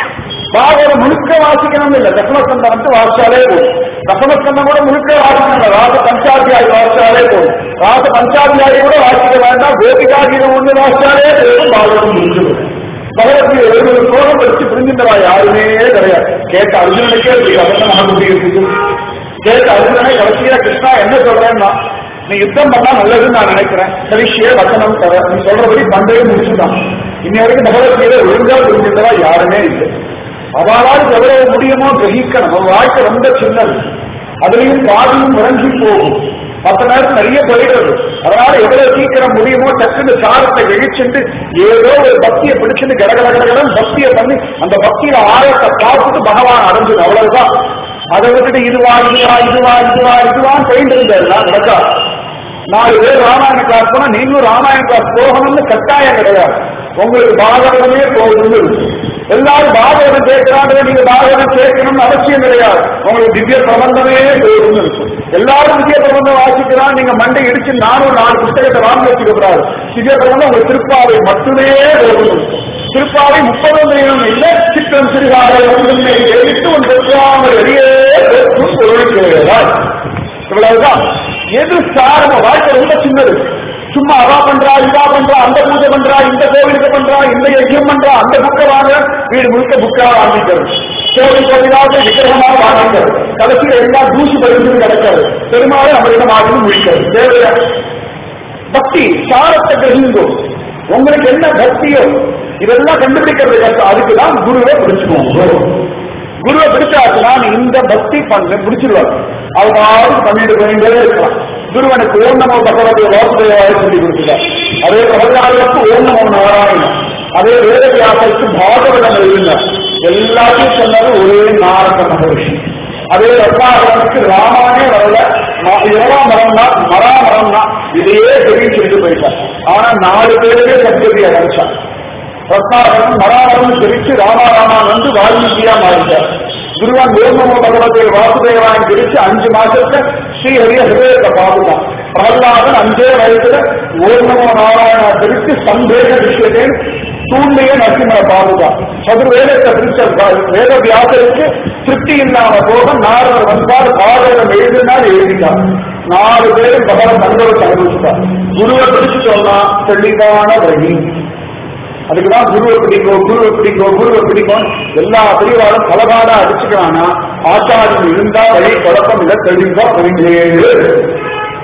பாகவதம் முழுக்க வாசிக்கணும் இல்லை, தசமஸ்கந்தம் வந்து வாசிச்சாலே போதும். தசமஸ்கந்தம் கூட முழுக்க வாசிக்கணும், ராச பஞ்சாத்தியாயி வாசிச்சாலே போதும். ராச பஞ்சாத்தியாயி கூட வாசிக்க வேண்டாம், கோபிகாகீதம் ஒண்ணு வாசிச்சாலே போதும், பாகவதம் முடிஞ்சிடும். பகவத்கீதை 700 ஸ்லோகம் வச்சு புரிஞ்சின்றவா யாருமே கிடையாது. கேட்ட அர்ஜுனனுக்கே அதெல்லாம் நமக்கு புரியுது. கேட்ட அர்ஜுனனை கடைசியா கிருஷ்ணா என்ன சொல்றேன்னா, நீ யுத்தம் பண்ணா நல்லதுன்னு நான் நினைக்கிறேன், கடைசியே வசனம் தர, நீ சொல்றபடி பண்டையே முடிச்சுட்டான். இன்னி வரைக்கும் பகவத்கீதை ஒழுங்கா புரிஞ்சின்றவா யாருமே இல்லை. அவளால் எவ்வளவு முடியுமோ கிரகிக்கணும். நம்ம வாழ்க்கை ரொம்ப சின்னது, அதுலயும் பாதியும் முறங்கி போகும், 10 நேரத்தில் நிறைய போயிடுறது. அதனால எவ்வளவு சீக்கிரம் முடியுமோ டக்குன்னு சாரத்தை கிழிச்சுட்டு ஏதோ ஒரு பக்தியை பிடிச்சுட்டு கடகடகடன் பக்தியை பண்ணி அந்த பக்தியில ஆழத்தை பார்த்துட்டு பகவான் அடைஞ்சது, அவ்வளவுதான். அதை விட்டுட்டு இதுவா இதுவா இதுவா இதுவா இதுவான்னு போயிட்டு இருந்தாரு. நடக்கா 4 பேர் ராமாயண கிளாஸ் போனா நீங்களும் ராமாயண கிளாஸ் போகணும்னு கட்டாயம் கிடையாது. உங்களுக்கு பாகவதமே போகுது. எல்லாரும் பாகவதம் கேட்கிறாங்க, நீங்க பாகவதம் கேட்கணும்னு அவசியம் கிடையாது. உங்களுக்கு திவ்ய பிரபந்தமே போகுதுன்னு இருக்கும். எல்லாரும் திவ்ய பிரபந்தம் வாசிக்கிறான், நீங்க மண்டை இடிச்சு 4 புத்தகத்தை வாங்கி வச்சுக்க கூடாது. திவ்ய பிரபந்தம் உங்க திருப்பாவை மட்டுமே போகுது. திருப்பாவை 30 இல்லை, சித்தம் சிறுகாலை ஒன்றுமே எழுத்து ஒன்று வெளியே பொருள். இவ்வளவுதான். எது சாரம வாழ்க்கை ரொம்ப சின்னது. சும்மா அவா பண்றா இதா பண்றா, அந்த பூஜை பண்றா, இந்த கோவிலுக்கு பண்றா, இந்த யஜ்யம் பண்றா, அந்த புக்கை வாங்க, வீடு முழுக்க புக்கா வாங்கிக்கிறது, கோவில் கோவிலாக விக்கிரகமாக வாங்கிக்கிறது, கடைசியில் எல்லாம் தூசி பறிந்து கிடக்கிறது, பெருமாள் நம்மளிடம் ஆகணும் முடிக்கிறது. தேவையா பக்தி சாரத்தை கிரகிங்கோ. உங்களுக்கு என்ன பக்தியோ இதெல்லாம் கண்டுபிடிக்கிறது கஷ்டம். அதுக்குதான் குருவை பிடிச்சுக்கோங்க. குருவை பிடிச்சாச்சுன்னா இந்த பக்தி பண்ற பிடிச்சிருவாங்க, அவங்க பண்ணிட்டு போயிட்டே இருக்கலாம். குருவனுக்கு ஓம் நமோ பகவதி வாசுதேவாய சொல்லி கொடுத்துட்டார். அதே பிரபலாவுக்கு ஓம் நமோ நாராயணன், அதே வேதவியாசருக்கு பாகவதம் எழுதினார். எல்லாத்தையும் சொன்னது ஒரே நாரத மகரிஷி. அதே ரத்னாகரனுக்கு ராமானே வரல, மரம்னா மராமரம்னா இதையே தெரியும் சொல்லிட்டு போயிட்டார். ஆனா 4 பேருமே சத்கதியை அடைச்சார். ரத்னாகரன் மராமரம் தெரிவித்து ராமாராமா வந்து வால்மீகியா மாறிட்டார். குருவான் ஓம் நமோ பகவதே வாசுதேவாயன் தெரிவித்து 5 மாசத்துல ஸ்ரீஹரிய ஹிருதயத்தை பாதுகான். பிரகலாதன் 5 வயசுல ஓம் நமோ நாராயணா தெரிவித்து சந்தேக விஷயத்தை தூண்மையே நரசிம்மரை பாதுகான். சதுர்வேதத்தை பிரிச்ச வேத வியாசருக்கு திருப்தி இல்லாம போக நாரதர் வந்தால் பாதகம் எழுதினால் எழுதினார். 4 பேரும் பகவன் அனுபவத்தை அனுபவிச்சுட்டார். குருவை பிடிச்சு சொன்னா தெளிவான வழி. அதுக்குதான் குருவை பிடிக்கும் குருவை பிடிக்கும் குருவை பிடிக்கும். எல்லா பிரிவாலும் பலபாடா அடிச்சுக்கிறானா ஆச்சாரம் இருந்தா வழி குழப்பம் இல்லை, தெளிவா புரிஞ்சே.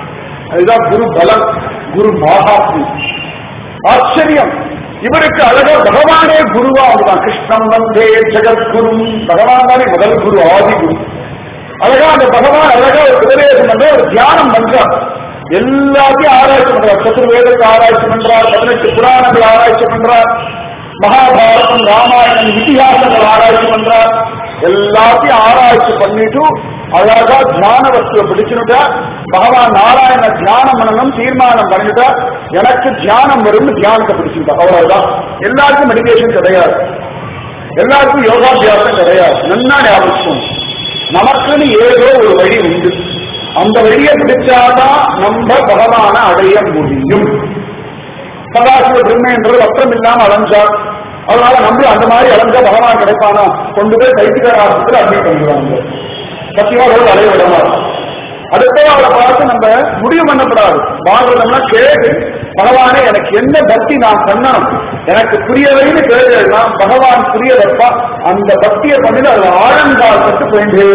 அதுதான் குரு பலம், குரு மகாத்மியம். ஆச்சரியம். இவருக்கு அழகா பகவானே குருவா அதுதான். கிருஷ்ணம் வந்தே ஜெகத்குரு, பகவான் தானே முதல் குரு, ஆதி குரு. அழகா அந்த பகவான் அழகா ஒரு உபதேசம் பண்ற, ஒரு தியானம் பண்றார். எல்லாத்தையும் ஆராய்ச்சி பண்றார். சதுர்வேதத்தை ஆராய்ச்சி பண்றார், 18 புராணங்கள் ஆராய்ச்சி பண்றார், மகாபாரதம் ராமாயணம் இதிகாசங்கள் ஆராய்ச்சி பண்றார். எல்லாத்தையும் ஆராய்ச்சி பண்ணிட்டு அழகா தியான வஸ்துவை பிடிச்சுட்டா பகவான் நாராயண தியானம் பண்ணணும் தீர்மானம் பண்ணிட்டா எனக்கு தியானம் வரும்னு தியானத்தை பிடிச்சுட்டா. அவ்வளவுதான். எல்லாருக்கும் மெடிடேஷன் கிடையாது, எல்லாருக்கும் யோகாபியாசம் கிடையாது. நன்னா ஞாபகம். நமக்குன்னு ஏதோ ஒரு வழி உண்டு. அந்த வழியை பிடிச்சாதான் நம்ம பகவானை அடைய முடியும். சதாசிவ பிரம்மன்றது வஸ்திரம் இல்லாம அலைஞ்சார். அதனால நம்மளும் அந்த மாதிரி அலைஞ்சா பகவான் கிடைப்பானா? கொண்டு போய் தைத்தியக்கார ஆசிரியர் அட்மிட் பண்ணிடுவாங்க. சத்தியமா ரோடு அலைய விடலாம். அடுத்த அவரை பார்த்து நம்ம முடிவு பண்ணப்படாது. வாழ்றதுன்னா கேட்டு பகவானே எனக்கு என்ன பக்தி நான் பண்ணணும், எனக்கு புரியவைன்னு கேட்கலன்னா பகவான் புரிய வைப்பா. அந்த பக்தியை பண்ணிட்டு அது ஆழங்காலத்துக்கு போயிட்டே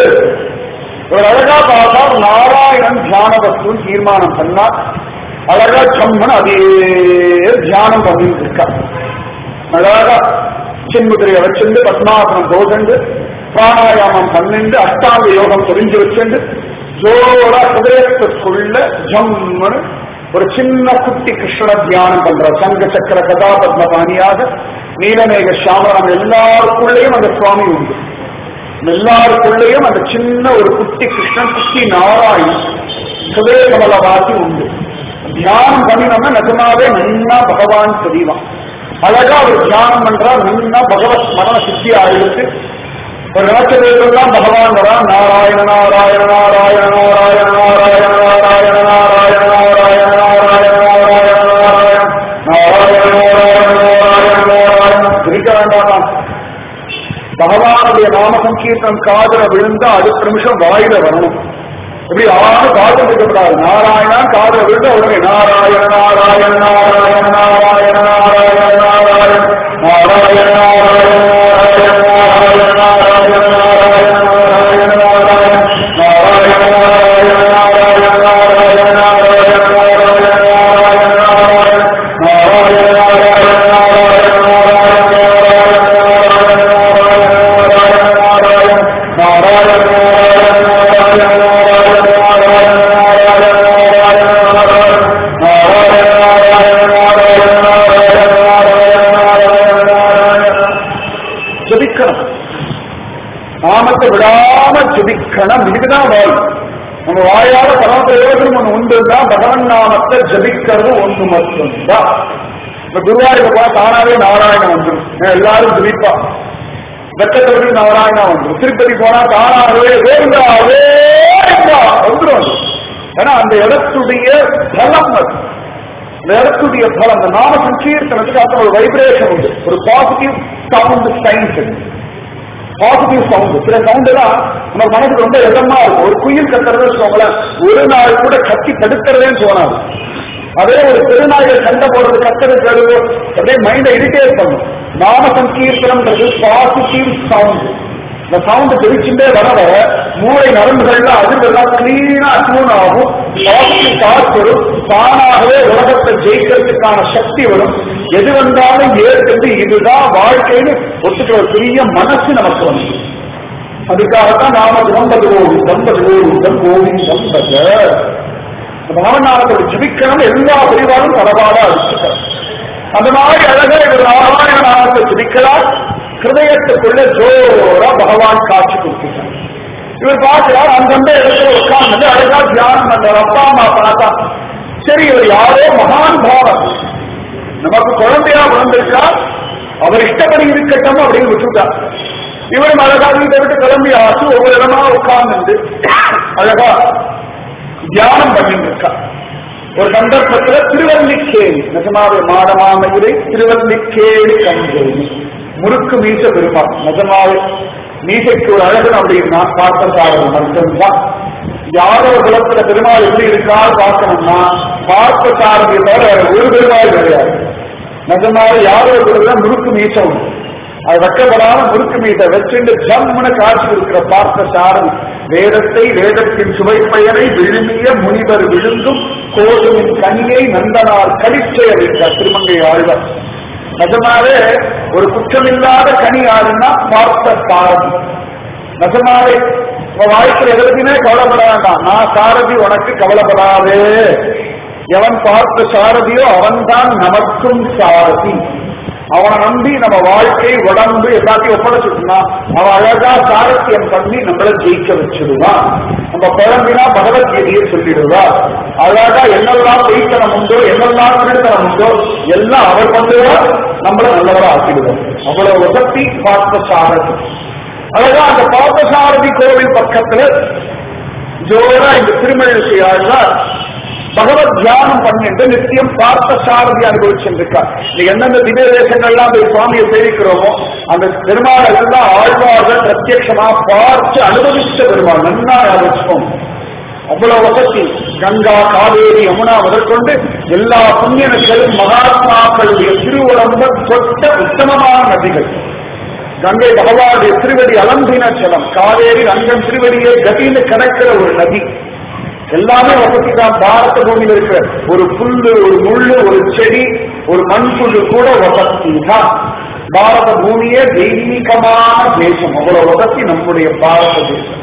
ஒரு அழகா பார்த்தா நாராயணன் தியான வஸ்துன்னு தீர்மானம் பண்ணா அழகா சம்மன் அதே தியானம் பண்ணிட்டு இருக்கா. அழகா சின்முதிரையை வச்சுண்டு பத்மாசனம் போட்டு பிராணாயாமம் பண்ணிண்டு அஷ்டாங்க யோகம் தெரிஞ்சு வச்சுண்டு ஜோரா ஹிருதயத்துக்குள்ள ஜம்மனு ஒரு சின்ன குட்டி கிருஷ்ண தியானம் பண்ற. சங்க சக்கர கதா பத்மபாணியாக நீலமேக சாமரம் எல்லாருக்குள்ளேயும் அந்த சுவாமி உண்டு. எல்லாருக்குள்ளேயும் அந்த சின்ன ஒரு குட்டி கிருஷ்ணன், குட்டி நாராயணன், ஹிருதய கமலவாசி உண்டு. தியானம் பண்ணினோம்னா நிஜமாவே நன்னா பகவான் தெரியுவான். அழகா ஒரு தியானம் பண்றா, நன்னா பகவத் மரண சித்தி ஆயிடுச்சு. ஒரு நிலச்சதெல்லாம் பகவான் வரா. நாராயண நாராயண நாராயண நாராயண நாராயண நாராயண நாராயண நாராயண நாராயண நாராயண பிரிக்க வேண்டாமா? பகவானுடைய நாம சங்கீர்த்தம் காதல விழுந்தா அடுத்த நிமிஷம் வாயில வரணும். இப்படி ஆறு காதல் இருக்கக்கூடாது. நாராயணா காதல விழுந்த உடனே நாராயண நாராயண நாராயண நாராயண நாராயண நாராயண நாராயண நாமத்தை விடாம ஜபிக்கணும். இதுக்குதான் வாய். நம்ம வாயால பரம பிரயோஜனம் ஒண்ணு உண்டுன்னா பகவன் நாமத்தை ஜபிக்கிறது ஒண்ணு மட்டும்தான். இப்ப குருவாயூர் போனா தானாவே நாராயணம் வந்துடும். எல்லாரும் ஜபிப்பா. வெக்கத்தவருக்கு நாராயணா வந்துடும். திருப்பதி போனா தானாகவே வந்துடும். ஏன்னா அந்த இடத்துடைய பலம் அது. அந்த இடத்துடைய பலம், அந்த நாம சங்கீர்த்தனத்துக்கு அந்த ஒரு வைப்ரேஷன் உண்டு. ஒரு positive sound science, positive sound. சில சவுண்ட் எல்லாம் நம்ம மனசுக்கு ரொம்ப எதமா இருக்கும். ஒரு குயில் கத்துறது வச்சுக்கோங்களேன், ஒரு நாள் கூட கத்தி தடுக்கிறதேன்னு தோணாது. அதே ஒரு திருநாய்கள் சண்டை போடுறது, கத்துறது கழுவு அப்படியே மைண்டை இரிட்டேட் பண்ணும். நாம சங்கீர்த்தனம்ன்றது பாசிட்டிவ் சவுண்ட். இந்த சவுண்ட் தெரிச்சுட்டே வர வர மூளை நரம்புகள்லாம் அதிர்வெல்லாம் கிளீனா டியூன் ஆகும். பாசிட்டிவ் தாட்ஸ் வரும். தானாகவே உலகத்தை ஜெயிக்கிறதுக்கான சக்தி வரும். எது வந்தாலும் ஏற்கனவே இதுதான் வாழ்க்கைன்னு ஒத்துக்கிற ஒரு பெரிய மனசு நமக்கு வந்து. அதுக்காகத்தான் நாம கோவிந்தம் பகவநாமத்தை ஜிபிக்கணும். எல்லா பிரிவாலும் பரவாயில்ல அடிச்சுக்கிறோம். அந்த மாதிரி அழகா இவர் நாராயண நாமத்தை ஜிபிக்கலாம். ஹிருதயத்துக்குள்ள ஜோரா பகவான் காட்சி கொடுத்துட்டார். இவர் பார்க்கிறார், அந்தந்த இடத்துல உட்கார்ந்து அழகா தியானம் பண்றார். அப்பா அம்மா பார்த்தா சரி இவர் யாரோ மகான் பாவம், நமக்கு குழந்தையா வந்திருக்கா, அவர் இஷ்டப்படி இருக்கட்டும் அப்படின்னு விட்டுட்டார். இவரும் அழகா வீட்டை விட்டு கிளம்பி ஆச்சு ஒவ்வொரு இடமா உட்கார்ந்து அழகா தியானம் பண்ணிட்டு இருக்கா. ஒரு சந்தர்ப்பத்துல திருவல்லிக்கேணி, நிஜமாவே மாடமாமயிரை திருவல்லிக்கேணி கண்டேன். முறுக்கு மீச பெருமாள். நிஜமாவே மீசைக்கு ஒரு அழகு அப்படின்னா பார்த்தசாரதி மட்டும்தான். யாரோ குலத்துல பெருமாள் எப்படி இருக்காரு பார்க்கணும்னா பார்த்தசாரதியை தவிர ஒரு பெருமாள் கிடையாது. நிஜமாவே யாரோ குலத்துல முறுக்கு மீசம். அது வெக்கப்படாம முறுக்கு மீத வச்சுட்டு ஜம்முன்னு காட்சி கொடுக்கிற பார்த்த சாரதி வேதத்தை வேதத்தின் சுவைப்பயனை விழுமிய முனிவர் விழுங்கும் கோதுமின் கனியை நந்தனார் கடிச்சை அறிந்தார் திருமங்கை ஆழ்வார். நிஜமாவே ஒரு குற்றமில்லாத கனி ஆளுன்னா பார்த்த சாரதி. நிஜமாவே வாழ்க்கையில் எதற்குமே கவலைப்பட வேண்டாம். நான் சாரதி, உனக்கு கவலைப்படாதே. எவன் பார்த்த சாரதியோ அவன்தான் நமக்கும் சாரதி. அவனை நம்பி நம்ம வாழ்க்கை உடம்பு எல்லாத்தையும் ஒப்படைச்சுட்டுனா அவன் அழகா சாரத்தியம் பண்ணி நம்மள ஜெயிக்க வச்சிடுவான். நம்ம குழம்பினா பகவத்கீதையை சொல்லிடுவா. அழகா என்னெல்லாம் பொய்த்தனம் உண்டோ என்னெல்லாம் திருத்தனம் உண்டோ எல்லாம் அவர் பண்ணுவா, நம்மள நல்லவரா ஆக்கிடுவோம். அவ்வளவு வசதி பார்த்த சாரதி. அழகா அந்த பார்த்த சாரதி கோவில் பக்கத்துல ஜோரா இந்த திருமழிசையாழ்வார் பகவத் தியானம் பண்ணிட்டு நித்தியம் பார்த்த சாரதி அனுபவிச்சிருக்கார். எந்தெந்த திவ்ய தேசங்கள்லாம் போய் சுவாமியை சேவிக்கிறோமோ அந்த பெருமாள் எல்லாம் ஆழ்வார்கள் பிரத்யட்சமா பார்த்து அனுபவிச்ச பெருமாள் நன்னா ஞாபகம். அவ்வளவு வசதி. கங்கா காவேரி யமுனா முதற்கொண்டு எல்லா புண்ணியர்களும் மகாத்மாக்களுடைய திருவுடம்ப தொட்ட உத்தமமான நதிகள். கங்கை பகவானுடைய திருவடி அலம்பின ஜலம், காவேரி ரங்கன் திருவடியை கதின்னு கணக்கிற ஒரு நதி. எல்லாமே வசதி தான். பாரத பூமியில் இருக்கிற ஒரு புல்லு, ஒரு முள்ளு, ஒரு செடி, ஒரு மண்புல்லு கூட வசதி தான். பாரத பூமியே தெய்வீகமான தேசம். அவ்வளவு வசதி நம்முடைய பாரத தேசம்.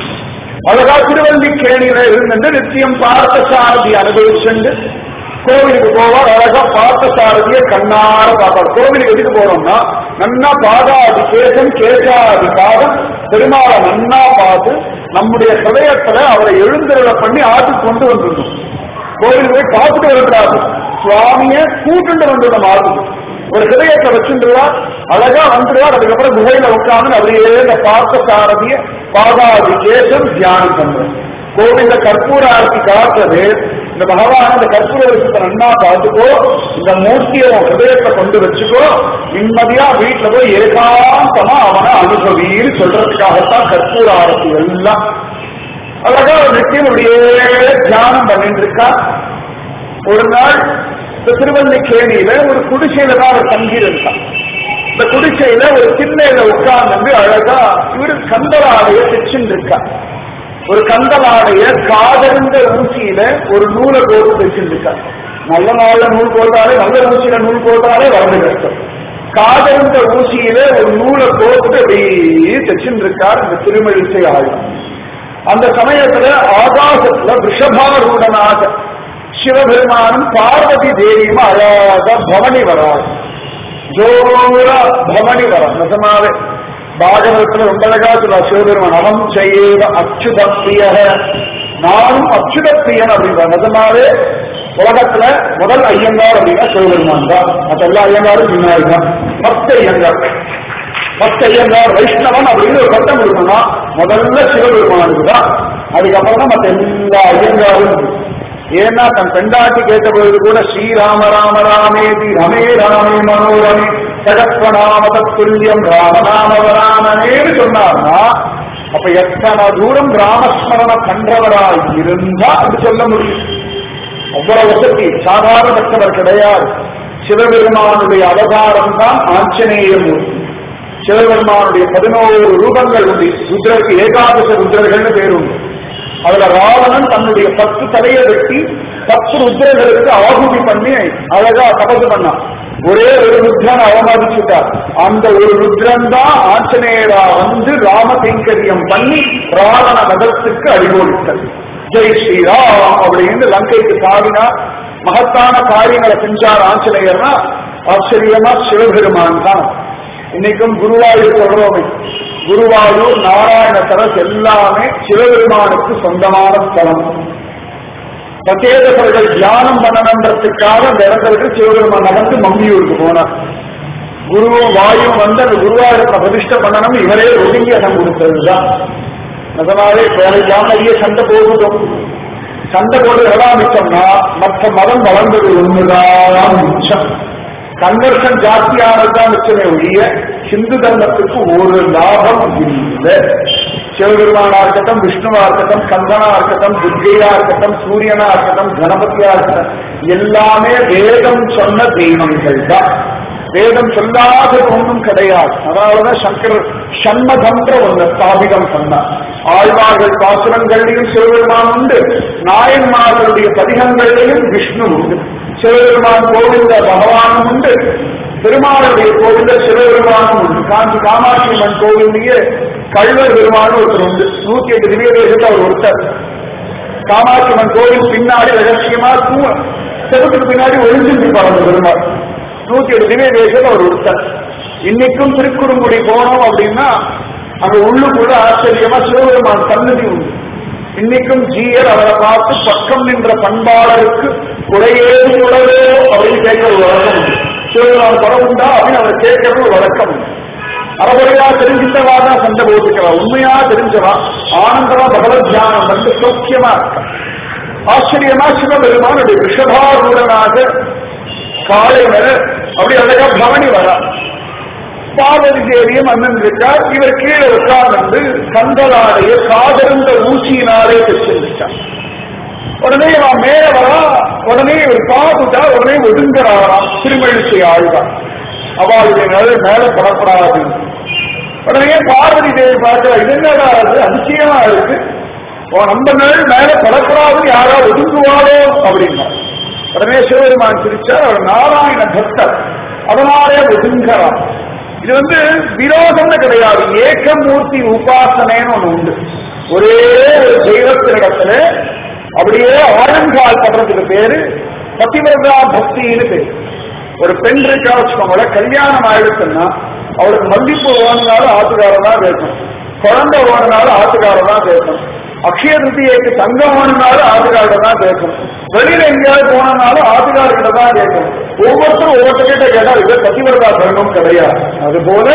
அழகா திருவல்லிக்கேணியில இருந்து நித்தியம் பார்த்த சாரதி அனுபவிச்சுண்டு கோவிலுக்கு போவார். அழகா பார்த்த சாரதியை கண்ணார பார்ப்பார். கோவிலுக்கு எதுக்கு போறோம்னா நன்னா பாதாதி கேசம் கேசாதி பாதம் பெருமாளை நன்னா பார்த்து நம்முடைய ஹிருதயத்துல அவரை எழுந்தருளை பண்ணி ஆட்டு கொண்டு வந்துடணும். கோவிலுக்கு போய் பார்த்துட்டு வரக்கூடாது, சுவாமிய கூட்டுண்டு வந்துடணும். ஆட்டு ஒரு ஹிருதயத்தை வச்சுருவார், அழகா வந்துடுவார். அதுக்கப்புறம் குகையில உட்கார்ந்து அப்படியே இந்த பார்த்த சாரதிய பாதாதி கேசம் தியானம் பண்றோம். கோவில கற்பூர ஆர்த்தி காட்டுறது இந்த பகவான் இந்த கற்பூர விஷயத்தை நன்னா பார்த்துக்கோ, இந்த மூர்த்தியை ஹிருதயத்தை கொண்டு வச்சுக்கோ, நிம்மதியா வீட்டுல போய் ஏகாந்தமா அவனை அனுபவின்னு சொல்றதுக்காகத்தான் கற்பூர ஆரத்தி எல்லாம். அழகா ஒரு நிச்சயம் அப்படியே தியானம் பண்ணிட்டு இருக்கா. ஒரு நாள் இந்த திருவல்லிக்கேணியில ஒரு குடிசையில தான் அவர் தங்கி இருந்தான். இந்த குடிசையில ஒரு திண்ணையில உட்கார்ந்து அழகா இவரு கந்தலாடைய தைச்சுட்டு இருக்கா. ஒரு கந்தலாடைய காதறிந்த ஊசியில ஒரு நூலை கோர்த்து தைச்சிருக்கார். நல்ல நாள்ல நூல் போட்டாலே, நல்ல ஊசியில நூல் போட்டாலே வரது கஷ்டம். காதறிந்த ஊசியில ஒரு நூலை கோர்த்து அப்படியே தைச்சிருக்கார் இந்த திருமழிசை ஆழ்வார். அந்த சமயத்துல ஆகாசத்துல ரிஷபாரூடனாக சிவபெருமானும் பார்வதி தேவியும் அழகா பவனி வராது. ஜோரா பவனி வர நிஜமாவே பாகவதத்துல ரொம்ப அழகா சொல்ல சிவபெருமான் அவன் செய்ய அச்சுத பிரிய, நானும் அச்சுத பிரியன் அப்படின்ற. நிஜமாவே உலகத்துல முதல் ஐயங்கார் அப்படின்னா சிவபெருமான் தான். மற்ற எல்லா ஐயங்காரும் பின்னாடி தான். பத்து ஐயங்கார் வைஷ்ணவன் அப்படின்னு ஒரு பட்டம் கொடுக்கணும்னா முதல்ல சிவபெருமானுக்கு தான். அதுக்கப்புறம் தான் மற்ற எல்லா ஐயங்காரும். ஏன்னா தன் பெண்டாட்டி கேட்டபொழுது கூட ஸ்ரீராம ராம ராமேதி ரமே ராமே மனோரமே சகஸ்வநாம தத்துல்யம் ராமநாமவராமனேன்னு சொன்னார்னா அப்ப எத்தனை தூரம் ராமஸ்மரண கண்டவராய் இருந்தா அப்படி சொல்ல முடியும். அவ்வளவு வசதி சாதாரண பக்தவர் கிடையாது. சிவபெருமானுடைய அவதாரம் தான் ஆஞ்சநேய மூர்த்தி. சிவபெருமானுடைய 11 ரூபங்கள் உண்டு. ருத்ரருக்கு ஏகாதச ருத்ரர்கள்னு பேர் உண்டு. அதுல ராவணன் தன்னுடைய 10 தலையை வெட்டி 10 ருத்ரர்களுக்கு ஆகுதி பண்ணி அழகா தபசு பண்ணான். ஒரே ஒரு ருத்ரன் அவமதிச்சுட்டார். அந்த ஒரு ருத்ரன் தான் ஆஞ்சநேயரா வந்து ராமகைங்கரியம் பண்ணி ராவண வதத்துக்கு அடிகோடித்தார். ஜெய் ஸ்ரீராம் அப்படின்னு லங்கைக்கு சாவினா மகத்தான காரியங்களை செஞ்சார் ஆஞ்சநேயர்னா ஆச்சரியமா சிவபெருமான் தான். இன்னைக்கும் குருவாயூர் சொல்றோமே, குருவாயூர் நாராயண சரஸ் எல்லாமே சிவபெருமானுக்கு சொந்தமான ஸ்தலம். சச்சேதகர்கள் தியானம் பண்ணணுன்றதுக்காக அந்த இடங்களுக்கு சிவபெருமான் நகர்ந்து மம்மியூருக்கு போனார். குருவும் வாயும் வந்து அந்த குருவாயூரை பிரதிஷ்டை பண்ணணும் இவரே ஒதுங்கி இடம் கொடுத்ததுதான். அதனாலே வேலைக்காம நிறைய சண்டை போகட்டும். சண்டை போட்டு ஆரம்பிச்சோம்னா மற்ற மதம் வளர்ந்தது ஒண்ணுதான் மிச்சம். கன்வர்ஷன் ஜாஸ்தியானதுதான் மிச்சமே ஒழிய ஹிந்து தர்மத்துக்கு ஒரு லாபம் இல்லை. சிவபெருமானா இருக்கட்டும், விஷ்ணுவா இருக்கட்டும், கந்தனா இருக்கட்டும், துர்கையா இருக்கட்டும், சூரியனா இருக்கட்டும், கணபதியா இருக்கட்டும், எல்லாமே வேதம் சொன்ன தெய்வங்கள் தான். வேதம் சொல்லாதது ஒன்றும் கிடையாது. அதனாலதான் சங்கரர் சண்மதன்ற ஒன்று ஸ்தாபிதம் சொன்னார். ஆழ்வார்கள் பாசுரங்கள்லையும் சிவபெருமான் உண்டு, நாயன்மார்களுடைய பதிகங்கள்லையும் விஷ்ணு உண்டு. சிவபெருமான் கோவிந்த பகவானும் உண்டு, பெருமாளுடைய கோவில சிவபெருமானும் உண்டு. காஞ்சி காமாட்சி அம்மன் கோவிலேயே கள்வர் பெருமானும் ஒருத்தர் உண்டு. 108 திவ்ய தேசத்தில் அவர் ஒருத்தர். காமாட்சி அம்மன் கோவில் பின்னாடி ரகசியமா செவத்துக்கு பின்னாடி ஒழிஞ்சிருப்பார் அந்த பெருமாள். 108 திவ்ய தேசத்தில் அவர் ஒருத்தர். இன்னைக்கும் திருக்குறுங்குடி போனோம் அப்படின்னா அங்க உள்ளுக்குள்ள ஆச்சரியமா சிவபெருமான் சன்னதி உண்டு. இன்னைக்கும் ஜீயர் அவரை பார்த்து பக்கம் நின்ற பண்பாளருக்கு குறையேது உடலோ அப்படின்னு கேட்கிற ஒரு வழக்கம் உண்டு. சிவபெருமான் குறை உண்டா அப்படின்னு அவர் கேட்கிற ஒரு வழக்கம் உண்டு. அறகுறையா தெரிஞ்சிட்டவா தான் சண்டை போட்டுக்கிறா, உண்மையா தெரிஞ்சவா ஆனந்தமா பகவத் தியானம் வந்து சௌக்கியமா இருக்கா. ஆச்சரியமா சிவபெருமானுடைய ரிஷபாரூடனாக காலையில அப்படி அழகா பவனி வரா. பார்வதி தேவியும் அண்ணன் இருக்கார். இவர் கீழே உட்கார்ந்து கந்தலாடைய காதருந்த ஊசியினாலே வச்சிருக்கார். உடனே அவன் மேல வரா. உடனே இவர் பார்த்துட்டா உடனே ஒதுங்குறாராம். திருமழிசை ஆழ்வார் அவளுடைய மேல படப்படாது. உடனே பார்வதி தேவி பார்க்கிறா, இது என்னடா அது அதிசயமா இருக்கு, நம்ம மேல படப்படாது, யாரா ஒதுங்குவாரோ அப்படின்னா. உடனே சிவபெருமான் சிரிச்சார், அவர் நாராயண பக்தர், அதனாலே ஒதுங்குறார். இது விரோதம்னு கிடையாது, ஏகமூர்த்தி உபாசனைன்னு ஒண்ணு உண்டு. ஒரே ஒரு தெய்வத்தினிடத்துல அப்படியே ஆழங்கால் படுறதுக்கு பேரு பதிவிரதா பக்தின்னு பேரு. ஒரு பெண் இருக்கா வச்சுக்கோங்கள, கல்யாணம் ஆயிடுச்சுன்னா அவளுக்கு மல்லிப்பூ ஓடினாலும் ஆத்துக்காரர் தான் கேட்கணும், குழந்தை ஓடினாலும் ஆத்துக்காரர் தான் கேட்கணும், அக்ஷய திருத்தியைக்கு தங்கம் ஓடினாலும் ஆத்துக்காரர் தான் கேட்கணும், வெளியில எங்கேயாவது போனாலும் ஆத்துக்காரர்கிட்ட தான் கேட்கணும். ஒவ்வொருத்தரும் ஒவ்வொருத்தர்கிட்ட கேட்டா இது பதிவிரதா தர்மம் கிடையாது. அதுபோல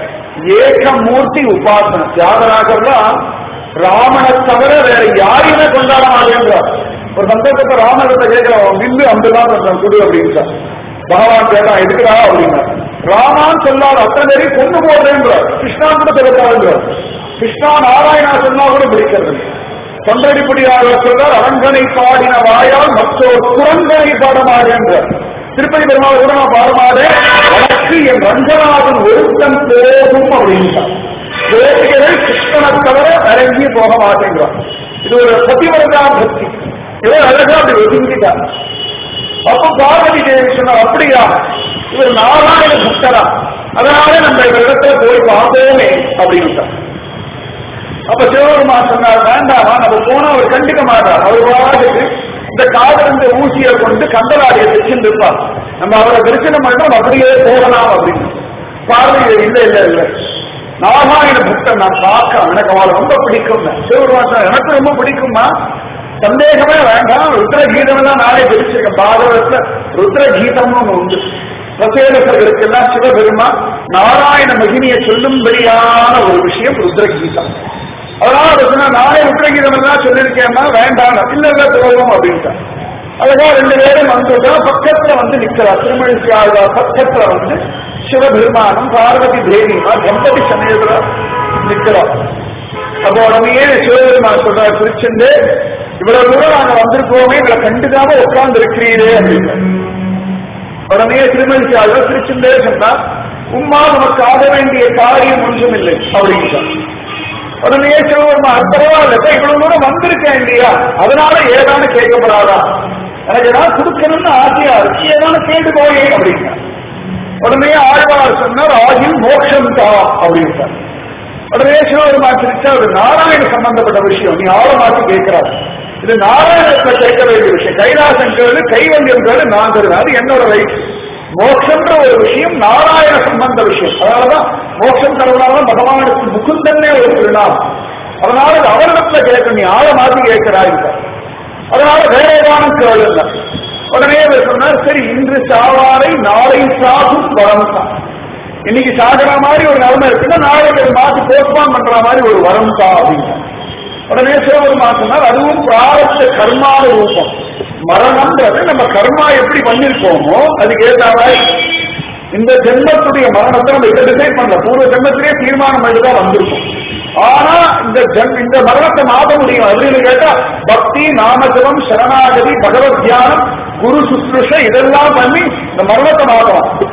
ஏகமூர்த்தி உபாசனை தியாகராஜர்லாம் ராமனை தவிர வேற யாரையுமே கொண்டாட மாட்டேன்றார். ஒரு சந்தோஷத்தை ராமகிட்ட கேட்கிறோம், வில்லு அம்புதான் சொல்றேன் குடு அப்படின்றார். பகவான் கேட்டா எதுக்குறா அப்படின்னா, ராமான் சொல்லாத அத்தனை பேரையும் கொண்டு போடுறேன்றார். கிருஷ்ணா கூட சொல்லக்கூடாதுன்றார். கிருஷ்ணா நாராயணா சொன்னா கூட பிடிக்கிறது. தொண்டடிப்படியாக சொல்றார், அரங்கனை பாடின வாயால் மற்றொரு குரங்கனை பாடமாடேன்றார். திருப்பதி பெருமாள் கூட நான் பாடமாடேன், எனக்கு என் ரங்கநாதன் ஒருத்தன் போதும் அப்படின்றார். தேவிகள் கிருஷ்ணனை தவிர இறங்கி போக மாட்டேங்கிறார். இது ஒரு பதிவிரதா பக்தி. இதை அழகா அப்படி ஒதுங்கிட்டார். அப்ப பார்வதி தேவி சொன்னார், அப்படியா இவர் நாராயண பக்தரா, அதனால நம்ம இடத்துல போய் பார்த்தோமே அப்படின்ட்டார். அப்ப சிவபெருமான் சொன்னார், வேண்டாமா நம்ம போனா அவர் கண்டுக்க மாட்டார், அவர் வாட்டுக்கு இந்த காதலிந்த ஊசியை கொண்டு கந்தலாடியை வச்சுட்டு இருப்பார், நம்ம அவரை தரிசனம் பண்ணோம் அப்படியே போகலாம் அப்படின்னு. பார்வதி இல்ல இல்ல இல்ல, நாராயண பக்தன் நான் பார்க்க எனக்கு அவளை ரொம்ப பிடிக்கும். சிவபெருமான் எனக்கு ரொம்ப பிடிக்குமா, சந்தேகமே வேண்டாம், ருத்ரகீதம் தான் நானே தெரிச்சிருக்கேன். பாகவதத்துல ருத்ரகீதம்னு ஒண்ணு உண்டு. பிரசேதர்களுக்கு எல்லாம் சிவபெருமான் நாராயண மகிமையை சொல்லும்படியான ஒரு விஷயம் ருத்ரகீதம். அதனால நானே ருத்ரகீதம் எல்லாம் சொல்லியிருக்கேன்னா வேண்டாம், இல்ல இல்ல துரோகம் அப்படின்ட்டான். அதுதான் 2 பேரும் வந்துட்டா பக்கத்துல நிக்கிறார். திருமழிசை ஆழ்வார் பக்கத்துல சிவபெருமானும் பார்வதி தேவியுமா தம்பதி சமயத்துல நிக்கிறார். அப்போ உடனே சிவபெருமான் சொல்றார், திருச்செந்து இவ்வளவு தூரம் நாங்க வந்திருக்கோமே, இவளை கண்டுக்காம உட்கார்ந்து இருக்கிறீரே அப்படின்னு. உடனே திருமழிசை ஆழ்வார் திருச்செந்தே சொன்னா, உம்மா நமக்கு ஆக வேண்டிய காரியம் ஒன்றும் இல்லை அப்படின்ட்டார். உடனே சிவபெருமான், பரவாயில்ல இவ்வளவு தூரம் வந்திருக்கேன் இல்லையா, அதனால ஏதானு கேட்கப்படாதா, எனக்கு ஏதாவது கொடுக்கணும்னு ஆசையா இருக்கு, ஏதானு கேட்டு போயே அப்படின்னா. உடனே ஆழ்வார் சொன்னார், ஆகில் மோட்சம் தா அப்படின்ட்டார். உடனே சிவபெருமான் சிரிச்சா, ஒரு நாராயண சம்பந்தப்பட்ட விஷயம், நீ ஆழ மாற்றி கேட்கிறார், இது நாராயணத்துல கேட்க வேண்டிய விஷயம், கைலாசங்கிறது கைவல்யங்கிறது நான் தருவேன், அது என்னோட ரைட். மோட்சம்ன்ற ஒரு விஷயம் நாராயண சம்பந்த விஷயம், அதனாலதான் மோட்சம் தருவதாலும் பகவானுக்கு முகுந்தன்னே ஒரு திருநாள், அதனால அவரிடத்துல கேட்க நீ ஆழ மாற்றி கேட்கிறாய், அதனால வேற ஏதான கேள்வி இல்லை. உடனே சொன்னார், சரி இன்று சாவாரை நாளை சாகும் வரம் தான், இன்னைக்கு சாகிற மாதிரி ஒரு நிலைமை இருக்குன்னா நாளைக்கு மாற்றி போஸ்ட்பான் பண்ற மாதிரி ஒரு வரம் தான் அப்படின்னு. உடனே சிவபெருமான் சொன்னார், அதுவும் பிராரப்த கர்மாவ ரூபம். மரணம்ன்றது நம்ம கர்மா எப்படி பண்ணிருக்கோமோ அதுக்கு ஏற்றாவாய் இந்த ஜென்மத்துடைய மரணத்தை நம்ம இதை டிசைட் பண்ணல, பூர்வ ஜென்மத்திலேயே தீர்மானம் பண்ணிதான் வந்திருக்கும். ஆனா இந்த மரணத்தை மாற்ற முடியும் அப்படின்னு கேட்டா பக்தி, நாமஜபம், சரணாகதி, பகவத் தியானம், குரு சுஷ்ருஷ இதெல்லாம் பண்ணி இந்த மரணத்தை மாற்றலாம்.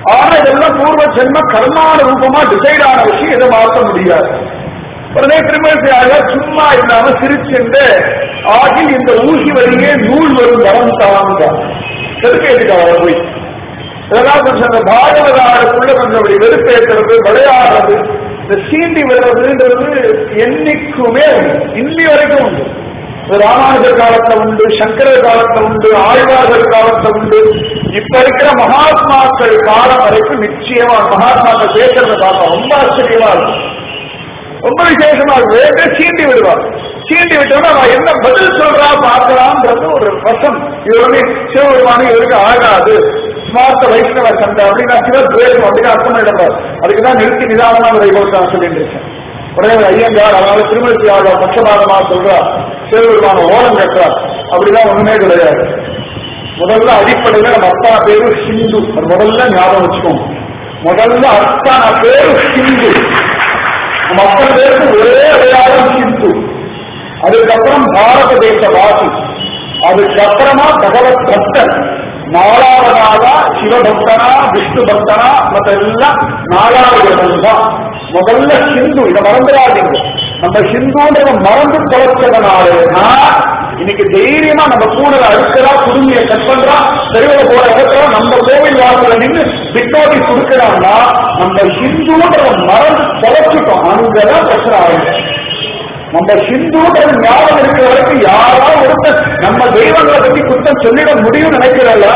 ஆனா இதெல்லாம் பூர்வ ஜென்ம கர்மான ரூபமா டிசைட் ஆன விஷயம் இதை மாற்ற முடியாது. உடனே திருமணத்தையாக சும்மா இல்லாம சிரிச்சுண்டு ஆகில் இந்த ஊசி வழியே நூல் வரும் வரம் தாங்க செதுக்கேட்டுக்காக போய் இதெல்லாம் கொஞ்சம் அந்த பாகவதாருக்குள்ள கொஞ்சம் அப்படி வெறுப்பேற்றுறது விளையாடுறது இந்த சீண்டி விடுறதுன்றது என்னைக்குமே இன்னி வரைக்கும் உண்டு. ராமானுஜர் காலத்துல உண்டு, சங்கரர் காலத்துல உண்டு, ஆழ்வார்கள் காலத்துல உண்டு. இப்ப இருக்கிற மகாத்மாக்கள் காலம் வரைக்கும் நிச்சயமா மகாத்மாக்கள் பேசுறத பார்த்தா ரொம்ப ஆச்சரியமா இருக்கும், ரொம்ப விசேஷமா இருக்கும். சீண்டி விடுவார். சீண்டி விட்டோம்னா அவன் என்ன பதில் சொல்றா பார்க்கலாம்ன்றது ஒரு வசம். இது வந்து சிவபெருமானு இவருக்கு ஆகாது, ஸ்மார்த்த வைஷ்ணவ சண்டை அப்படின்னா சிவத்வேஷம் அப்படின்னு அர்த்தம் இடப்படாது. அதுக்குதான் நிறுத்தி நிதானமா வைபவத்தான் சொல்லிட்டு இருக்கேன். உடனே ஐயங்கார் அதனால திருமணத்தி ஆழ்வார் பட்சபாதமா சொல்றார், சிவபெருமான ஓலம் கட்டுறார். அப்படிலாம் ஒண்ணுமே கிடையாது. முதல்ல அடிப்படையில நம்ம அப்பா பேரு ஹிந்து, அது முதல்ல ஞாபகம் வச்சுக்கோங்க. முதல்ல அத்தான பேரு ஹிந்து, நம்ம அப்பா பேருக்கு ஒரே அடையாளம் ஹிந்து. அதுக்கப்புறம் பாரத தேச வாசி, அதுக்கப்புறமா பகவத் பக்தன், நாலாவதாக சிவபக்தனா விஷ்ணு பக்தனா மற்றெல்லாம் நாலாவது தான். முதல்ல ஹிந்து, இதை மறந்துடாதீங்க. நம்ம ஹிந்துன்றத மறந்து தொலைச்சதுனாலேனா இன்னைக்கு தைரியமா நம்ம கூட அடுக்கிறா, குடும்பிய கட் பண்றா, தெருவில போற இடத்துல நம்ம கோவில் வாசல நின்று பிட்டோட்டி கொடுக்கிறான்னா நம்ம ஹிந்துன்றத மறந்து தொலைச்சிட்டோம். அங்கதான் பிரச்சனை ஆகுது. நம்ம ஹிந்துன்றது ஞாபகம் இருக்கிற வரைக்கும் யாராவது ஒருத்தர் நம்ம தெய்வங்களை பத்தி குற்றம் சொல்லிட முடியும்னு நினைக்கிறல்ல,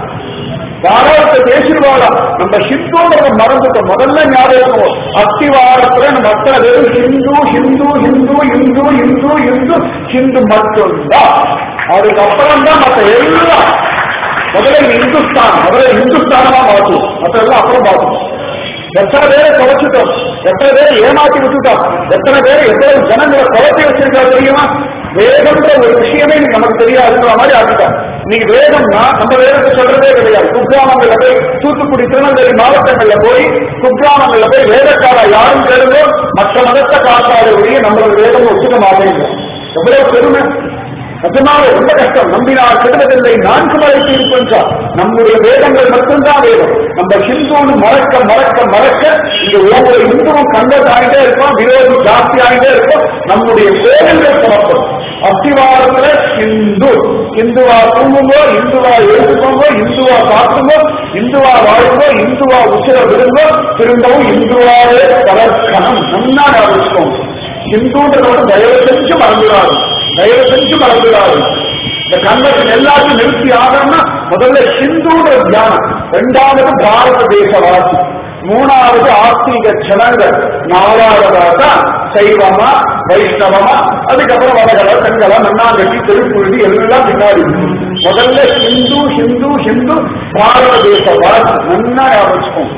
யாராவது பேசிடுவாரா? நம்ம ஹிந்துன்றத மறந்துட்டோம். முதல்ல ஞாபகம் அத்திவாரத்துல நம்ம அத்தனை பேரும் ஹிந்து ஹிந்து ஹிந்து ஹிந்து ஹிந்து ஹிந்து ஹிந்து மட்டும்தான். அதுக்கப்புறம் தான் மற்ற எல்லாம் முதல்ல இந்துஸ்தானமா மாற்றுவோம், மற்ற எல்லாம் அப்புறம் பார்க்கணும். எத்தனை பேரை தொலைச்சிட்டோம், எத்தனை பேரை ஏமாற்றி விட்டுட்டோம், எத்தனை பேரை எவ்வளவு ஜனங்களை குழப்பி வச்சிருக்கா தெரியுமா? வேதம்ன்ற ஒரு விஷயமே நமக்கு தெரியாதுன்ற மாதிரி ஆகிட்டோம். இன்னைக்கு வேதம்னா நம்ம வேதத்தை சொல்றதே கிடையாது. குக்கிராமங்கள்ல போய் தூத்துக்குடி திருநெல்வேலி மாவட்டங்கள்ல போய் குக்கிராமங்கள்ல போய் வேதக்காரா யாரும் கேளுங்கோ, மற்ற மதத்தை காப்பாடுடைய நம்மளோட வேதம் ஒத்துக்க மாட்டேங்க. எவ்வளவு பெருமை! நிஜமாவே ரொம்ப கஷ்டம். நம்பினார் கெடுவதில்லை, நான்கு மறைத்து இருக்கின்றார். நம்முடைய வேதங்கள் மட்டும்தான் வேதம். நம்ம ஹிந்துன்னு மறக்க மறக்க மறக்க இந்த ஒவ்வொரு இந்துவும் கண்டது ஆகிட்டே இருக்கும், விரோதி ஜாஸ்தி ஆகிட்டே இருக்கும். நம்முடைய வேதங்கள் சமப்படும். அத்திவாரத்துல ஹிந்து, இந்துவா தூங்குங்கோ, இந்துவா எழுதுக்கோங்கோ, இந்துவா சாப்பிடுங்கோ, இந்துவா வாழுங்கோ, இந்துவா உச்சிர விடுங்கோ, திரும்பவும் இந்துவாவே வளர்க்கணும். நன்னா ஞாபகம். ஹிந்துன்றதோட தயவு செஞ்சு மறந்துடாது, தயவு செஞ்சு மறந்துடாது. இந்த கன்வர்ஷன் எல்லாத்தையும் நிறுத்தி ஆகணும்னா முதல்ல ஹிந்துன்ற தியானம், இரண்டாவது பாரத தேசவாசி, மூணாவது ஆஸ்திக ஜனங்கள், நாலாவதாக சைவமா வைஷ்ணவமா, அதுக்கப்புறம் வடகள கண்களா மண்ணாங்கட்டி திருப்புழுதி எல்லாம் பின்னாடி. முதல்ல ஹிந்து ஹிந்து ஹிந்து பாரத தேசவாசி. நன்னா ஞாபகம்.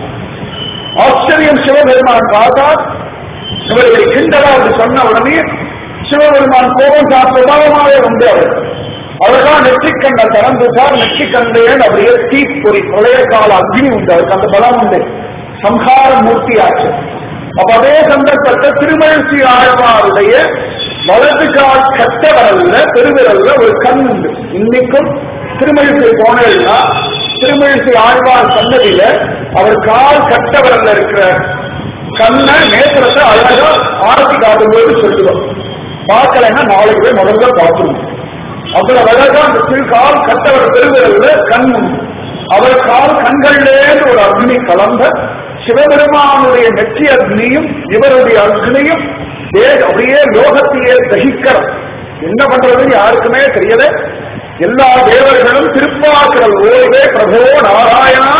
ஆச்சரியம் சிவபெருமான் பார்த்தா இவர்களை கிண்டலா என்று சொன்ன உடனே சிவபெருமான் கோபம் சாப்பிடமாகவே உண்டு. அவர்தான் நெற்றிக்கண்ணை திறந்துட்டார். நெற்றிக்கண்டையன் அப்படியே தீப்பொறி பிரளய கால அக்னி உண்டு, அவருக்கு அந்த பலம் உண்டு, சம்ஹார மூர்த்தி ஆச்சு. அப்ப அதே சந்தர்ப்பத்தை திருமழிசை ஆழ்வாருடைய வலது கால் கட்ட வரல்ல பெருவிரல்ல ஒரு கண் உண்டு. இன்னைக்கும் திருமழிசை போனா திருமழிசை ஆழ்வார் சன்னதியில அவர் கால் கட்ட வரல்ல இருக்கிற கண்ண நேத்திரத்தை அழகா ஆரத்தி காட்டும்போது சொல்லுவோம். பார்க்கலைன்னா நாளைக்கு போய் முதல்ல பார்க்கணும். அவ்வளவு அழகா அந்த கால் கட்டவர் பெருவிரல்ல கண் உண்டு. அவர் கால் கண்களிலேருந்து ஒரு அக்னி கலந்த சிவபெருமானுடைய நெற்றி அக்னியும் இவருடைய அக்னியும் அப்படியே லோகத்தையே தகிக்கிறது. என்ன பண்றதுன்னு யாருக்குமே தெரியல. எல்லா தேவர்களும் திருப்பாக்கள் ஓய்வே பிரபோ நாராயணா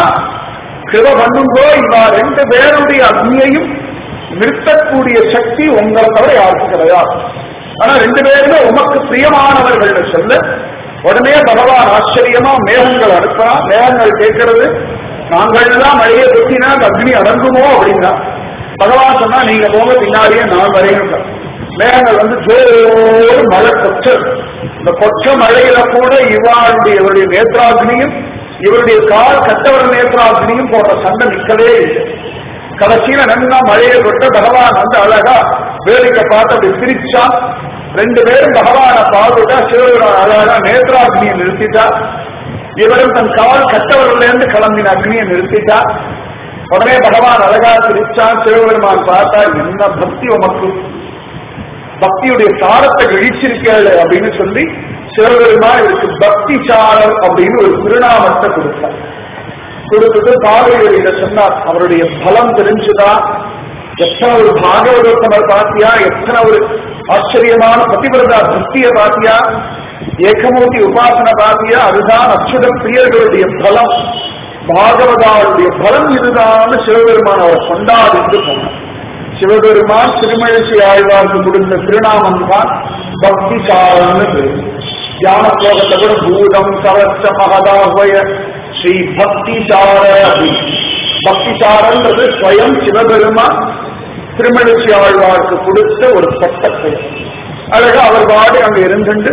சிவ பண்ணுங்கோ, இவா ரெண்டு பேருடைய அக்னியையும் நிறுத்தக்கூடிய சக்தி உங்களை தவிர யாருக்கும் கிடையாது. ஆனா ரெண்டு பேருமே உமக்கு பிரியமானவர்கள் சொல்ல உடனே பகவான் ஆச்சரியமா மேகங்கள் அனுப்பா. மேகங்கள் கேட்கிறது, நாங்கள் எல்லாம் மழையை தொட்டினா அக்னி அடங்குமோ அப்படின்னா பகவான் சொன்னா நீங்க போங்க, பின்னாடியே நான் வரையும். மேகங்கள் வந்து ஜோறு மழை கொச்சல். இந்த கொச்ச மழையில கூட இவருடைய நேத்ராக்னியும் இவருடைய கால் கட்டவர் நேத்ராக்னியும் போன்ற சண்டை நிக்கவே இல்லை. கடைசியில நல்லா மழையை கொட்ட பகவான் வந்து அழகா வேடிக்கை பார்த்து அப்படி பிரிச்சா. ரெண்டு பேரும் பகவானை பார்த்துட்டா சிவபெருமான் அழகா நேத்ராக்னியை நிறுத்திட்டா. இவரும் தன் கால் கட்டவரிலிருந்து கிளம்பின அக்னியை நிறுத்திட்டா. உடனே பகவான் அழகா சிரிச்சான். சிவபெருமான் பார்த்தா, என்ன பக்தி உமக்கு, பக்தியுடைய சாரத்தை இழிச்சிருக்கேள் அப்படின்னு சொல்லி சிவபெருமான் இவருக்கு பக்தி சாரர் அப்படின்னு ஒரு திருநாமத்தை கொடுத்தார். கொடுத்துட்டு பார்வையிட சொன்னார், அவருடைய பலம் தெரிஞ்சுதான், எத்தனை ஒரு பாகவதோத்தமர் பாத்தியா, எத்தனை ஒரு ஆச்சரியமான பதிவிரதா பக்தியை பாத்தியா, ஏகமூர்த்தி உபாசனை பாத்தியா, அதுதான் அச்சுத பிரியர்களுடைய பலம், பாகவதாவுடைய பலம் இதுதான் சிவபெருமான் அவரை கொண்டாடு என்று சொன்னார். சிவபெருமான் திருமழிசை ஆழ்வார்க்கு கொடுத்த திருநாமம் தான் பக்தி சாரன்னு பேரு. தியான ஸ்லோகத்தை கூட பூதம் சவச்ச மகதாஹ்வய ஸ்ரீ பக்தி சார அப்படின்னு. பக்தி சாரன்றது ஸ்வயம் சிவபெருமான் திருமழிசை ஆழ்வார்க்கு கொடுத்த ஒரு பட்டத்தை. அழகா அவர் பாடு அங்க இருந்துட்டு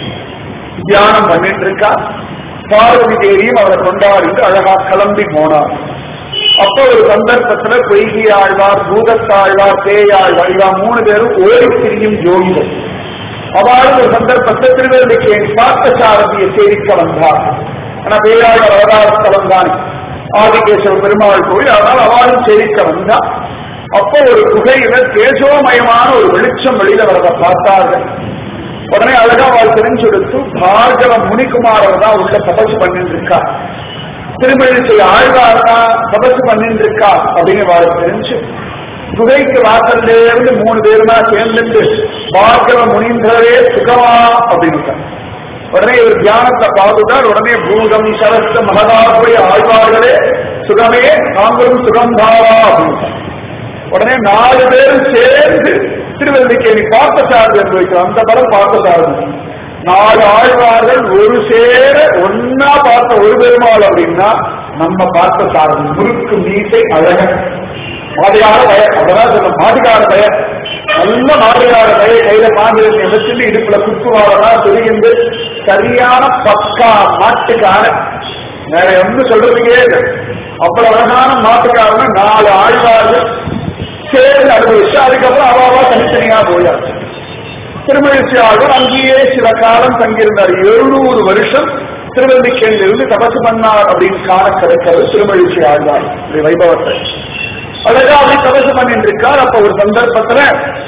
தியானம் பண்ணிட்டு இருக்கா. பார்வதி தேவியும் அவரை கொண்டாடிட்டு அழகா கிளம்பி போனார். அப்போ ஒரு சந்தர்ப்பத்துல பொய்கி ஆழ்வார், பூதத்தாழ்வார், பேயாழ்வார், இவா 3 பேரும் ஓடி திரியும் ஜோதிகள். அவள் ஒரு சந்தர்ப்பத்தை திருவல்லிக்கேணி பார்த்தசாரதியை சேவிக்க வந்தார். ஆனா பேயாழ்வார் அவதார ஸ்தலம் தான் ஆதிகேசவ பெருமாள் கோயில், அதனால் அவளும் சேவிக்க வந்தார். அப்போ ஒரு குகையில தேஜோமயமான ஒரு வெளிச்சம் வெளியில வரத பார்த்தார்கள். உடனே அழகா அவள் தெரிஞ்செடுத்து பார்கவ முனிகுமாரர் தான் உள்ள தபசு பண்ணிட்டு இருக்கா, திருமழிசை ஆழ்வார் தான் தபசு பண்ணிட்டு இருக்கா அப்படின்னு அவள் தெரிஞ்சு குகைக்கு வாசல்ல இருந்து 3 பேருமா சேர்ந்துட்டு பார்கவ முனிந்தரே சுகமா அப்படின்னு. உடனே இவர் தியானத்தை பார்த்துட்டார். உடனே பூதம் சரஸ்த மகதாபுரிய ஆழ்வார்களே சுகமே தாங்களும் சுகம்தாரா அப்படின்னு. உடனே 4 பேரும் சேர்ந்து திருவல்லிக்கேணி பார்த்தசாரதி அனுபவிக்கிறோம். அந்த படம் பார்த்தசாரதி 4 ஆழ்வார்கள் ஒரு சேர ஒன்னா பார்த்த ஒரு பெருமாள் அப்படின்னா நம்ம பார்த்தசாரதி. முறுக்கு மீசை அழகன், மாடிகார பய, அதெல்லாம் சொல்ல மாடிகார பய, நல்ல மாடிகார பய, கையில மாநிலத்தை வச்சுட்டு இடுப்புல குத்துவாரெல்லாம் தெரிந்து சரியான பக்கா மாட்டுக்கார, வேற ஒன்றும் சொல்றதுக்கே இல்லை. அவ்வளவு அழகான மாட்டுக்காரன 4 ஆழ்வார்கள் சேர்ந்து அனுபவிச்சு அதுக்கப்புறம் அவாவா தனித்தனியா போயாச்சு. திருமழிசை ஆழ்வார் அங்கேயே சில காலம் தங்கியிருந்தார். 700 வருஷம் திருவல்லிக்கேணியிலிருந்து தபசு பண்ணார் அப்படின்னு காண கிடைக்கிறது திருமழிசை ஆழ்வார் வைபவத்தை. அழகா அப்படி தபசு பண்ணிட்டு இருக்கார். அப்ப ஒரு சந்தர்ப்பத்துல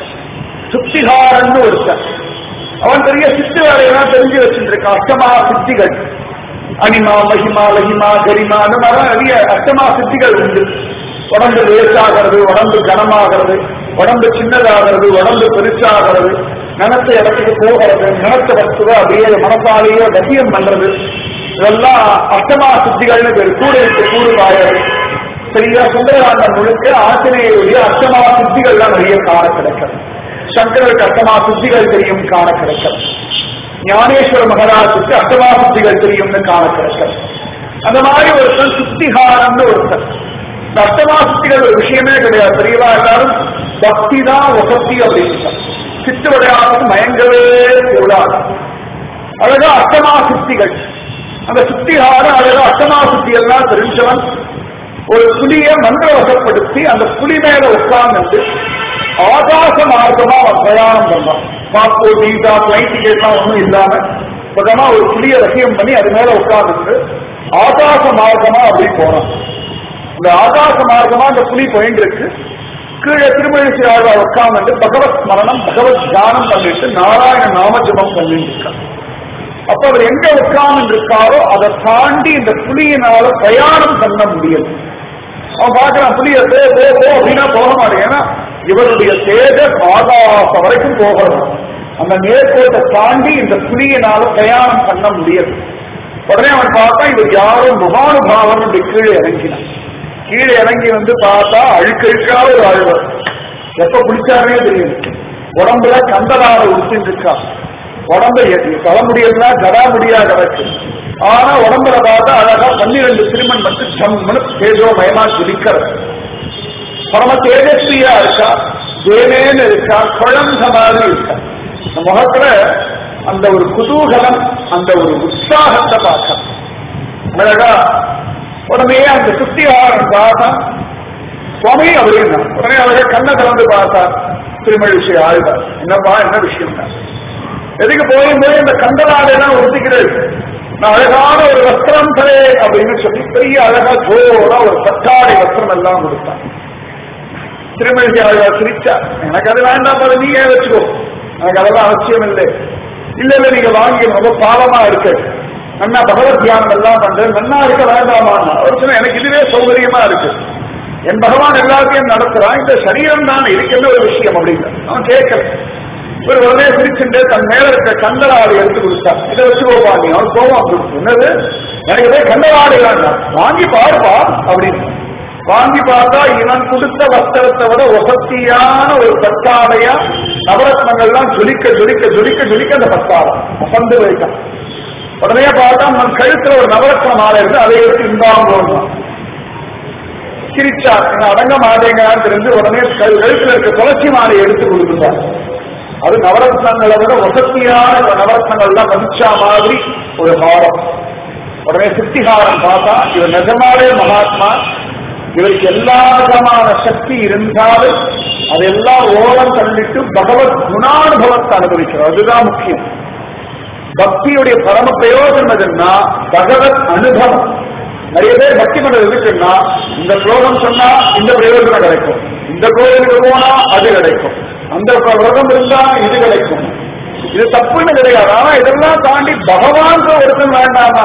சுத்திகாரன்னு ஒருத்தன், அவன் பெரிய சித்து வேலையெல்லாம் தெரிஞ்சு வச்சுட்டு இருக்கான். அஷ்டமா சித்திகள், அனிமா மகிமா லகிமா கரிமா, அந்த மாதிரி நிறைய அஷ்டமா சித்திகள் உண்டு. உடம்பு லேசாகிறது, உடம்பு கனமாகிறது, உடம்பு சின்னதாகிறது, உடம்பு பெருசாகிறது, நினைச்ச இடத்துக்கு போகிறது, நினைச்ச வஸ்துவ அப்படியே மனசாலேயே வசியம் பண்றது, இதெல்லாம் அஷ்டமா சித்திகள்னு பேரு. கூடு விட்டு கூடு பாயது. சரியா சுந்தரகாண்டம் முழுக்க ஆசிரியருடைய அஷ்டமா சித்திகள்லாம் நிறைய காண கிடைக்கிறது. சங்கரருக்கு அஷ்டமா சித்திகள் தெரியும் காண கிடைக்கிறது. ஞானேஸ்வர மகராஜுக்கு அஷ்டமா சித்திகள் தெரியும்னு காண கிடைக்கிறது. அந்த மாதிரி ஒருத்தன் சுத்திகாரம்னு ஒருத்தன். இந்த அஷ்டமா சித்திகள் ஒரு விஷயமே கிடையாது. தெரியவா எல்லாரும் பக்தி தான் வசதி அப்படின்னு சித்து விளையாட்டு மயங்கவே கூடாது. அழகா அஷ்டமா சித்திகள். அந்த சுத்திகாரம் அழகா அஷ்டமா சித்தி எல்லாம் தெரிஞ்சவன் ஒரு புலியை மந்திரவசப்படுத்தி அந்த புலி மேல உட்கார்ந்து ஆகாச மார்க்கமா அவன் பிரயாணம் பண்ணான். பாஸ்போர்ட், வீசா, பிளைட் டிக்கெட்லாம் ஒன்றும் இல்லாம சுகமா ஒரு புலியை ரசியம் பண்ணி அது மேல உட்கார்ந்து ஆகாச மார்க்கமா அப்படி போறான். இந்த ஆகாச மார்க்கமா அந்த புலி போயிட்டு இருக்கு. கீழே திருமழிசை ஆழ்வார் உட்கார்ந்து பகவத் ஸ்மரணம், பகவத் தியானம் பண்ணிட்டு நாராயண நாம ஜபம் பண்ணிட்டு இருக்கான். அப்ப அவர் எங்க உட்கார்ந்து இருக்காரோ அதை தாண்டி இந்த புலியினால பிரயாணம் பண்ண முடியும். அவன் பார்க்கிறான் புலிய போ போ போ அப்படின்னா போக மாட்டேன். ஏன்னா இவருடைய தேஜஸ் ஆகாசம் வரைக்கும் போகணும். அந்த நேர்கோட்டை தாண்டி இந்த புலியினால பிரயாணம் பண்ண முடியாது. உடனே அவன் பார்த்தா இவர் யாரும் மகானுபாவன் அப்படி கீழே இறங்கினான். கீழே இறங்கி வந்து பார்த்தா அழுக்கழுக்காத ஒரு ஆழ்வார். எப்ப பிடிச்சாருன்னே தெரியும். உடம்புல கந்தலாக உடுத்திட்டு இருக்கா. உடம்பை தலை முடியலன்னா ஜடா முடியாத வச்சு. ஆனா உடம்புல பார்த்தா அழகா 12 திருமண் மட்டும் ஜம்மனு தேஜோமயமா ஜொலிக்கிறது. பரம தேஜஸ்வியா இருக்கா, தேவேன்னு இருக்கா, குழந்த மாதிரி இருக்கா. இந்த முகத்துல அந்த ஒரு குதூகலம், அந்த ஒரு உற்சாகத்தை பார்க்க அழகா. உடனே அந்த சுத்திகாரன் பார்த்தா சுவாமி அப்படின்னா உடனே அழகா கண்ணை திறந்து பார்த்தார் திருமழிசை ஆழ்வார். என்னப்பா என்ன விஷயம் தான், எதுக்கு போய் இந்த கண்டலாடெல்லாம் உறுத்திக்கிறது, நான் அழகான ஒரு வஸ்திரம் தரே அப்படின்னு சொல்லி பெரிய அழகா ஜோரா ஒரு பட்டாடை வஸ்திரம் எல்லாம் கொடுத்தான். திருமழிசை ஆழ்வார் சிரிச்சா, எனக்கு அது வேண்டாம், அதை நீங்க வச்சுக்கோ, எனக்கு அதெல்லாம் அவசியம் இல்லை. இல்ல இல்ல நீங்க வாங்கி ரொம்ப பாவமா இருக்கு, நன்னா பகவத் தியானம் எல்லாம் பண்றேன், நன்னா இருக்க வேண்டாமான்னா ஒரு சில எனக்கு இதுவே சௌகரியமா இருக்கு, என் பகவான் எல்லாத்தையும் நடத்துறான், இந்த சரீரம் தான் இருக்கிற ஒரு விஷயம் அப்படின்னு அவன் கேட்கல. ஒரு உடனே சிரிச்சுட்டு தன் மேல இருக்க கந்தலாடை எடுத்து கொடுத்தான், இதை வச்சுக்கோப்பா நீ. அவன் கோபம் என்னது, எனக்கு போய் கந்தலாடை வேண்டாம், வாங்கி பாருப்பா அப்படின்னு. வாங்கி பார்த்தா இவன் கொடுத்த வஸ்திரத்தை விட வசத்தியான ஒரு பட்டாடையா நவரத்னங்கள்லாம் ஜொலிக்க ஜொலிக்க ஜொலிக்க ஜொலிக்க அந்த பட்டாடம் அசந்து வைத்தான். உடனே பார்த்தா அவன் கழுத்துல ஒரு நவரத்ன மாலை இருக்கு, அதை எடுத்து இந்தாங்க சிரிச்சா. அடங்க மாட்டேங்கிறான்னு தெரிஞ்சு உடனே கழுத்துல இருக்க துளசி மாலையை எடுத்து கொடுத்துட்டார். அது நவரத்னங்களை விட வசத்தியான நவரத்னங்கள்லாம் மதிச்சா மாதிரி ஒரு ஹாரம். உடனே சித்திஹாரம் பார்த்தா இவர் நிஜமாவே மகாத்மா, இவருக்கு எல்லா விதமான சக்தி இருந்தாலும் அதெல்லாம் ஓரம் தள்ளிட்டு பகவத் குணானுபவத்தை அனுபவிக்கிறார். அதுதான் முக்கியம். பக்தியுடைய பரம பிரயோஜனம் எதுன்னா பகவத் அனுபவம். நிறைய பேர் பக்தி பண்றது இருக்குன்னா இந்த ஸ்லோகம் சொன்னா இந்த பிரயோஜனம் கிடைக்கும், இந்த கோயிலுக்கு போனா அது கிடைக்கும், அந்த விரதம் இருந்தா இது கிடைக்கும், இது தப்புன்னு கிடையாது. ஆனா இதெல்லாம் தாண்டி பகவான் ஒருத்தன் வேண்டாமா,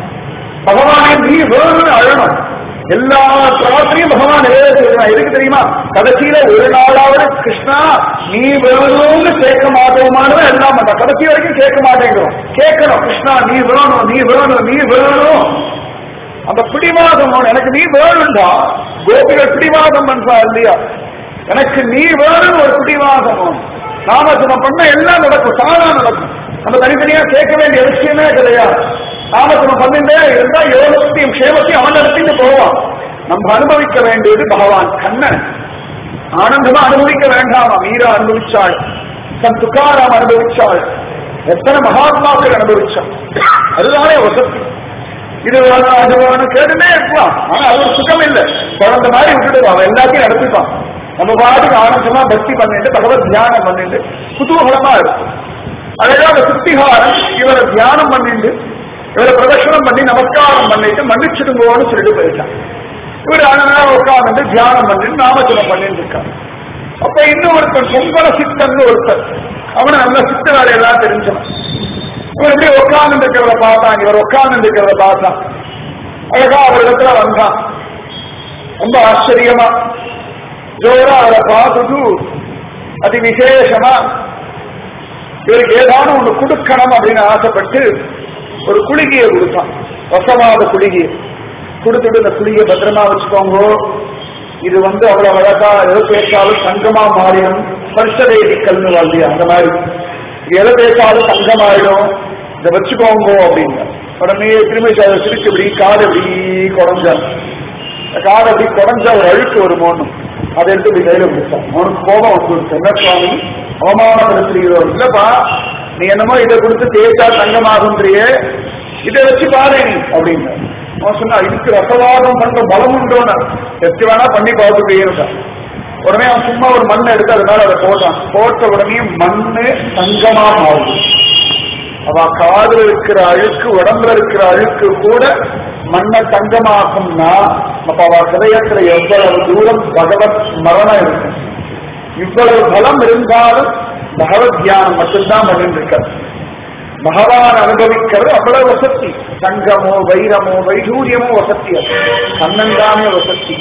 பகவானை நீ வேணும்னு அழணும். எல்லா பிரார்த்தனையும் பகவான் நிறைவேற்றா. எதுக்கு தெரியுமா, கடைசியில ஒரு நாளாவது கிருஷ்ணா நீ வேணும்னு கேட்க மாட்டோமானதான் எல்லாம் பண்ண. கடைசி வரைக்கும் கேட்க மாட்டேங்கிறோம். கேட்கணும், கிருஷ்ணா நீ வேணும் நீ வேணும் நீ வேணும். அந்த பிடிவாதம் எனக்கு நீ வேணும்டா. கோபிகள் பிடிவாதம் பண்றா இல்லையா, எனக்கு நீ வேணும் ஒரு பிடிவாதம். நாமஜபம் பண்ண எல்லாம் நடக்கும், தானா நடக்கும். நம்ம தனித்தனியா கேட்க வேண்டிய அவசியமே கிடையாது. நாமஜபம் பண்ணிட்டே இருந்தா யோகத்தையும் க்ஷேமத்தையும் அவன் நடத்திட்டு போவான். நம்ம அனுபவிக்க வேண்டியது பகவான் கண்ணன். ஆனந்தமா அனுபவிக்க வேண்டாமா, மீரா அனுபவிச்சாள், தன் துக்காராம் அனுபவிச்சாள், எத்தனை மகாத்மாக்கள் அனுபவிச்சாள். அதுதானே வசதி. இது அது கேட்டுட்டே இருக்கலாம், ஆனா அது ஒரு சுகம் இல்லை. குழந்தை மாதிரி விட்டுட்டு அவன் எல்லாத்தையும் நடத்திப்பான். நம்ம பாட்டுக்கு ஆனந்தமா பக்தி பண்ணிட்டு பகவத் தியானம் பண்ணிட்டு குதூகலமா இருக்கும். அழகாக சுத்திகாரம் இவரை தியானம் பண்ணிட்டு இவரை பிரதட்சணம் பண்ணி நமஸ்காரம் பண்ணிட்டு மன்னிச்சுடுங்கோன்னு சொல்லிட்டு போயிட்டான். இவர் அழகா உட்கார்ந்து தியானம் பண்ணிட்டு நாமஜபம் பண்ணிட்டு இருக்காரு. அப்ப இன்னும் ஒருத்தர் பொங்கல சித்தன்னு ஒருத்தர், அவனை நல்ல சித்த வேலையெல்லாம் தெரிஞ்சவன். இவர் எப்படி உட்கார்ந்து இருக்கிறத பார்த்தான், இவர் உட்கார்ந்து இருக்கிறத பார்த்தான். அழகா அவர் இடத்துல வந்தான். ரொம்ப ஆச்சரியமா ஜோரா அவரை பார்த்துட்டு அதி விசேஷமா இவருக்கு ஏதாவது ஒண்ணு கொடுக்கணும் அப்படின்னு ஆசைப்பட்டு ஒரு குளிகையை கொடுத்தான். வசவாத குளிகையை கொடுத்துட்டு, இந்த குளிகையை பத்திரமா வச்சுக்கோங்க, இது அவ்வளவு அழகா எதை பேசாலும் தங்கமா மாறிடும், ஸ்பர்ஷதேவி கல்னு வாழ்ந்தியா அந்த மாதிரி எதை பேசாலும் தங்கமாயிடும், இதை வச்சுக்கோங்க அப்படின்னு. உடனே திரும்பி சிரிச்சு இப்படி காது எப்படி குறைஞ்சான். காது அப்படி குறைஞ்சா ஒரு அழுக்கு ஒரு மோனும் அதை எடுத்து இப்படி கையில கொடுத்தான். அவனுக்கு கோபம் வந்து என்ன சுவாமி அவமானப்படுத்துறீங்களோ, இல்லப்பா நீ என்னமோ இதை கொடுத்து தேய்ச்சா தங்கமாகுன்றியே, இதை வச்சு பாரு நீ அப்படின்னு. அவன் சொன்னா இதுக்கு ரசவாதம் பண்ற பலம் உண்டோன்னு எச்சு வேணா பண்ணி பார்த்துட்டே. உடனே அவன் சும்மா ஒரு மண்ணை எடுத்து அதனால அதை போட்டான். போட்ட உடனே மண்ணு தங்கமா மாறும். அவ காதுல இருக்கிற அழுக்கு உடம்புல இருக்கிற அழுக்கு கூட மண்ணை தங்கமாகும்னா அப்ப அவ ஹிருதயத்துல எவ்வளவு தூரம் பகவத் மரணம் இருக்கு. இவ்வளவு பலம் இருந்தாலும் பகவத் தியானம் மட்டும்தான் பண்ணிட்டு இருக்க. பகவான் அனுபவிக்கிறது அவ்வளவு வசதி. தங்கமோ வைரமோ வைடூரியமோ வசதி, கண்ணன் தானே வசதி.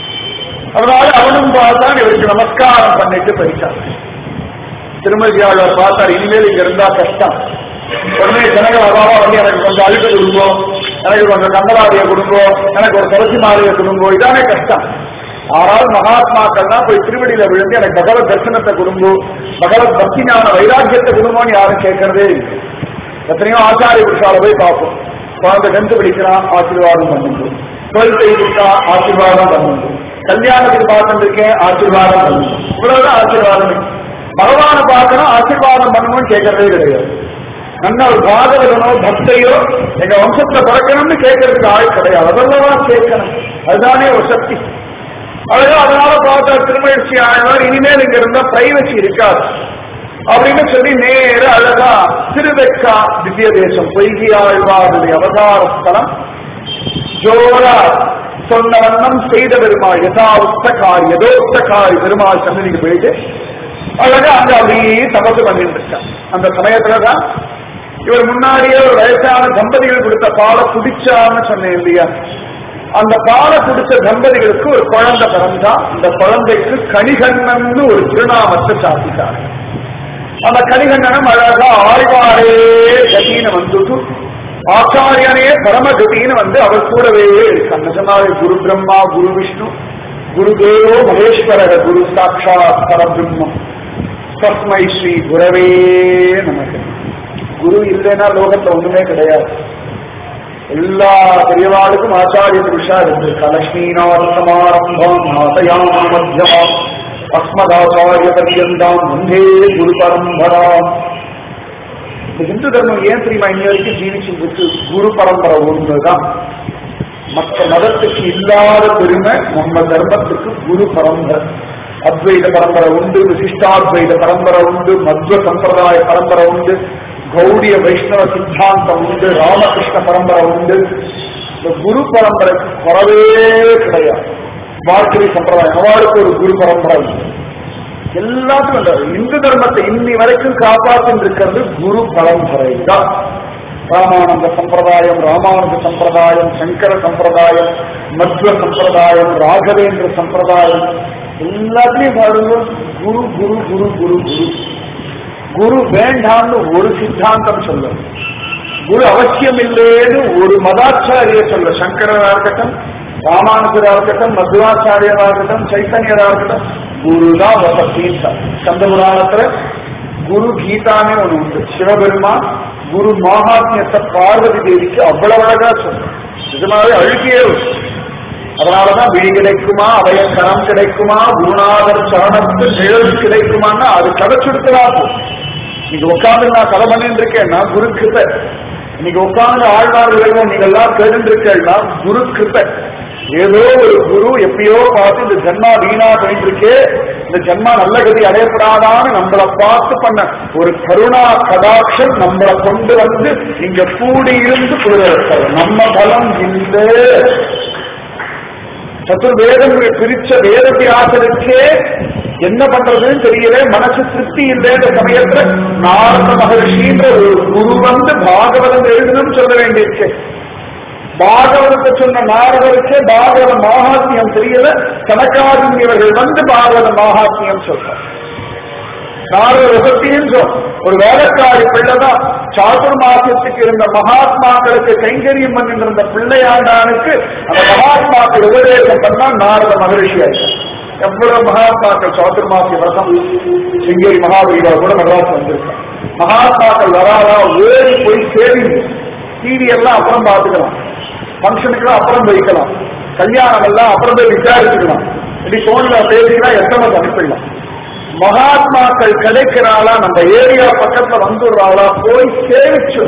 அதனால அவனும் பார்த்தான், இவருக்கு நமஸ்காரம் பண்ணிட்டு போயிட்டான். திருமதியாளர் பார்த்தார், இனிமேல் இங்க இருந்தா கஷ்டம். உடனே ஜனங்கள் அவாவா வந்து எனக்கு கொஞ்சம் அழுக்க கொடுங்கோ, எனக்கு கொஞ்சம் கந்தலாடியை கொடுங்கோ, எனக்கு ஒரு துளசி மாலையை கொடுங்கோ, இதானே கஷ்டம். ஆனால் மகாத்மாக்கள்லாம் போய் திருவடியில விழுந்து எனக்கு பகவத் தரிசனத்தை கொடுங்கோ, பகவத் பக்தி ஞான வைராக்கியத்தை கொடுங்கோன்னு யாரும் கேட்கறதே இல்லை. எத்தனையோ ஆச்சாரிய புருஷால போய் பார்ப்போம். குழந்தை 10th படிக்கிறான், ஆசீர்வாதம் பண்ணுங்க. 12th இருக்கா, ஆசீர்வாதம் பண்ணுங்க. கல்யாணத்துக்கு பார்த்துட்டு இருக்கேன், ஆசீர்வாதம் பண்ணுங்க. இவ்வளவுதான் ஆசீர்வாதம். பகவானை பார்க்கணும், ஆசீர்வாதம் பண்ணணும்னு கேட்கறதே கிடையாது. நல்ல ஒரு பாகவதனோ பக்தையோ எங்க வம்சத்துல பிறக்கணும்னு கேட்கறதுக்கு ஆள் கிடையாது. அதெல்லாம் கேட்கணும், அதுதானே ஒரு சக்தி. அதனால பார்த்தா திருமழிச்சி ஆழ்வார் இனிமேல் இங்க இருந்தா பிரைவசி இருக்காது அப்படின்னு சொல்லி நேர அழகா திருவெக்கா திவ்ய தேசம் பொய்கி ஆழ்வாருடைய அவதார ஸ்தலம் ஜோரா சொன்ன வண்ணம் செய்த பெருமாள் யதார்த்தக்காரி யதோர்த்தக்காரி பெருமாள் சன்னதிக்கு போயிட்டு அழகா அங்க அப்படியே தபசு பண்ணிட்டு இருக்கான். அந்த சமயத்துலதான் இவர் முன்னாடியே ஒரு வயசான தம்பதிகள் கொடுத்த பாலை குடிச்சான்னு சொன்னேன் இல்லையா? அந்த பாலை குடிச்ச தம்பதிகளுக்கு ஒரு குழந்தை பிறந்தா. அந்த குழந்தைக்கு கணிகண்ணன் ஒரு திருநாமத்தை சாப்பிட்டார். அந்த கணிகண்ணனும் அழகா ஆழ்வாரே கதின்னு வந்துட்டு ஆச்சாரியனே பரமகதின்னு வந்து அவர் கூடவே இருக்காங்க. நிஜமாவே குரு பிரம்மா குரு விஷ்ணு குரு தேவோ மகேஸ்வர குரு சாட்சாத் பரபிரம்மம் தஸ்மை ஸ்ரீ குரவே நமக்கு. குரு இல்லைன்னா லோகத்துல ஒண்ணுமே கிடையாது. எல்லா பெரியவாளுக்கும் ஆச்சாரிய புருஷா இருந்திருக்கா. லட்சுமிநாத சமாரம்பம் நாதயாம் மத்தியமாம் அஸ்மதாச்சாரிய பரியந்தாம் வந்தே குரு பரம்பராம். இந்த இந்து தர்மம் ஏன் தெரியுமா இன்ன வரைக்கும் ஜீவிச்சிருக்கு? குரு பரம்பரை ஒன்றுதான். மற்ற மதத்துக்கு இல்லாத பெருமை நம்ம தர்மத்துக்கு குரு பரம்பரை. அத்வைத பரம்பரை உண்டு, விசிஷ்டாத்வைத பரம்பரை உண்டு, மத்வ சம்பிரதாய பரம்பரை உண்டு, கௌடிய வைஷ்ணவ சித்தாந்தம் உண்டு, ராமகிருஷ்ண பரம்பரை உண்டு. இந்த குரு பரம்பரைக்கு குறவே கிடையாது. வார்க்கரி சம்பிரதாயம் அவளுக்கு ஒரு குரு பரம்பரை உண்டு. எல்லாத்துக்கும் இந்து தர்மத்தை இன்னி வரைக்கும் காப்பாற்றி இருக்கிறது குரு பரம்பரை தான். ராமானந்த சம்பிரதாயம், ராமானுஜ சம்பிரதாயம், சங்கர சம்பிரதாயம், மத்வ சம்பிரதாயம், ராகவேந்திர சம்பிரதாயம் எல்லாத்துலயும் பாருங்க குரு குரு குரு குரு குரு. குரு வேண்டாம்னு ஒரு சித்தாந்தம் சொல்ல, குரு அவசியம் இல்லைன்னு ஒரு மதாச்சாரிய சொல்ல. சங்கரரா இருக்கட்டும், ராமானுஜரா இருக்கட்டும், மத்வாச்சாரியரா இருக்கட்டும், சைத்தன்யரா இருக்கட்டும், குருதான் வசத்தின்னு. கந்த புராணத்துல குரு கீதானே ஒண்ணு உண்டு. சிவபெருமான் குரு மகாத்மியத்தை பார்வதி தேவிக்கு அவ்வளவு அழகா சொல்ற. நிஜமாவே அழுகியே. அதனாலதான் விழி கிடைக்குமா, அவைய கரம் கிடைக்குமா, குருநாதர் சரணத்து நிழல் கிடைக்குமான்னா அது கதைச்சுடுத்தலா போகும். நீங்க உட்காந்து நான் கதை பண்ணிட்டு இருக்கேன்னா குரு கிருபை. நீங்க உட்காந்து ஆழ்வார்கள் நீங்க எல்லாம் கேட்டு இருக்கேன்னா குரு கிருபை. ஏதோ ஒரு குரு எப்பயோ பார்த்து இந்த ஜென்மா வீணா போயிட்டு இருக்கே, இந்த ஜென்மா நல்ல கதி அடையப்படாதான்னு நம்மளை பார்த்து பண்ண ஒரு கருணா கடாட்சம் நம்மளை கொண்டு வந்து இங்க கூடி இருந்து புரிதல். நம்ம பலம் இந்த சதுர்வேதம் பிரிச்ச வேத வியாசருக்கே என்ன பண்றதுன்னு தெரியல, மனசு திருப்தி இல்லைன்ற சமயத்துல நாரத மகர்ஷின்ற ஒரு குரு வந்து பாகவதம் எழுதணும்னு சொல்ல வேண்டியிருக்கு. பாகவதத்தை சொன்ன நாரதருக்கு பாகவத மகாத்மியம் தெரியல, கனகாதிபதியவர்கள் வந்து பாகவத மகாத்மியம் சொல்றார். நாரதத்தையும் ஒரு வேலைக்காரி பிள்ளைதான் சாதுர்மாசத்துக்கு இருந்த மகாத்மாக்களுக்கு கைங்கரியம் பண்ணிட்டு இருந்த பிள்ளையாண்டானுக்கு அந்த மகாத்மாக்கள் உபதேசம் பண்ணா நாரத மகரிஷி ஆயிட்டார். எவ்வளவு மகாத்மாக்கள் சாதுர்மாசி விரதம் சிங்கேரி மகாபலிவா கூட மெட்ராஸ் வந்திருக்காங்க. மகாத்மாக்கள் வராதா ஏறி போய் சேவி டிவி எல்லாம் அப்புறம் பார்த்துக்கலாம், ஃபங்க்ஷனுக்குலாம் அப்புறம் வைக்கலாம், கல்யாணம் எல்லாம் அப்புறம் போய் விசாரிச்சுக்கலாம், இப்படி போன்ல பேசிக்கலாம், எஸ்எம்எஸ் அனுப்பிடலாம். மகாத்மாக்கள் கிடைக்கிறாளா, நம்ம ஏரியா பக்கத்துல வந்துடுறாளா, போய் சேவிச்சு.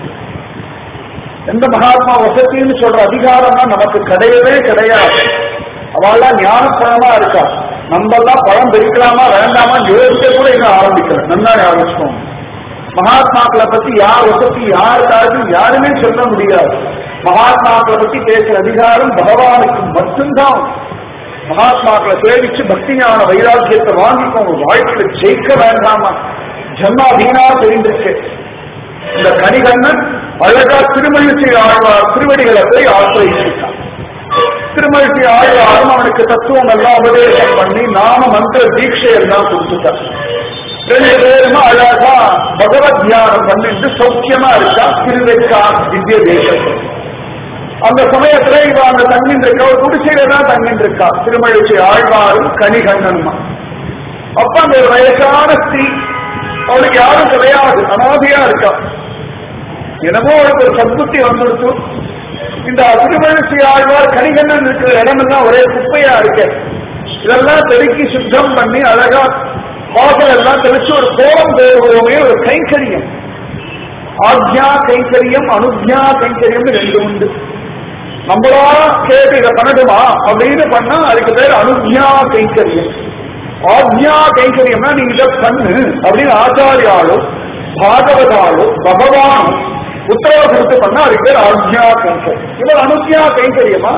எந்த மகாத்மா வசத்தின்னு சொல்ற அதிகாரம்னா நமக்கு கிடையவே கிடையாது. அவள்லாம் ஞானப்பழமா இருக்கா. நம்ம எல்லாம் பழம் பிரிக்கலாமா வேண்டாமா யோசிக்க கூட இன்னும் ஆரம்பிக்கல. நல்லா ஆரம்பிச்சோம். மகாத்மாக்களை பத்தி யார் வசதி யாருக்காவது யாருமே சொல்ல முடியாது. மகாத்மாக்களை பத்தி பேசுற அதிகாரம் பகவானுக்கு மட்டும்தான். மகாத்மாக்களை சேவிச்சு பக்தி ஞான வைராக்கியத்தை வாங்கிக்கோங்க. வாழ்க்கையில ஜெயிக்க வேண்டாமா? ஜன்மா வீணா தெரிந்திருக்கு. இந்த கணிகண்ணன் அழகா திருமழிசை ஆழ்வார் திருவடிகளை போய் ஆசிரியிருக்கான். திருமழிசை ஆழ்வாரும் அவனுக்கு தத்துவம் எல்லாம் உபதேசம் பண்ணி நாம மந்திர தீட்சை எல்லாம் கொடுத்துட்டார். ரெண்டு பேருமா அழகா பகவத் தியானம் பண்ணிட்டு சௌக்கியமா இருக்கா திருவெக்கா திவ்ய தேசம். அந்த சமயத்துல இவ அங்க தங்கிட்டு இருக்கா, ஒரு குடிசையில தான் தங்கிட்டு இருக்கா திருமழிசை ஆழ்வாரும் கணிகண்ணனுமா. அப்ப அந்த வயசான ஸ்திரீ, அவளுக்கு யாரும் கிடையாது, அனாதையா இருக்கா. என்னமோ அவளுக்கு ஒரு சத்புத்தி வந்துடுச்சு. இந்த திருமழிசை ஆழ்வார் கணிகண்ணன் இருக்கிற இடமெல்லாம் ஒரே குப்பையா இருக்கு. இதெல்லாம் தெருக்கி சுத்தம் பண்ணி அழகா வாசல் எல்லாம் தெளிச்சு ஒரு கோலம் தேடுவோமே ஒரு கைங்கரியம். ஆக்ஞா கைங்கரியம் அனுஜ்ஞா கைங்கரியம் ரெண்டு உண்டு. நம்மளா கேட்டு இதை பண்ணணுமா அப்படின்னு பண்ணா அதுக்கு பேர் அனுஜ்ஞா கைங்கரியம். ஆக்ஞா கைங்கரியம்னா நீ இதை பண்ணு அப்படின்னு ஆச்சாரியாலும் பாகவதாலும் பகவானும் உத்தரவு கொடுத்து பண்ணா அதுக்கு பேர் ஆக்ஞா கைங்கரியம். இவர் அனுஜ்ஞா கைங்கரியமா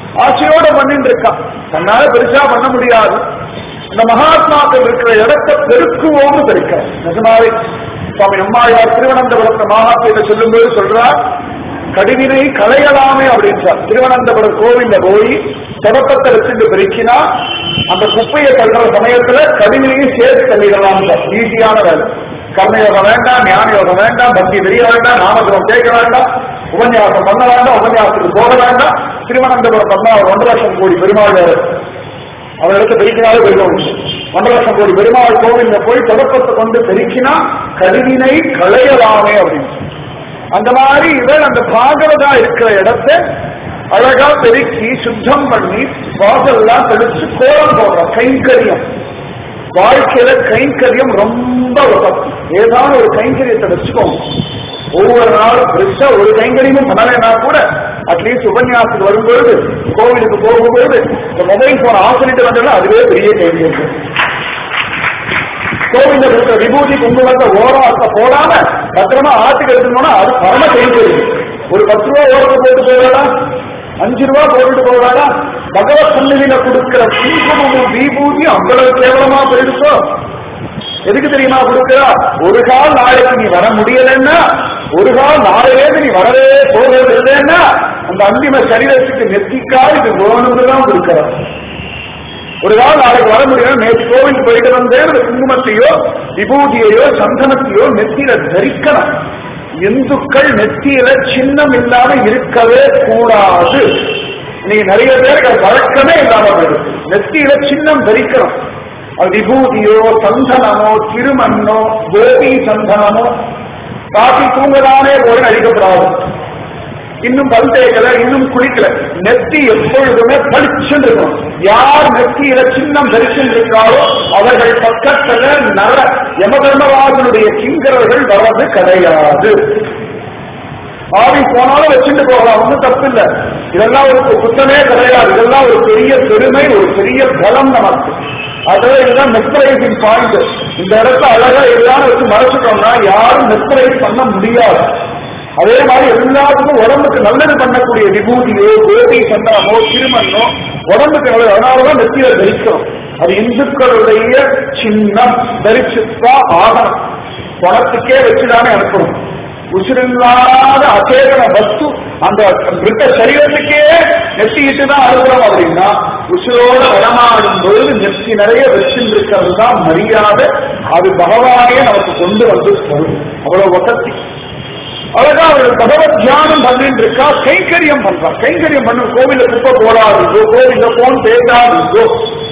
ஆசையோட பண்ணிட்டு இருக்கான். தன்னால பெருசா பண்ண முடியாது. இந்த மகாத்மாக்கள் இருக்கிற இடத்தை பெருக்குவோம்னு பெருக்க நிஜமாவே சுவாமி நம்மாழ்வார் திருவனந்தபுரத்தை மகாத்மியத்தை சொல்லும்போது சொல்றார், கடிவினை களையலாமே அப்படின்றார். திருவனந்தபுரம் கோவில்ல போய் தொடக்கத்தை வச்சுட்டு பெருக்கினா அந்த குப்பையை தள்ளுற சமயத்துல கடிவினையும் சேர்த்து தள்ளிடலாம். ஈஸியான வேலை. கர்மயோகம் வேண்டாம், ஞான யோகம் வேண்டாம், பக்தி தெரிய வேண்டாம், நாமஜபம் கேட்க வேண்டாம், உபன்யாசம் பண்ண வேண்டாம், உபன்யாசத்துக்கு போக வேண்டாம். திருவனந்தபுரம் பண்ணா 1.5 லட்சம் கோடி பெருமாள் அவர் இடத்த பெருக்கினாலே பெருகும். 1.5 லட்சம் கோடி பெருமாள் கோவில்ல போய் தொடக்கத்தை கொண்டு பெருக்கினா கருவினை களையலாமே அப்படின்னு. அந்த மாதிரி இவர் அந்த பாகவதா இருக்கிற இடத்தை அழகா பெருக்கி சுத்தம் பண்ணி வாசல்லாம் தெளிச்சு கோலம் போடுற கைங்கரியம். வாழ்க்கையில கைங்கரியம் ரொம்ப வசதி. ஏதாவது ஒரு கைங்கரியத்தை வச்சுக்கோங்க. ஒவ்வொரு நாளும் பெருசா ஒரு கைங்கரியமும் பண்ணலைன்னா கூட அட்லீஸ்ட் உபன்யாசத்துக்கு வரும்பொழுது, கோவிலுக்கு போகும்பொழுது இந்த மொபைல் போன் ஆஃப் பண்ணிட்டு வந்தா அதுவே பெரிய கைங்கரியம். கோவில இருக்கிற விபூதி குங்குமத்தை ஓரத்தை போடாம பத்திரமா ஆட்டுக்கு எடுத்துனோம்னா அது பரம கைங்கரியம். ஒரு 10 ரூபா ஓரத்தை போட்டு போயிடா, 5 ரூபா போட்டுட்டு போயிடா. பகவத் சந்நிதியில கொடுக்கிற குங்குமமும் விபூதி அவ்வளவு கேவலமா போயிடுச்சோ. எதுக்கு தெரியுமா கொடுக்கிறா? ஒரு கால் நாளைக்கு நீ வர முடியலன்னா, ஒரு கால் நாளையிலேருந்து நீ வரவே போகிறது இல்லைன்னா அந்த அந்திம சரீரத்துக்கு நெத்திக்கால் இது வேணும்னுதான் கொடுக்கிறா. ஒரு கால் நாளைக்கு வர முடியும். நேற்று கோவிலுக்கு போயிட்டு வந்தேன், அந்த குங்குமத்தையோ விபூதியையோ சந்தனத்தையோ நெத்தியில தரிக்கணும். இந்துக்கள் நெத்தியில சின்னம் இல்லாம இருக்கவே கூடாது. நீங்க நிறைய பேருக்கு அது பழக்கமே இல்லாம போயிடும். நெத்தியில சின்னம் தரிக்கணும். அது விபூதியோ சந்தனமோ திருமண்ணோ கோபி சந்தனமோ காப்பி தூங்கதானே போய் அழிக்கப்படாது. இன்னும் பல் தேய்க்கல, இன்னும் குளிக்கல, நெத்தி எப்பொழுதுமே பளிச்சுன்னு இருக்கும். யார் நெத்தியில சின்னம் தரிச்சிருக்காரோ அவர்கள் பக்கத்துல நர யமதர்மராஜனுடைய கிங்கரர்கள் வர்றது கிடையாது. ஆவி போனாலும் வச்சுட்டு போகலாம், ஒன்றும் தப்பு இல்லை. இதெல்லாம் ஒரு குற்றமே கிடையாது. இதெல்லாம் ஒரு பெரிய பெருமை, ஒரு பெரிய பலம் நமக்கு. அதாவது இதுதான் மெஸ்மரைசிங் பாயிண்ட். இந்த இடத்துல அழகா எல்லாம் வச்சு மறைச்சிட்டோம்னா யாரும் மெஸ்மரைஸ் பண்ண முடியாது. அதே மாதிரி எல்லாத்துக்கும் உடம்புக்கு நல்லது பண்ணக்கூடிய விபூதியோ கோபி சந்தனமோ திருமண்ணோ உடம்புக்கு நல்லது. அதனாலதான் நெத்தியில தரிக்கிறோம். அது இந்துக்களுடைய சின்னம். தரிச்சுதான் ஆகணும். பணத்துக்கே வச்சுதானே அனுப்பணும். உசிரில்லாத அச்சேதன வஸ்து அந்த மிருத்த சரீரத்துக்கே நெத்திட்டு தான் அனுப்புறோம். அப்படின்னா உசிரோட வளமாடும் பொழுது நெத்தி நிறைய வச்சிருக்கிறது தான் மரியாதை. அது பகவானே நமக்கு கொண்டு வந்து தரும். அவ்வளவு வசதி. அழகா அவர் பகவத் தியானம் பண்ணிட்டு இருக்கா, கைங்கரியம் பண்றா. கைங்கரியம் பண்ண கோவில குப்பை போடாதோ, கோவில போன் பேசாதோ.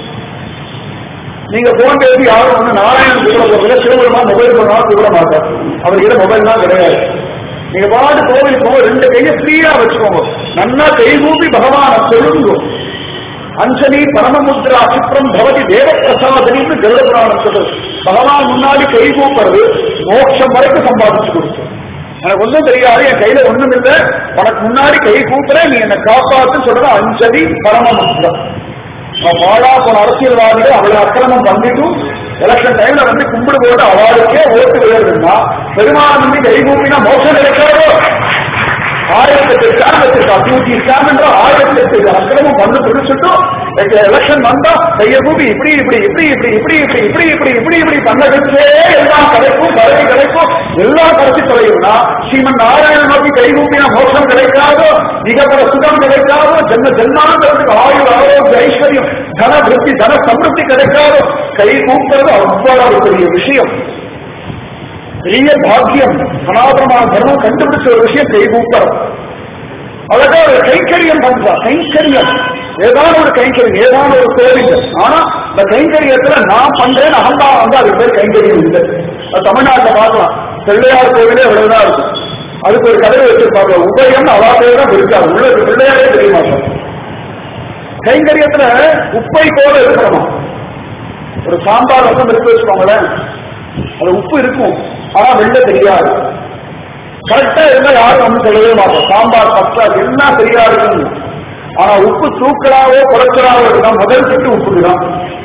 நீங்க போன் பேசி யாரும் வந்து நாராயணன் கூப்பிட போறதுல சிவபெருமா மொபைல் பண்ணாலும் கூப்பிட மாட்டார். அவர்கிட்ட மொபைல் தான் கிடையாது. நீங்க பாட்டு கோவிலுக்கு போக 2 கையை ஃப்ரீயா வச்சுக்கோங்க. நல்லா கைகூப்பி பகவான சொல்லுங்க. அஞ்சலி பரமமுத்ரா சித்திரம் பவதி தேவ பிரசாதனின்னு கருடபுராணம் சொல்றது. பகவான் முன்னாடி கைகூப்புறது மோட்சம் வரைக்கும் சம்பாதிச்சு கொடுத்தோம். எனக்கு ஒன்றும் தெரியாது, என் கையில ஒண்ணும் இல்லை, உனக்கு முன்னாடி கை கூப்புறேன், நீ என்னை காப்பாத்து சொல்றது அஞ்சலி பரமமுத்ரம். வாழா போன அரசியல்வாதிகள் அவ்வளவு அக்கிரமம் பண்ணிட்டும் எலெக்ஷன் டைம்ல வந்து கும்பிடு போட்டு அவளுக்கே ஓட்டு விழுதுன்னா பெருமாள் வந்து கை கூப்பினா மோசம் கிடைக்காதோ. 1008 ஸ்டாண்ட் வச்சிருக்கா. 1008 அக்கிரமம் பண்ணு பிடிச்சிட்டும் எலெக்ஷன் வந்தா கையை கூப்பி இப்படி இப்படி இப்படி இப்படி இப்படி இப்படி இப்படி இப்படி இப்படி இப்படி பண்ண வச்சே எல்லாம் கிடைக்கும், பதவி கிடைக்கும், எல்லாம் கிடைச்சி தொலையும்னா ஸ்ரீமன் நாராயணன் நோக்கி கை கூப்பினா மோசம் கிடைக்காதோ, மிகப்பட சுகம் கிடைக்காதோ, ஜென்மாந்தரத்துக்கு ஆயுள் ஆரோக்கிய ஐஸ்வர்யம் தன விருத்தி தன சமிருத்தி கிடைக்காதோ. கை கூப்பிடுறது அவ்வளவு பெரிய விஷயம், பெரிய பாக்கியம். சனாதனமான தர்மம் கண்டுபிடிச்ச ஒரு விஷயம் கை கூப்பிடுறது. அழகா ஒரு கைங்கரியம் பண்றா. கைங்கரியம் ஏதாவது ஒரு கைங்கரியம், ஏதாவது ஒரு கோவில். ஆனா இந்த கைங்கரியத்துல நான் பண்றேன்னு அகம்பா வந்து அதுக்கு பேர் கைங்கரியம் இல்லை. தமிழ்நாட்டில் பார்க்கலாம், பிள்ளையார் கோவிலே அவ்வளவுதான் இருக்கும். அதுக்கு ஒரு கதவை வச்சிருப்பாங்க, உபயம் அவாதே தான் இருக்காது, உள்ள பிள்ளையாரே தெரிய மாட்டாங்க. கைங்கரியத்துல உப்பை போல இருக்கணுமா? ஒரு சாம்பார் ரசம் எடுத்து வச்சுக்கோங்களேன், அது உப்பு இருக்கும் ஆனா வெளில தெரியாது. கரெக்டா இருந்தா யாரும் வந்து சொல்லவே மாட்டோம். சாம்பார் பத்தா எல்லாம் சரியா இருக்கும், ஆனா உப்பு தூக்கலாவோ குறைச்சலாவோ இருந்தா முதல் திட்டு உப்புதான்.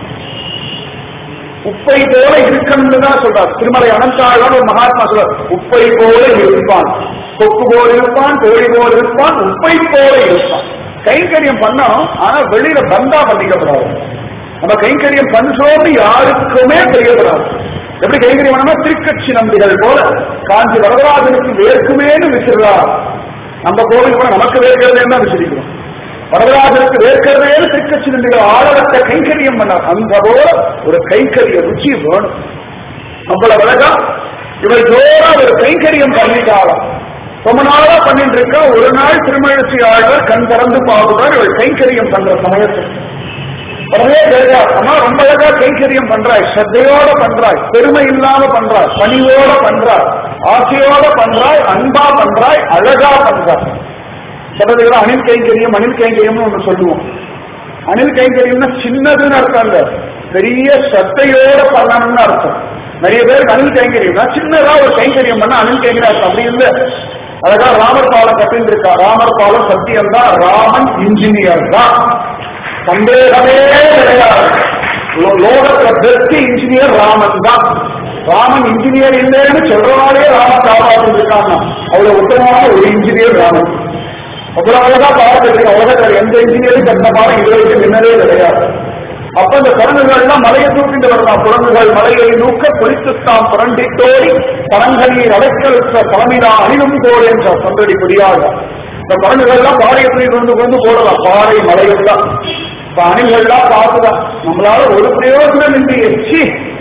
உப்பை போல இருக்கணும்னு தான் சொல்றார் திருமலை அனந்தாழ்வான். ஒரு மகாத்மா சொல்றார், உப்பை போல இருப்பான், கொக்கு போல இருப்பான், கோழி போல இருப்பான், உப்பை போல இருப்பான். கைங்கரியம் பண்ணணும், ஆனா வெளியில பந்தா பண்ணிக்கப்படாது. நம்ம கைங்கரியம் பண்றோம்னு யாருக்குமே தெரியப்படாது. எப்படி கைங்கரியம் பண்ணா திருக்கட்சி நம்பிகள் போல காஞ்சி வரதராஜனுக்கு வேர்க்குமேன்னு விசிறார். நம்ம கோவில் கூட நமக்கு வேர்க்கிறதே தான் விசிரிக்கிறோம். வரதராஜனுக்கு வேர்க்கிறதே திருக்கட்சி நம்பிகள் ஆழத்த கைங்கரியம் பண்ணார். அந்த போல ஒரு கைங்கரிய ருச்சி வேணும். அவ்வளவு அழகா இவர் ஜோரா ஒரு கைங்கரியம் பண்ணிட்டாலும் ரொம்ப நாளா பண்ணிட்டு இருக்க. ஒரு நாள் திருமழிசை ஆழ்வார் கண் திறந்து பாடுறார். இவர் கைங்கரியம் பண்ற சமயத்தில் உடனே கேட்கிறார், அம்மா ரொம்ப அழகா கைங்கரியம் பண்றாய், ஸ்ரத்தையோட பண்றாய், பெருமை இல்லாம பண்றாய், பணியோட பண்றாய், ஆசையோட பண்றாய், அன்பா பண்றாய், அழகா பண்றாய். சொல்றதுக்கு அணில் கைங்கரியம் அணில் கைங்கரியம்னு ஒண்ணு சொல்லுவோம். அணில் கைங்கரியம்னா சின்னதுன்னு அர்த்தம் இல்ல, பெரிய ஸ்ரத்தையோட பண்ணணும்னு அர்த்தம். நிறைய பேருக்கு அணில் கைங்கரியம்னா சின்னதா ஒரு கைங்கரியம் பண்ண அணில் கைங்கரியம் அர்த்தம். அப்படி இல்ல, அழகா ராமர் பாலம் கட்டின்னு இருக்கா. ராமர் பாலம் சத்தியம் தான், ராமன் இன்ஜினியர் தான், சந்தேகமே கிடையாது. லோகத்துல பெஸ்ட் இன்ஜினியர் ராமன் தான். ராமன் இன்ஜினியர் இல்லைன்னு சொல்றவாலே ராமன் காப்பாற்று இருக்காங்க. அவ்வளவு உத்தமமான ஒரு இன்ஜினியர் ராமன். அவ்வளவு அழகா பாடத்திற்கு உலகத்தில் எந்த இன்ஜினியரும் கட்ட பாடம் இதுவரைக்கும் நின்னதே கிடையாது. அப்ப இந்த குரங்குகள்லாம் மலையை தூக்கிட்டு வரலாம். குரங்குகள் மலையை நூக்க குளித்துத்தான் புரண்டித்தோடி பரங்கனியை அடைக்கலுற்ற தலைமையா அணிலும் போல் என்ற சந்தடி புரியாது. இந்த குரங்குகள்லாம் பாறையை கொண்டு கொண்டு போடலாம். பாறை மலைகள்லாம் இப்ப அணில்கள்லாம் பார்த்துதான் நம்மளால ஒரு பிரயோஜனம் இன்றி எச்சி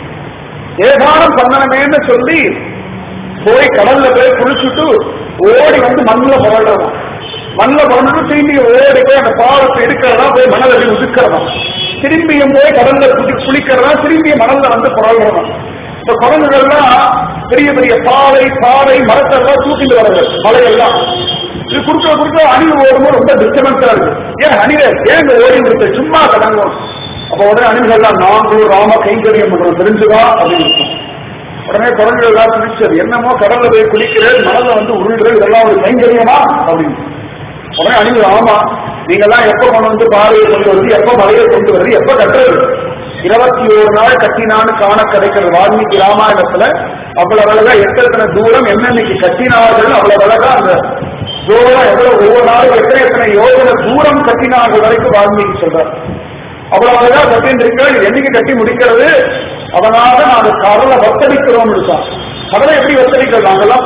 ஏதானம் பண்ணணுமேன்னு சொல்லி போய் கடல்ல போய் குளிச்சுட்டு ஓடி வந்து மண்ணில் புரள்றோம். மண்ணில் புரண்டு திரும்பி ஓடி போய் அந்த பாலத்தை எடுக்கிறதா, போய் மணலை உதுக்கிறதா, திரும்பியும் போய் கடல்ல குளிக்கிறதா, திரும்பிய மணல்ல வந்து புரள்றதா. இந்த குரங்குகள்லாம் பெரிய பெரிய பாறை மரத்தெல்லாம் தூக்கிட்டு வர்றது மலையெல்லாம். இது குறுக்க அணில் ஓடும்போது ரொம்ப டிஸ்டர்பன்ஸா இருக்கு. ஏன் அணில ஏங்க ஓடி இருக்கு, சும்மா கடங்கும். அப்ப உடனே அணில்கள்லாம் நாங்களும் ராம கைங்கரியம் பண்றோம் தெரிஞ்சுதா அப்படின்னு இருக்கும். உடனே குரங்குகள் எல்லாம் பிடிச்சது, என்னமோ கடல்ல போய் குளிக்கிறது, மணல்ல வந்து உருள்றது, இதெல்லாம் ஒரு கைங்கரியமா அப்படின்னு. உடனே அணில், ஆமா நீங்கெல்லாம் எப்ப கொண்டு வந்து பாறையை கொண்டு வருது, எப்ப மலையை கொண்டு வருது, எப்ப கட்டுறது, 21 நாள் கட்டினான்னு காண கிடைக்கிறது. வால்மீகி ராமாயணத்துல அவ்வளவு அழகா எத்தனை தூரம் என்னன்னைக்கு கட்டினார்கள், அவ்வளவு அழகா அந்த தூரம் எவ்வளவு ஒவ்வொரு நாளும் எத்தனை யோஜனை தூரம் கட்டினார்கள் வரைக்கும் வால்மீகி சொல்றார். அவ்வளவு அழகா கட்டின்னு இருக்க, என்னைக்கு கட்டி முடிக்கிறது, அதனால நாங்க கடலை வத்தடிக்கிறோம் இருக்கான். கடலை எப்படி வத்தடிக்கிறோம், நாங்கெல்லாம்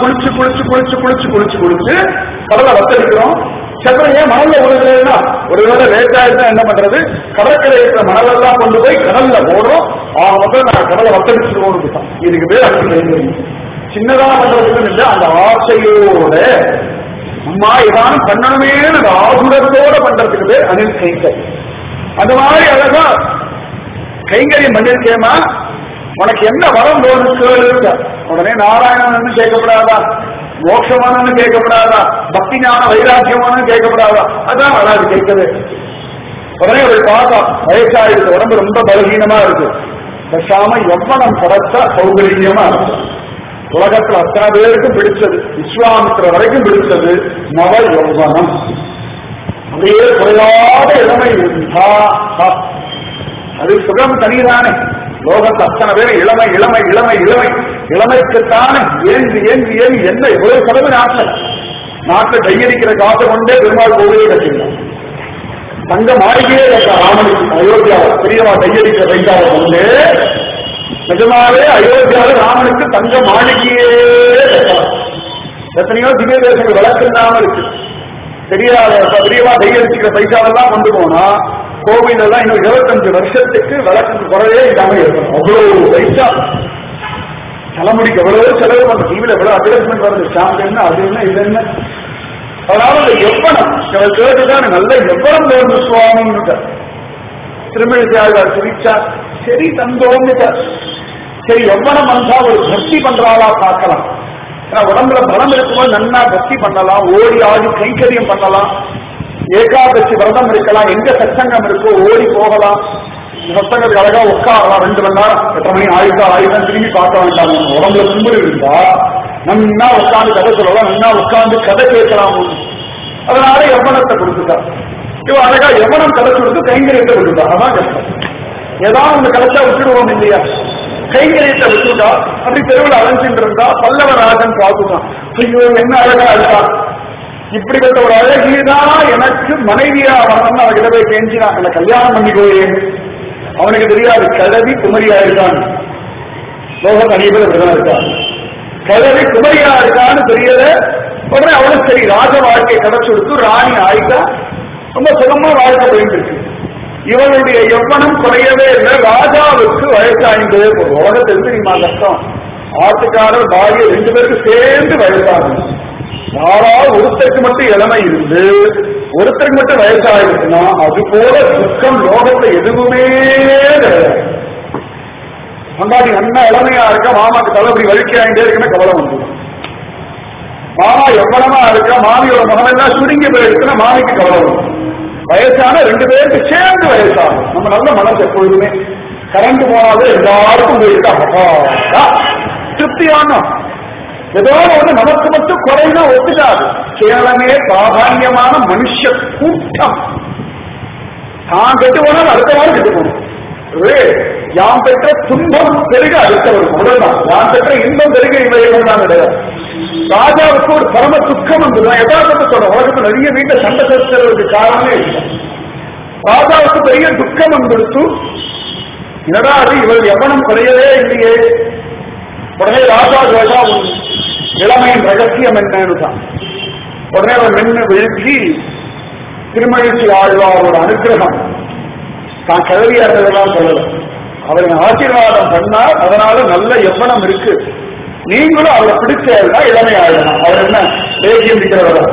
குளிச்சு கடலை வத்தடிக்கிறோம். சக்கரையே மணல்ல விழுகிறதுனா ஒருவேளை லேட் ஆயிடுச்சா என்ன பண்றது, கடற்கரை இருக்கிற மணலெல்லாம் கொண்டு போய் கடல்ல போடுறோம். முதல்ல நான் கடலை வத்தடிச்சிருவோம் இருக்கான். இதுக்கு பேர் அப்படி சின்னதா பண்றதுன்னு இல்லை, அந்த ஆசையோட அம்மா ஏதானும் பண்ணணுமே அந்த ஆசுரத்தோட பண்றதுக்கு பேர் அணில் கைங்கரி. அந்த மாதிரி அழகா கைங்கரியம் பண்ணிருக்கேமா, உனக்கு என்ன வரம் கேளு. உடனே நாராயணன் கேட்கப்படாதா, மோட்சமானு கேட்கப்படாதா, பக்தி ஞான வைராக்கியமானு கேட்கப்படாதா, அதான் வராது கேட்கவே. உடனே அவள் பார்த்தா வயசாயிருக்கு, உடம்பு ரொம்ப பலகீனமா இருக்கு, பேசாம எவ்வளம் படத்த சௌகரியமா இருக்கு. உலகத்துல அத்தனை பேருக்கும் பிடிச்சது, விஸ்வாமித்திர வரைக்கும் பிடிச்சது நவ யௌவனம். அப்படியே குறையாத இளமை இருந்தா அது சுகம் தனிதானே. லோகத்துல அத்தனை பேர் இளமை இளமை இளமை இளமை இளமைக்குத்தானே ஏந்தி என்ன இவ்வளவு செலவு நாட்டுல கையடிக்கிற காசை கொண்டே பெருமாள் கோவிலே கட்டிடலாம். தங்க மாளிகையே ராமனுக்கு அயோத்தியாவில் பெரியவா கையடிக்கிற பைசாவை கொண்டு நிஜமாவே அயோத்தியாவில் ராமனுக்கு தங்க மாளிகையே கட்டலாம். எத்தனையோ திவ்ய தேசங்கள் விளக்கு இல்லாம இருக்கு. பெரியவா கையடிக்கிற பைசாவெல்லாம் கொண்டு போனா கோவில் எல்லாம் இன்னும் 25 வருஷத்துக்கு விளக்கு குறையே இல்லாம இருக்கும். அவ்வளவு பைசா தலைமுடிக்கு எவ்வளவு செலவு பண்ண, டிவியில எவ்வளவு அட்வர்டைஸ்மெண்ட் வருது, ஷாம்பு என்ன அது என்ன இது என்ன. அதனால அந்த எவ்வளம் கேட்டுதான் நல்ல எவ்வளம் வேணும் சுவாமின்னு திருமழிசையாளர் சிரிச்சா, சரி தந்தோம்னுட்டா. சரி எவ்வளம் வந்தா ஒரு பக்தி பண்றாளா பார்க்கலாம். ஏன்னா உடம்புல பலம் இருக்கும்போது நன்னா பக்தி பண்ணலாம், ஓடி ஆடி கைங்கரியம் பண்ணலாம், ஏகாதசி விரதம் இருக்கலாம், எங்க சத்சங்கம் இருக்கோ ஓடி போகலாம், சத்சங்கத்துக்கு அழகா உட்காரலாம் 2 மணி நேரம். 8 மணி ஆயுதம் திரும்பி பார்க்க வேண்டாம். உடம்புல தும்புறு இருந்தா நன்னா உட்காந்து கதை சொல்லலாம், நன்னா உட்காந்து கதை கேட்கலாம். அதனால எவ்வளத்தை கொடுத்துட்டா. இவ அழகா எவ்வளம் கதை கொடுத்து கைங்கரியத்தை கொடுத்துட்டா. அதான் கஷ்டம். ஏதாவது ஒண்ணு கலைச்சா விட்டுடுவோம் இல்லையா, கைங்கரியத்தை விட்டுட்டா. அப்படி தெருவில் அலைஞ்சிட்டு இருந்தா பல்லவராஜன் பார்த்துட்டான், ஐயோ என்ன அழகா இருக்கா, இப்படிப்பட்ட ஒரு அழகியதான் எனக்கு மனைவியா வரணும்னு அவர்கிட்ட போய் கெஞ்சினான். என்ன கல்யாணம் பண்ணிக்கோயே. அவனுக்கு தெரியாது கிழவி குமரியா இருக்கான். லோகம் நிறைய பேர் இப்படிதான் இருக்கான். கிழவி குமரியா இருக்கான்னு தெரியல. உடனே அவளும் சரி ராஜ வாழ்க்கையை கிடைச்சு கொடுத்து ராணி ஆயிட்டா. ரொம்ப சுகமா வாழ்க்கை போயிட்டு இருக்கு. இவனுடைய எவ்வனம் குறையவே இல்லை. ராஜாவுக்கு வயசாகின்றதே போதும். உலகத்தில் தெரியுமா கஷ்டம். ஆட்டுக்காரர் பாரிய 2 பேருக்கு சேர்ந்து வயசாகும். யாராவது ஒருத்தருக்கு மட்டும் இளமை இருந்து ஒருத்தருக்கு மட்டும் வயசாகிருக்குன்னா அது போல துக்கம் லோகத்தை எதுவுமே கிடையாது. கொண்டாடி நல்லா இளமையா இருக்க மாமாக்கு தலைப்படி வலிக்காண்டே இருக்குன்னா கவலை வந்துடும். மாமா எவ்வளமா இருக்க மாமியோட முகமெல்லாம் சுருங்கி போயிருக்குன்னா மாமிக்கு கவலை வரும். வயசான 2 பேருக்கு சேர்ந்து வயசாகும். நம்ம நல்ல மனசு எப்பொழுதுமே கரண்ட் போனாலும் எல்லாருக்கும் போயிருக்கா திருப்தியான ஏதோ ஒன்று நமக்கு மட்டும் குறைனா ஒத்துக்காது. கேவலமே சாதாரியமான மனுஷ கூட்டம். தான் கெட்டு போனாலும் அடுத்த வாரம் கெட்டு போகணும். யாம் பெற்ற துன்பம் பெருக அடுத்தவரும் அவ்வளவுதான். யாம் பெற்ற இன்பம் பெருக இவைகள் தான் கிடையாது. ராஜாவுக்கு ஒரு பரம துக்கம் வந்துதான் யதார்த்தத்தை சொல்ற. உலகத்தில் நிறைய வீட்டை சண்டை செலுத்துறதுக்கு காரணமே இல்லை. ராஜாவுக்கு பெரிய துக்கம் வந்துடுத்து. என்னடா அது இவள் எவனும் குறையவே இல்லையே. உடனே ராஜா கேட்டா இளமையின் ரகசியம் என்னன்னு தான். உடனே அவர் மென்னு வீழ்ச்சி திருமழிச்சி ஆழ்வாரோட அனுகிரகம் தான் கிழவியா இருந்ததெல்லாம் சொல்லல. அவரின் ஆசீர்வாதம் பண்ணார். அதனால நல்ல எவ்வனம் இருக்கு. நீங்களும் அவரை பிடிச்சா இளமை ஆகலாம். அவர் என்ன தேசியம் இருக்கிறவரா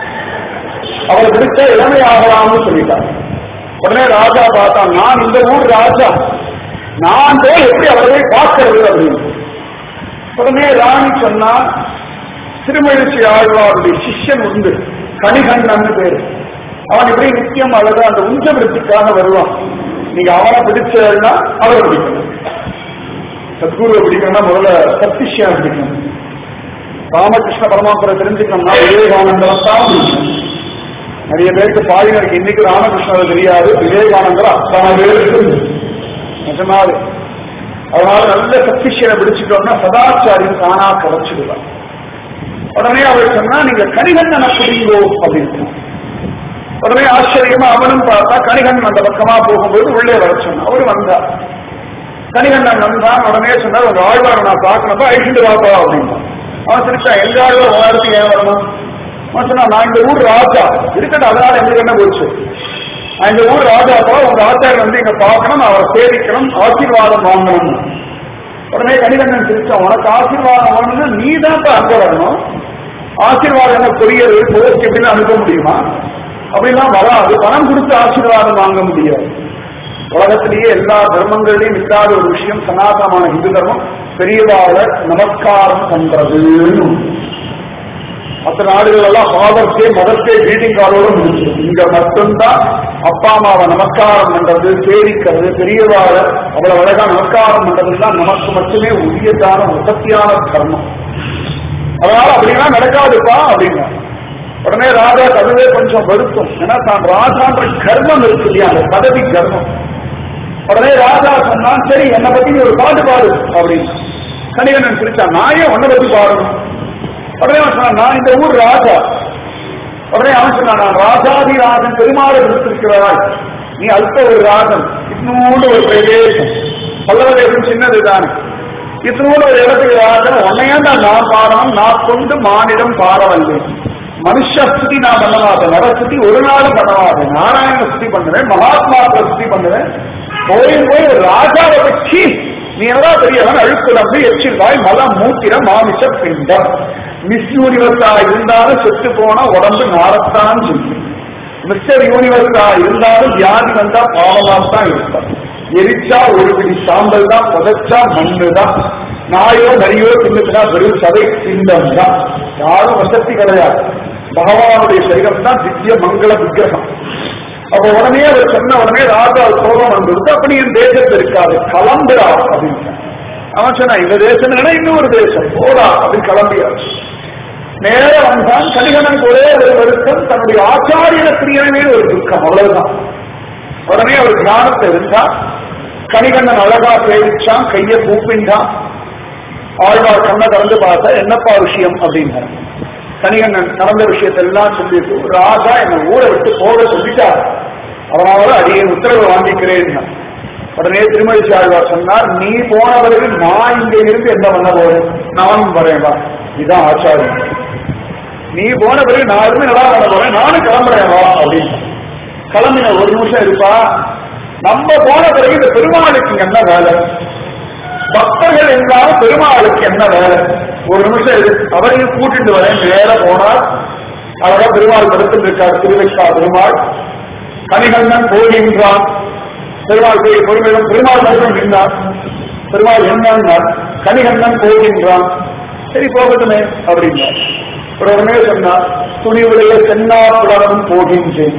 அவரை பிடிச்ச இளமை ஆகலாம்னு சொல்லிட்டார். உடனே ராஜா பார்த்தான். நான் இந்த ஊர் ராஜா, நான் போய் எப்படி அவரை பார்க்கிறது அப்படின்னு. உடனே ராணி சொன்னா திருமழிச்சி ஆழ்வாருடைய சிஷ்யன் உண்டு கணிகண்ணன் பேரு. அவன் இப்படி நித்தியம் அழகா அந்த உஞ்ச விருத்திக்காக வருவான். நீங்க அவனை பிடிச்சா அவரை பிடிக்கணும். சத்குருவை பிடிக்கணும்னா முதல்ல சத்திஷ்யா பிடிக்கணும். ராமகிருஷ்ண பரமாத்மரை தெரிஞ்சுக்கணும்னா விவேகானந்தரம் தான் பிடிக்கணும். நிறைய பேருக்கு பாடினருக்கு இன்னைக்கு ராமகிருஷ்ணரை தெரியாது. விவேகானந்தர் அத்தனை பேருக்கு நிஜமாவே. அதனால நல்ல சத்திஷ்யனை பிடிச்சிட்டோம்னா சதாச்சாரியம் தானா கிடைச்சிடுவான். உடனே அவர் சொன்னா நீங்க கணிகண்ணனை பிடிங்கோ அப்படின்னு. உடனே ஆச்சரியமா அவனும் பார்த்தா கணிகண்ணன் அந்த பக்கமா போகும்போது உள்ளே வர சொன்னான். அவரு வந்தார். கணிகண்ணன் வந்தான். உடனே சொன்னார் உங்க ஆழ்வாரை நான் பார்க்கணும்ப்பா ஐந்து வாப்பா அப்படின்னு. அவன் சிரிச்சா எங்க ஆழ்வார் உலகத்துக்கு ஏன் வரணும்? அவன் சொன்னா நான் இந்த ஊர் ராஜா இருக்கட்டும். அதனால எங்களுக்கு என்ன போச்சு. நான் இந்த ஊர் ராஜாப்பா. உங்க ஆச்சாரியர் வந்து இங்க பார்க்கணும், அவரை சேவிக்கணும், ஆசீர்வாதம் வாங்கணும். உடனே கணிகண்ணன் சிரிச்சா உனக்கு ஆசீர்வாதம் வாங்கணும்னா நீ தான் அங்க வரணும். ஆசீர்வாதம் என்ன கொரியர் போஸ்ட் எப்படின்னு அனுப்ப முடியுமா? அப்படிலாம் வராது. பணம் கொடுத்து ஆசீர்வாதம் வாங்க முடியாது. உலகத்திலேயே எல்லா தர்மங்களிலையும் இல்லாத ஒரு விஷயம் சனாதனமான இந்து தர்மம் பெரியவாள நமஸ்காரம் பண்றது. மற்ற நாடுகள் எல்லாம் fathers day mothers day greeting கார்டோட முடிச்சு. இங்க மட்டும்தான் அப்பா அம்மாவை நமஸ்காரம் பண்றது, சேவிக்கிறது, பெரியவாள அவ்வளவு அழகா நமஸ்காரம் பண்றதுலாம் நமக்கு மட்டுமே உரியதான உற்பத்தியான தர்மம். அதனால அப்படிலாம் நடக்காதுப்பா அப்படின்னா. உடனே ராஜா அதுவே கொஞ்சம் வருத்தம். ஏன்னா தான் ராஜான்ற கர்மம் இருக்கு இல்லையா, அந்த பதவி கர்மம். உடனே ராஜா சொன்னான் சரி என்னை பத்தி ஒரு பாட்டு பாடு அப்படின்னு. கணிகண்ணன் சிரிச்சான். நான் ஏன் உன்னை பத்தி பாடணும்? உடனே அவன் சொன்னான் நான் இந்த ஊர் ராஜா. உடனே அவன் சொன்னான் நான் ராஜாதிராஜன் பெருமாளை விடுத்திருக்கிறாய், நீ அல்ப ஒரு ராஜன், இன்னொன்று ஒரு பிரதேசம், பல்லவதேசம் சின்னதுதான், இன்னொன்று ஒரு இடத்துக்கு ராஜன், உன்னையாண்டா நான் பாடணும், நான் கொண்டு மானிடம் பாடவல்லை. மனுஷ ஸ்துதி நான் பண்ண மாட்டேன், நரஸ்துதி ஒரு நாளும் பண்ண மாட்டேன், நாராயண ஸ்துதி பண்ணுவேன், மகாத்மாவை ஸ்துதி பண்ணுவேன். போய் ஒரு ராஜாவை வச்சு நீ என்னடா பெரியவன் அழுக்குழம்பு எச்சில்வாய் மலம் மூத்திரம் மாமிச பிண்டம், மிஸ் யூனிவர்ஸா இருந்தாலும் செத்து போனா உடம்பு நாரத்தான் செய்யும், மிஸ்டர் யூனிவர்ஸா இருந்தாலும் வியாதி வந்தா பாவமாக தான் இருப்பான், எரிச்சா ஒரு பிடி சாம்பல் தான், புதைச்சா மண்ணு தான், நாயோ நரியோ தின்னுச்சுனா வெறும் சதை பிண்டம் தான், யாரும் வசதி கிடையாது. பகவானுடைய சரீரம் தான் திவ்ய மங்கள விக்கிரகம். அப்ப உடனே அவர் சொன்ன உடனே ராஜா கோபம் வந்துருக்கு. அப்படி என் தேசத்து இருக்காது, கிளம்புறா அப்படின்னு. அவன் சொன்னா இந்த தேசம் இன்னொரு தேசம் போடா அப்படின்னு கிளம்பியாச்சு. நேர வந்தான். கணிகண்ணனுக்கு ஒரே ஒரு வருத்தம், தன்னுடைய ஆச்சாரிய பிரியனமே ஒரு துக்கம், அவ்வளவுதான். உடனே அவர் தியானத்தை இருந்தா. கணிகண்ணன் அழகா சேவிச்சான், கையை கூப்பிண்டான். ஆழ்வார் கண்ணை திறந்து பார்த்தா என்னப்பா விஷயம் அப்படின்னாரு. கணிகண்ணன் நடந்த விஷயத்தெல்லாம் சொல்லிட்டு ராஜா என்னை ஊரை விட்டு போக சொல்லிட்டார், அதனால அடியே உத்தரவு வாங்கிக்கிறேன். உடனே திருமழிச்சி ஆழ்வார் சொன்னார், நீ போன பிறகு நான் இங்க இருந்து என்ன பண்ண போறேன், நானும் வரேன் வா. இதுதான் ஆச்சாரியம். நீ போன பிறகு நான் இருந்து நல்லா பண்ண போறேன், நானும் கிளம்புறேன் வா அப்படின்னு. கிளம்பின ஒரு நிமிஷம் இருப்பா, நம்ம போன பிறகு இந்த பெருமாளுக்கு என்ன வேலை, பக்தர்கள் இருந்தாலும் பெருமாளுக்கு என்ன வேலை, ஒரு நிமிஷம் இருக்கு, அவரையும் கூட்டிட்டு வரேன். நேர போனார், அவர்தான் பெருமாள் படுத்துட்டு இருக்கார், திருவிக்கா பெருமாள். கணிகண்ணன் போகின்றான். பெருமாள் போய் பொறுமையிலும் பெருமாள் மட்டும் நின்றார். பெருமாள் என்னன்னார், கணிகண்ணன் போகின்றான். சரி போகட்டுமே அப்படின்னார். உடனே சொன்னார், துணிவுடைய சென்னா புலனும் போகின்றேன்,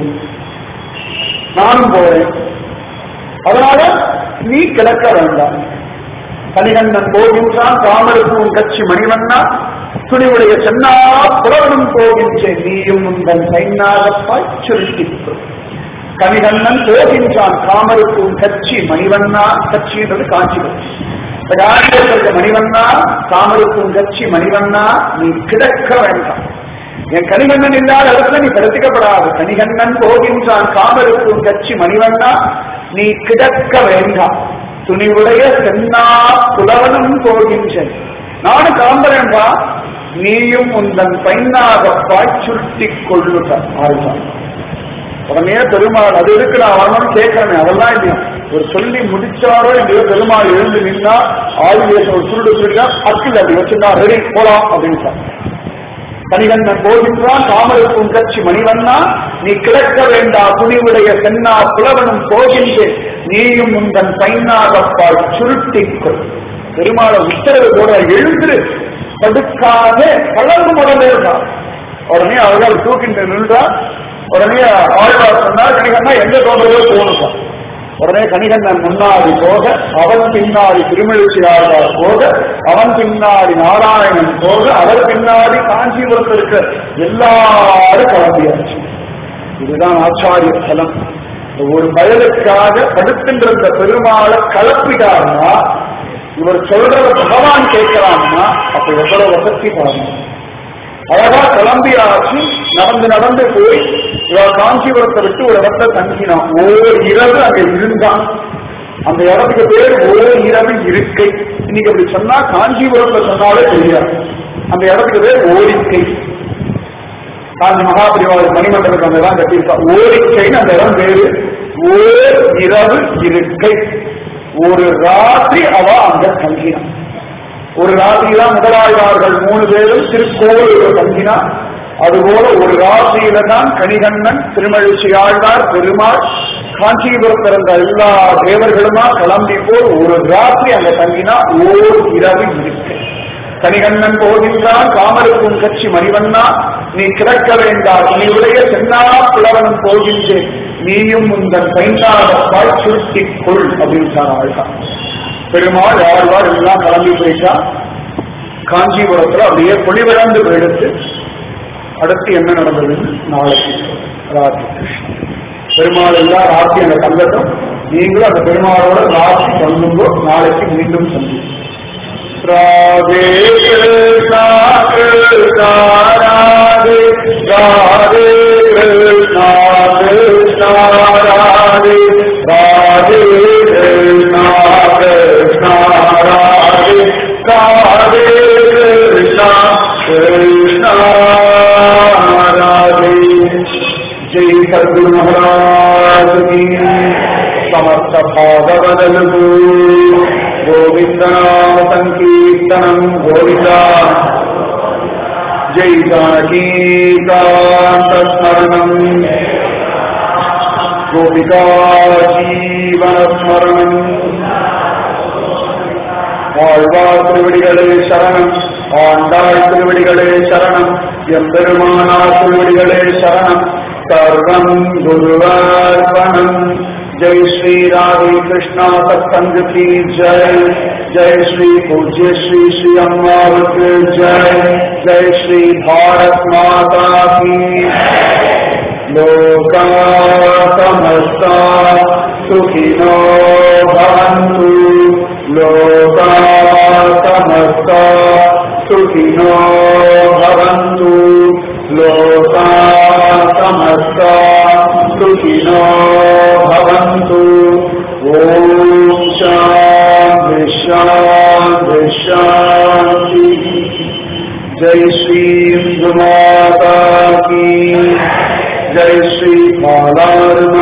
நானும் போறேன், அதனால நீ கிடக்க வேண்டாம். கணிகண்ணன் போகின்றான், தாமரைப்பூன் கட்சி மணிவண்ணா, துணிவுடைய சென்னா புலவனும் போகின்றேன், நீயும் உங்கள் சைன்னாகப்பாய் சுருட்டிக்கும். கணிகண்ணன் போகின்றான், தாமரைப்பூன் கட்சி மணிவண்ணா, கட்சின்றது காஞ்சிபுரம். மணிவண்ணா, தாமரைப்பூன் கட்சி மணிவண்ணா, நீ கிடக்க வேண்டாம். என் கணிகண்ணன் இல்லாத இடத்துல நீ படுத்திக்கப்படாது. கணிகண்ணன் போகின்றான், தாமரைப்பூன் கட்சி மணிவண்ணா, நீ கிடக்க வேண்டாம். துணிவுடைய சென்னா புலவனும் போகின்றேன், நானும் கிளம்புறேன்பா, நீயும் உந்தன் பைன்னாகப்பாய் சுருட்டிக் கொள்ளுக ஆழ்வான். உடனே பெருமாள் அது இருக்கு, நான் வரணும்னு கேட்கிறேன், அதெல்லாம் இல்லையா. ஒரு சொல்லி முடிச்சாரோ இல்லையோ பெருமாள் எழுந்து நின்னா ஆயுதேசம் ஒரு சுருடு சுருடா அக்கில் அப்படி வச்சுருந்தா ரெடி போலாம் அப்படின்னு. கணிகண்ணன் போகின்றான், தாமரைப்பூன் கட்சி மணிவண்ணா, நீ கிடக்க வேண்டா, துணிவுடைய சென்னா புலவனும் போகின்றேன், நீயும் உந்தன் பைன்னாகப்பால் சுருட்டிக்கொள். பெருமாளை உத்தரவு போட எழுந்து படுக்காத கலந்து உடனே இருந்தான். உடனே அவர்கள் தூக்கிட்டு நின்றார். உடனே ஆழ்வார் சொன்னார், கணிகண்ணா எங்க தோன்றதோ போகணும். உடனே கணிகண்ணன் முன்னாடி போக, அவன் பின்னாடி திருமழிச்சி ஆழ்வார் போக, அவன் பின்னாடி நாராயணன் போக, அவர் பின்னாடி காஞ்சிபுரத்தில் இருக்க எல்லாரும் கிளம்பியாச்சு. இதுதான் ஆச்சாரிய ஸ்தலம். ஒரு பயலுக்காக படுத்துன்ற பெருமாளை கலப்பிட்டார்னா, இவர் சொல்றத பகவான் கேட்கிறான்னா அப்ப எவ்வளவு வசதி பாருங்க. அழகா கிளம்பியாச்சு, நடந்து நடந்து போய் காஞ்சிபுரத்தை விட்டு ஒரு இடத்துல தங்கினான். ஓர் இரவு அங்க இருந்தான். அந்த இடத்துக்கு பேர் ஓர் இரவு இருக்கை. இன்னைக்கு அப்படி சொன்னா காஞ்சிபுரத்தை சொன்னாலே தெரியாது. அந்த இடத்துக்கு பேர் ஓரிக்கை. காஞ்சி மகாபரிவாளர் மணிமண்டலத்துக்கு அந்த இடம் கட்டியிருக்கா. ஓரிக்கைன்னு அந்த இடம் பேரு. ஓர் இரவு இருக்கை. ஒரு ராத்திரி அவ அங்க தங்கினான். ஒரு ராத்திரியில முதலாளியார்கள் 3 பேரும் திருக்கோவிலூர் தங்கினார். அதுபோல ஒரு ராத்திரியில தான் கணிகண்ணன், திருமழிச்சி ஆழ்வார், பெருமாள், காஞ்சிபுரம் பிறந்த எல்லா தேவர்களுமா கிளம்பி போய் ஒரு ராத்திரி அங்க தங்கினா ஓர் இரவு இருக்கு. கணிகண்ணன் போகின்றான், தாமரைப்பூன் கட்சி மணிவண்ணா, நீ கிடக்க வேண்டாம், நீயுடைய சென்னா புலவனும் போகின்றேன், நீயும் உந்தன் பைன்னாகப்பாய் சுருட்டிக் கொள் அப்படின்னு ஆழ்வார். பெருமாள் ஆழ்வார் எல்லாம் கிளம்பி போயிட்டா. காஞ்சிபுரத்துல அப்படியே பொலிவிழந்து போயிடுத்து. அடுத்து என்ன நடந்ததுன்னு நாளைக்கு ராத்திரி. பெருமாள் எல்லாம் ராத்திரி அந்த தங்கட்டும், நீங்களும் அந்த பெருமாளோட ராத்திரி தங்குங்கோ. நாளைக்கு மீண்டும் சந்திப்போம். ராதே கிருஷ்ணா கிருஷ்ணா ராதே ராதே கிருஷ்ணா கிருஷ்ணா ராதே ராதே கிருஷ்ணா கிருஷ்ணா ராதே ராதே கிருஷ்ணா கிருஷ்ணா ராதே. ஜெய் சத்குரு மகாராஜ் கி समस्त भागवदलु गोविंदनाम संकीर्तनम गोविंदा जय जानकीकांत स्मरणम गोपिका जीवन स्मरणम ஆழ்வார் திருவடிகளே சரணம், ஆண்டாள் திருவடிகளே சரணம், எம்பெருமானார் திருவடிகளே சரணம். सर्वं गुरुवार्पणम्. जय श्री राधे कृष्णा सत्संग की जय. जय श्री पूज्य श्री श्री अम्मावत जय. जय श्री भारत माता की. लोका समस्ता सुखिनो भवन्तु. लोका समस्ता सुखिनो भवन्तु. शांति शांति। जय श्री इंदु माता की जय। श्री बालार्म